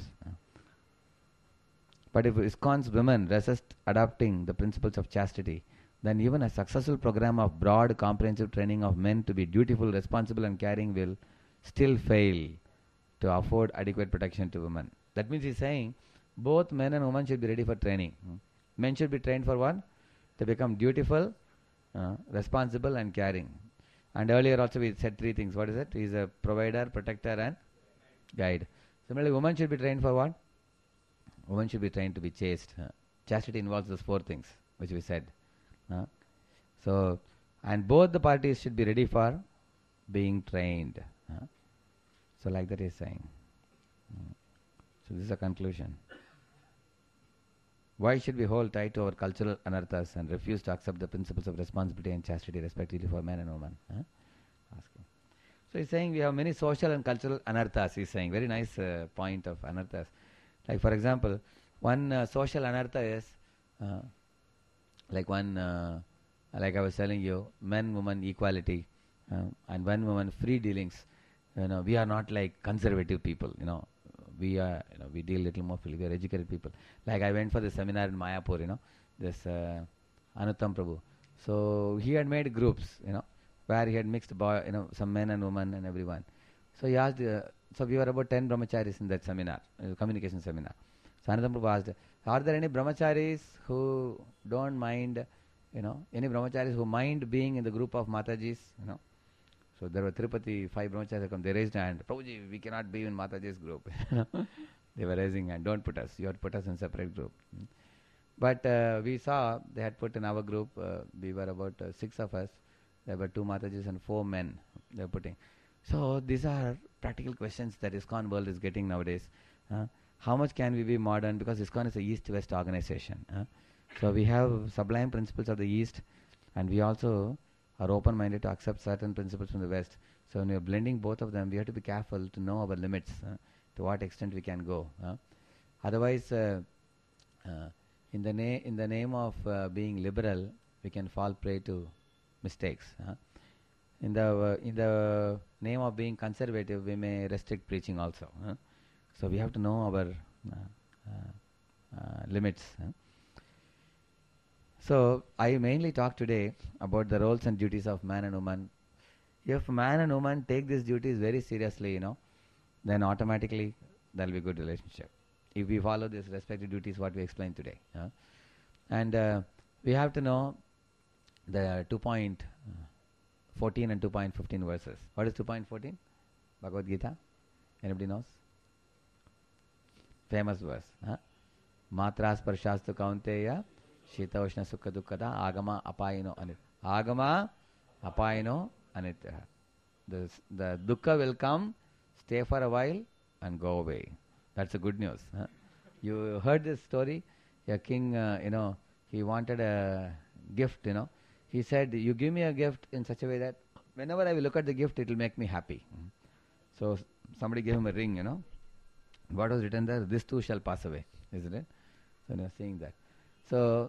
But if ISKCON's women resist adopting the principles of chastity, then even a successful program of broad, comprehensive training of men to be dutiful, responsible and caring will still fail to afford adequate protection to women. That means he's saying both men and women should be ready for training. Men should be trained for what? To become dutiful, responsible and caring. And earlier also we said 3 things. What is it? He is a provider, protector and guide. Similarly, women should be trained for what? Women should be trained to be chaste. Chastity involves those 4 things which we said. So, and both the parties should be ready for being trained. So like that he is saying. So this is a conclusion. Why should we hold tight to our cultural anarthas and refuse to accept the principles of responsibility and chastity respectively for men and women? Asking. So he's saying we have many social and cultural anarthas. He's saying very nice point of anarthas. Like for example, one social anartha is like I was telling you, men-woman equality and men-woman free dealings. We are not like conservative people. We are, we deal little more freely. We are educated people. Like I went for the seminar in Mayapur. This Anuttam Prabhu. So he had made groups. Where he had mixed some men and women and everyone. So he asked. So we were about 10 brahmacharis in that seminar, communication seminar. So Anuttam Prabhu asked, are there any brahmacharis who don't mind, any brahmacharis who mind being in the group of Matajis, So there were Tirupati, 5 brahmacharis come. They raised hand. Prabhuji, we cannot be in Mataji's group. They were raising hand. Don't put us. You have to put us in separate group. But we saw they had put in our group. We were about 6 of us. There were 2 Matajis and 4 men. They were putting. So these are practical questions that ISKCON world is getting nowadays. How much can we be modern? Because ISKCON is a East-West organization. So we have sublime principles of the East, and we also are open-minded to accept certain principles from the West. So when we are blending both of them, we have to be careful to know our limits, to what extent we can go. Otherwise, in the name of being liberal, we can fall prey to mistakes. In the name of being conservative, we may restrict preaching also. So we have to know our limits. So I mainly talk today about the roles and duties of man and woman. If man and woman take these duties very seriously, then automatically there will be good relationship. If we follow these respective duties, what we explained today. And we have to know the 2.14 and 2.15 verses. What is 2.14? Bhagavad Gita? Anybody knows? Famous verse. Matra sparshastu kaunteya Shita Ushna Sukha Dukkada Agama Apayino Anit. Agama Apayino Anitya. The dukkha will come, stay for a while and go away. That's a good news. You heard this story? A king, he wanted a gift, He said, you give me a gift in such a way that whenever I will look at the gift, it will make me happy. So somebody gave him a ring, What was written there? This too shall pass away, isn't it? So you're seeing that. So,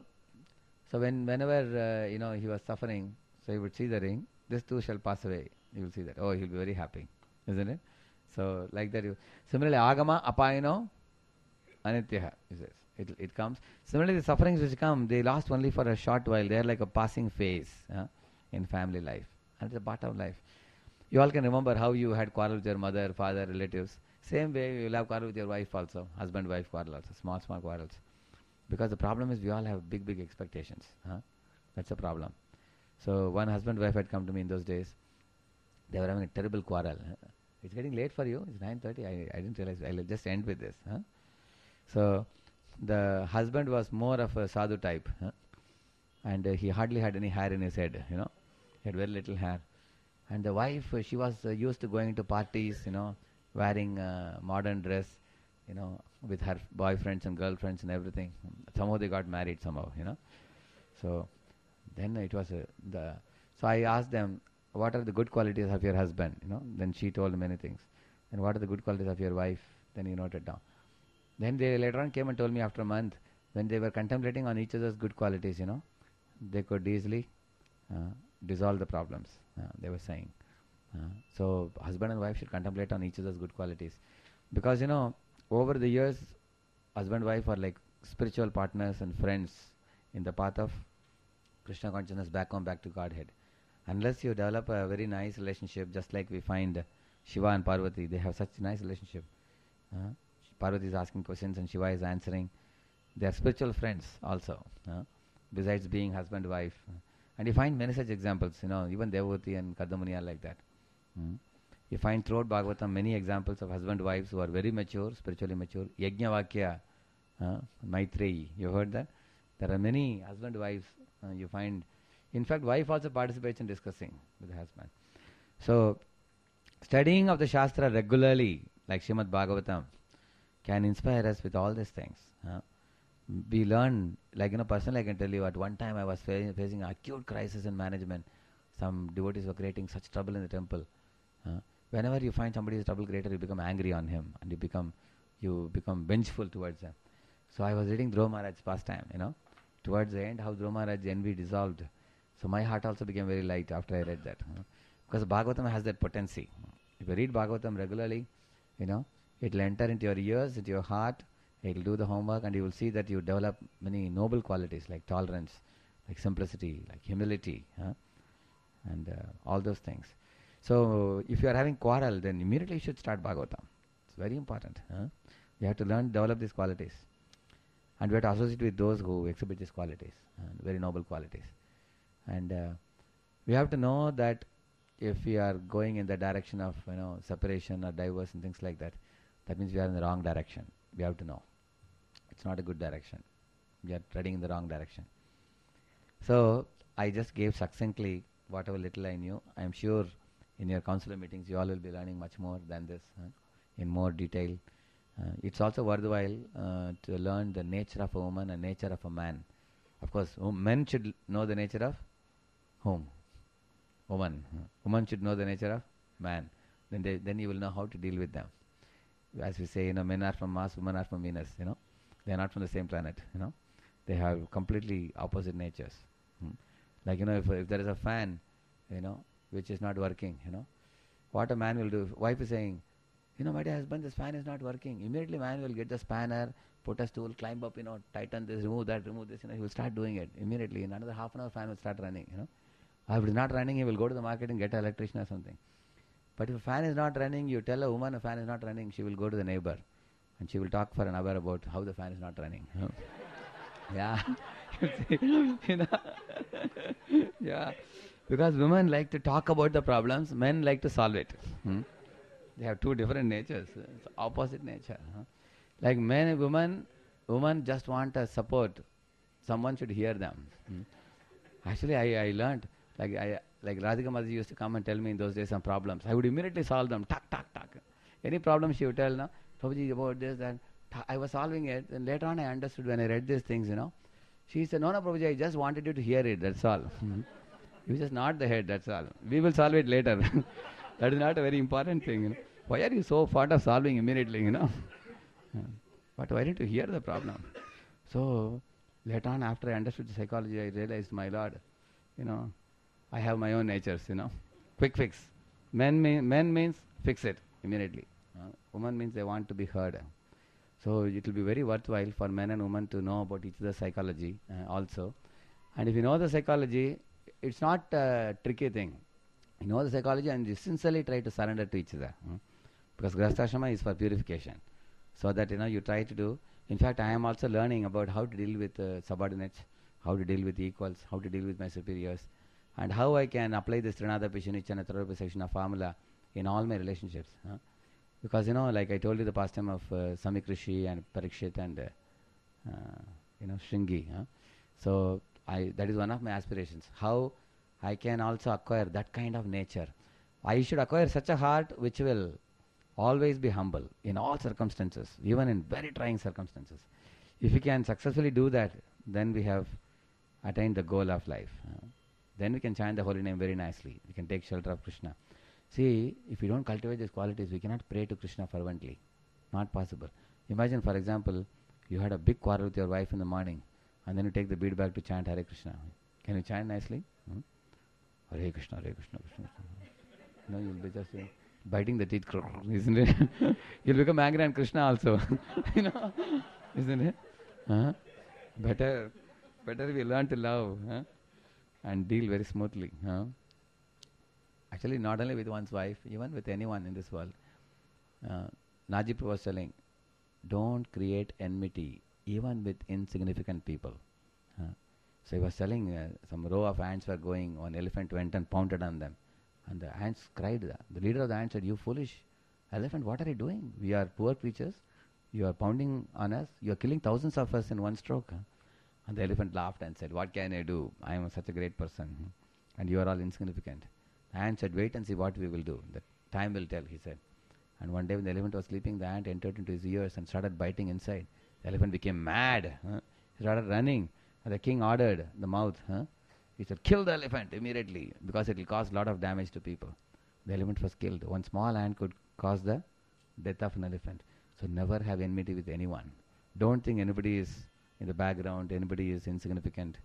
whenever he was suffering, so he would see the ring. This too shall pass away. You will see that. Oh, he'll be very happy, isn't it? So like that. Similarly, agama apayano anityaha. It comes. Similarly, the sufferings which come, they last only for a short while. They are like a passing phase in family life, and it's a part of life. You all can remember how you had quarrel with your mother, father, relatives. Same way you will have quarrel with your wife also, husband-wife quarrel also, small quarrels. Because the problem is we all have big expectations. That's a problem. So one husband-wife had come to me in those days. They were having a terrible quarrel. It's getting late for you. It's 9:30. I didn't realize. I'll just end with this. So the husband was more of a sadhu type, and he hardly had any hair in his head. He had very little hair. And the wife, she was used to going to parties, wearing modern dress, with her boyfriends and girlfriends and everything. Somehow they got married somehow, So then it was so I asked them, what are the good qualities of your husband? Then she told many things. And what are the good qualities of your wife? Then he noted down. Then they later on came and told me after a month, when they were contemplating on each other's good qualities, they could easily dissolve the problems. They were saying. So husband and wife should contemplate on each other's good qualities. Because, over the years, husband and wife are like spiritual partners and friends in the path of Krishna consciousness, back to Godhead. Unless you develop a very nice relationship, just like we find Shiva and Parvati, they have such a nice relationship. Parvati is asking questions and Shiva is answering. They are spiritual friends also, besides being husband-wife. And you find many such examples, even Devavati and Kadamuni are like that. You find throughout Bhagavatam many examples of husband-wives who are very mature, spiritually mature. Yajñavakya, Maitreyi, you heard that? There are many husband-wives you find. In fact, wife also participates in discussing with the husband. So, studying of the Shastra regularly, like Srimad Bhagavatam, can inspire us with all these things. We learn, personally I can tell you, at one time I was facing acute crisis in management. Some devotees were creating such trouble in the temple. Whenever you find somebody is a trouble creator, you become angry on him and you become vengeful towards them. So I was reading Dhruva Maharaj's pastime, towards the end, how Dhruva Maharaj's envy dissolved. So my heart also became very light after I read that. Because Bhagavatam has that potency. If you read Bhagavatam regularly, it will enter into your ears, into your heart, it will do the homework, and you will see that you develop many noble qualities like tolerance, like simplicity, like humility, and all those things. So if you are having quarrel, then immediately you should start Bhagavatam. It's very important. You have to learn, develop these qualities. And we have to associate with those who exhibit these qualities, very noble qualities. And we have to know that if we are going in the direction of separation or divorce and things like that, that means we are in the wrong direction. We have to know. It's not a good direction. We are treading in the wrong direction. So I just gave succinctly whatever little I knew. I am sure in your counselor meetings you all will be learning much more than this in more detail. It's also worthwhile to learn the nature of a woman and nature of a man. Of course, men should know the nature of whom? Woman. Woman should know the nature of man. Then you will know how to deal with them. As we say, men are from Mars, women are from Venus. They are not from the same planet. They have completely opposite natures. Like if there is a fan, which is not working, what a man will do. Wife is saying, my dear husband, this fan is not working. Immediately man will get the spanner, put a stool, climb up, tighten this, remove that, remove this. He will start doing it immediately. In another half an hour, fan will start running. If it is not running, he will go to the market and get an electrician or something. But if a fan is not running, you tell a woman a fan is not running, she will go to the neighbor and she will talk for an hour about how the fan is not running. Yeah. Yeah. Because women like to talk about the problems, men like to solve it. They have two different natures. It's opposite nature. Like men and women just want a support. Someone should hear them. Actually, I learned, like Radhika Mataji used to come and tell me in those days some problems. I would immediately solve them. Tuck. Any problem she would tell, Prabhuji, about this, that. I was solving it. And later on I understood when I read these things, She said, no, Prabhuji, I just wanted you to hear it. That's all. You just nod the head. That's all. We will solve it later. That is not a very important thing. Why are you so fond of solving immediately, Uh, but why didn't you hear the problem? So later on, after I understood the psychology, I realized, my Lord, I have my own natures, quick fix. Men means fix it immediately. Woman means they want to be heard. So it will be very worthwhile for men and women to know about each other's psychology also. And if you know the psychology, it's not a tricky thing. You know the psychology and you sincerely try to surrender to each other. Because Grihasthashrama is for purification. So that you try to do. In fact, I am also learning about how to deal with subordinates, how to deal with equals, how to deal with my superiors, and how I can apply this Trinada Pishanichana Tharapasakshana formula in all my relationships. Because like I told you the past time of Samik Rishi and Parikshit and Shringi. So that is one of my aspirations. How I can also acquire that kind of nature. I should acquire such a heart which will always be humble in all circumstances, even in very trying circumstances. If we can successfully do that, then we have attained the goal of life. Then we can chant the holy name very nicely. We can take shelter of Krishna. See, if we don't cultivate these qualities, we cannot pray to Krishna fervently. Not possible. Imagine, for example, you had a big quarrel with your wife in the morning, and then you take the bead bag to chant Hare Krishna. Can you chant nicely? Hare Krishna, Hare Krishna, Krishna Krishna. You'll be just biting the teeth, isn't it? You'll become angry on Krishna also. Isn't it? Better we learn to love and deal very smoothly. Actually, not only with one's wife, even with anyone in this world. Najib was telling, don't create enmity even with insignificant people. So he was telling some row of ants were going, one elephant went and pounded on them. And the ants cried. The leader of the ants said, you foolish elephant, what are you doing? We are poor creatures. You are pounding on us. You are killing thousands of us in one stroke. And the elephant laughed and said, what can I do? I am such a great person. And you are all insignificant. The ant said, wait and see what we will do. The time will tell, he said. And one day when the elephant was sleeping, the ant entered into his ears and started biting inside. The elephant became mad. He started running. And the king ordered the mouth. He said, kill the elephant immediately because it will cause a lot of damage to people. The elephant was killed. One small ant could cause the death of an elephant. So never have enmity with anyone. Don't think anybody is in the background, anybody is insignificant.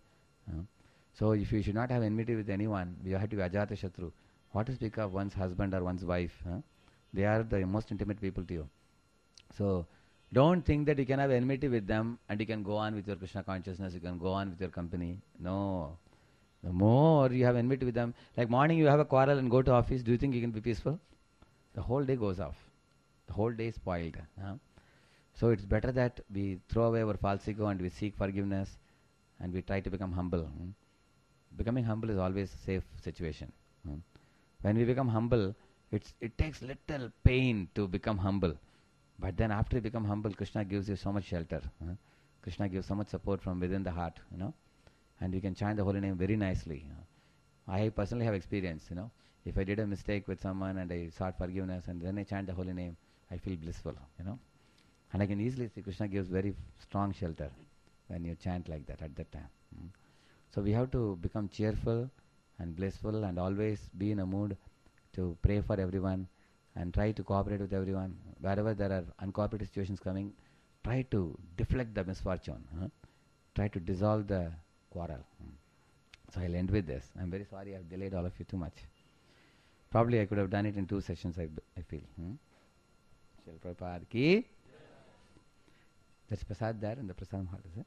So if you should not have enmity with anyone, you have to be Ajata Shatru. What to speak of one's husband or one's wife? They are the most intimate people to you. So don't think that you can have enmity with them and you can go on with your Krishna consciousness, you can go on with your company. No. The more you have enmity with them, like morning you have a quarrel and go to office, do you think you can be peaceful? The whole day goes off. The whole day is spoiled. So it's better that we throw away our false ego and we seek forgiveness and we try to become humble. Becoming humble is always a safe situation. When we become humble, it takes little pain to become humble. But then after you become humble, Krishna gives you so much shelter. Krishna gives so much support from within the heart, and you can chant the holy name very nicely. I personally have experience, if I did a mistake with someone and I sought forgiveness and then I chant the holy name, I feel blissful, And I can easily see Krishna gives very strong shelter when you chant like that at that time. So we have to become cheerful and blissful and always be in a mood to pray for everyone and try to cooperate with everyone. Wherever there are uncooperative situations coming, try to deflect the misfortune. Try to dissolve the quarrel. So I'll end with this. I'm very sorry I've delayed all of you too much. Probably I could have done it in 2 sessions, I feel. Shri Prabhupada ki. There's Prasad there in the Prasad hall, is it?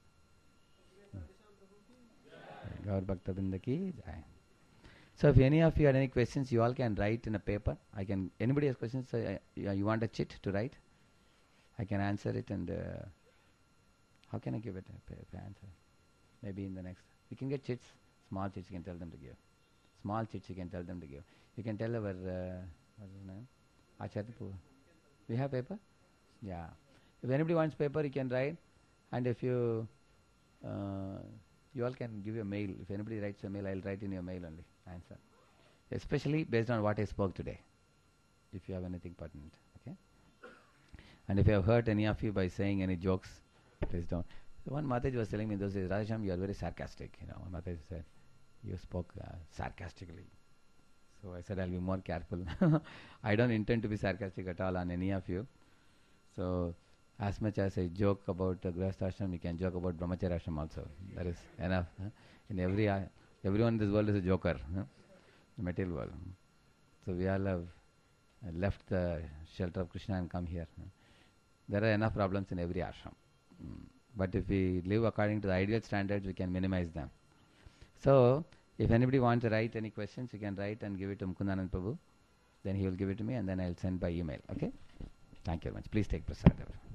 Gaur Bhakta Binda ki jai. So if any of you had any questions, you all can write in a paper. Anybody has questions, you want a chit to write? I can answer it and how can I give it a answer? Maybe in the next. We can get chits, small chits you can tell them to give. Small chits you can tell them to give. You can tell our, what's his name? Acharya Poo. We have paper? Yeah. If anybody wants paper, you can write. And if you all can give a mail. If anybody writes a mail, I'll write in your mail only. Answer. Especially based on what I spoke today. If you have anything pertinent. Okay? And if you have hurt any of you by saying any jokes, please don't. So one Mataji was telling me those days, Radhesham, you are very sarcastic. One Mataji said, you spoke sarcastically. So I said, I'll be more careful. I don't intend to be sarcastic at all on any of you. So As much as I joke about Grihastha ashram, you can joke about Brahmacharya ashram also. That is enough. In everyone in this world is a joker. The material world. So we all have left the shelter of Krishna and come here. There are enough problems in every ashram. But if we live according to the ideal standards, we can minimize them. So, if anybody wants to write any questions, you can write and give it to Mukundanand Prabhu. Then he will give it to me and then I will send by email. Okay? Thank you very much. Please take prasad.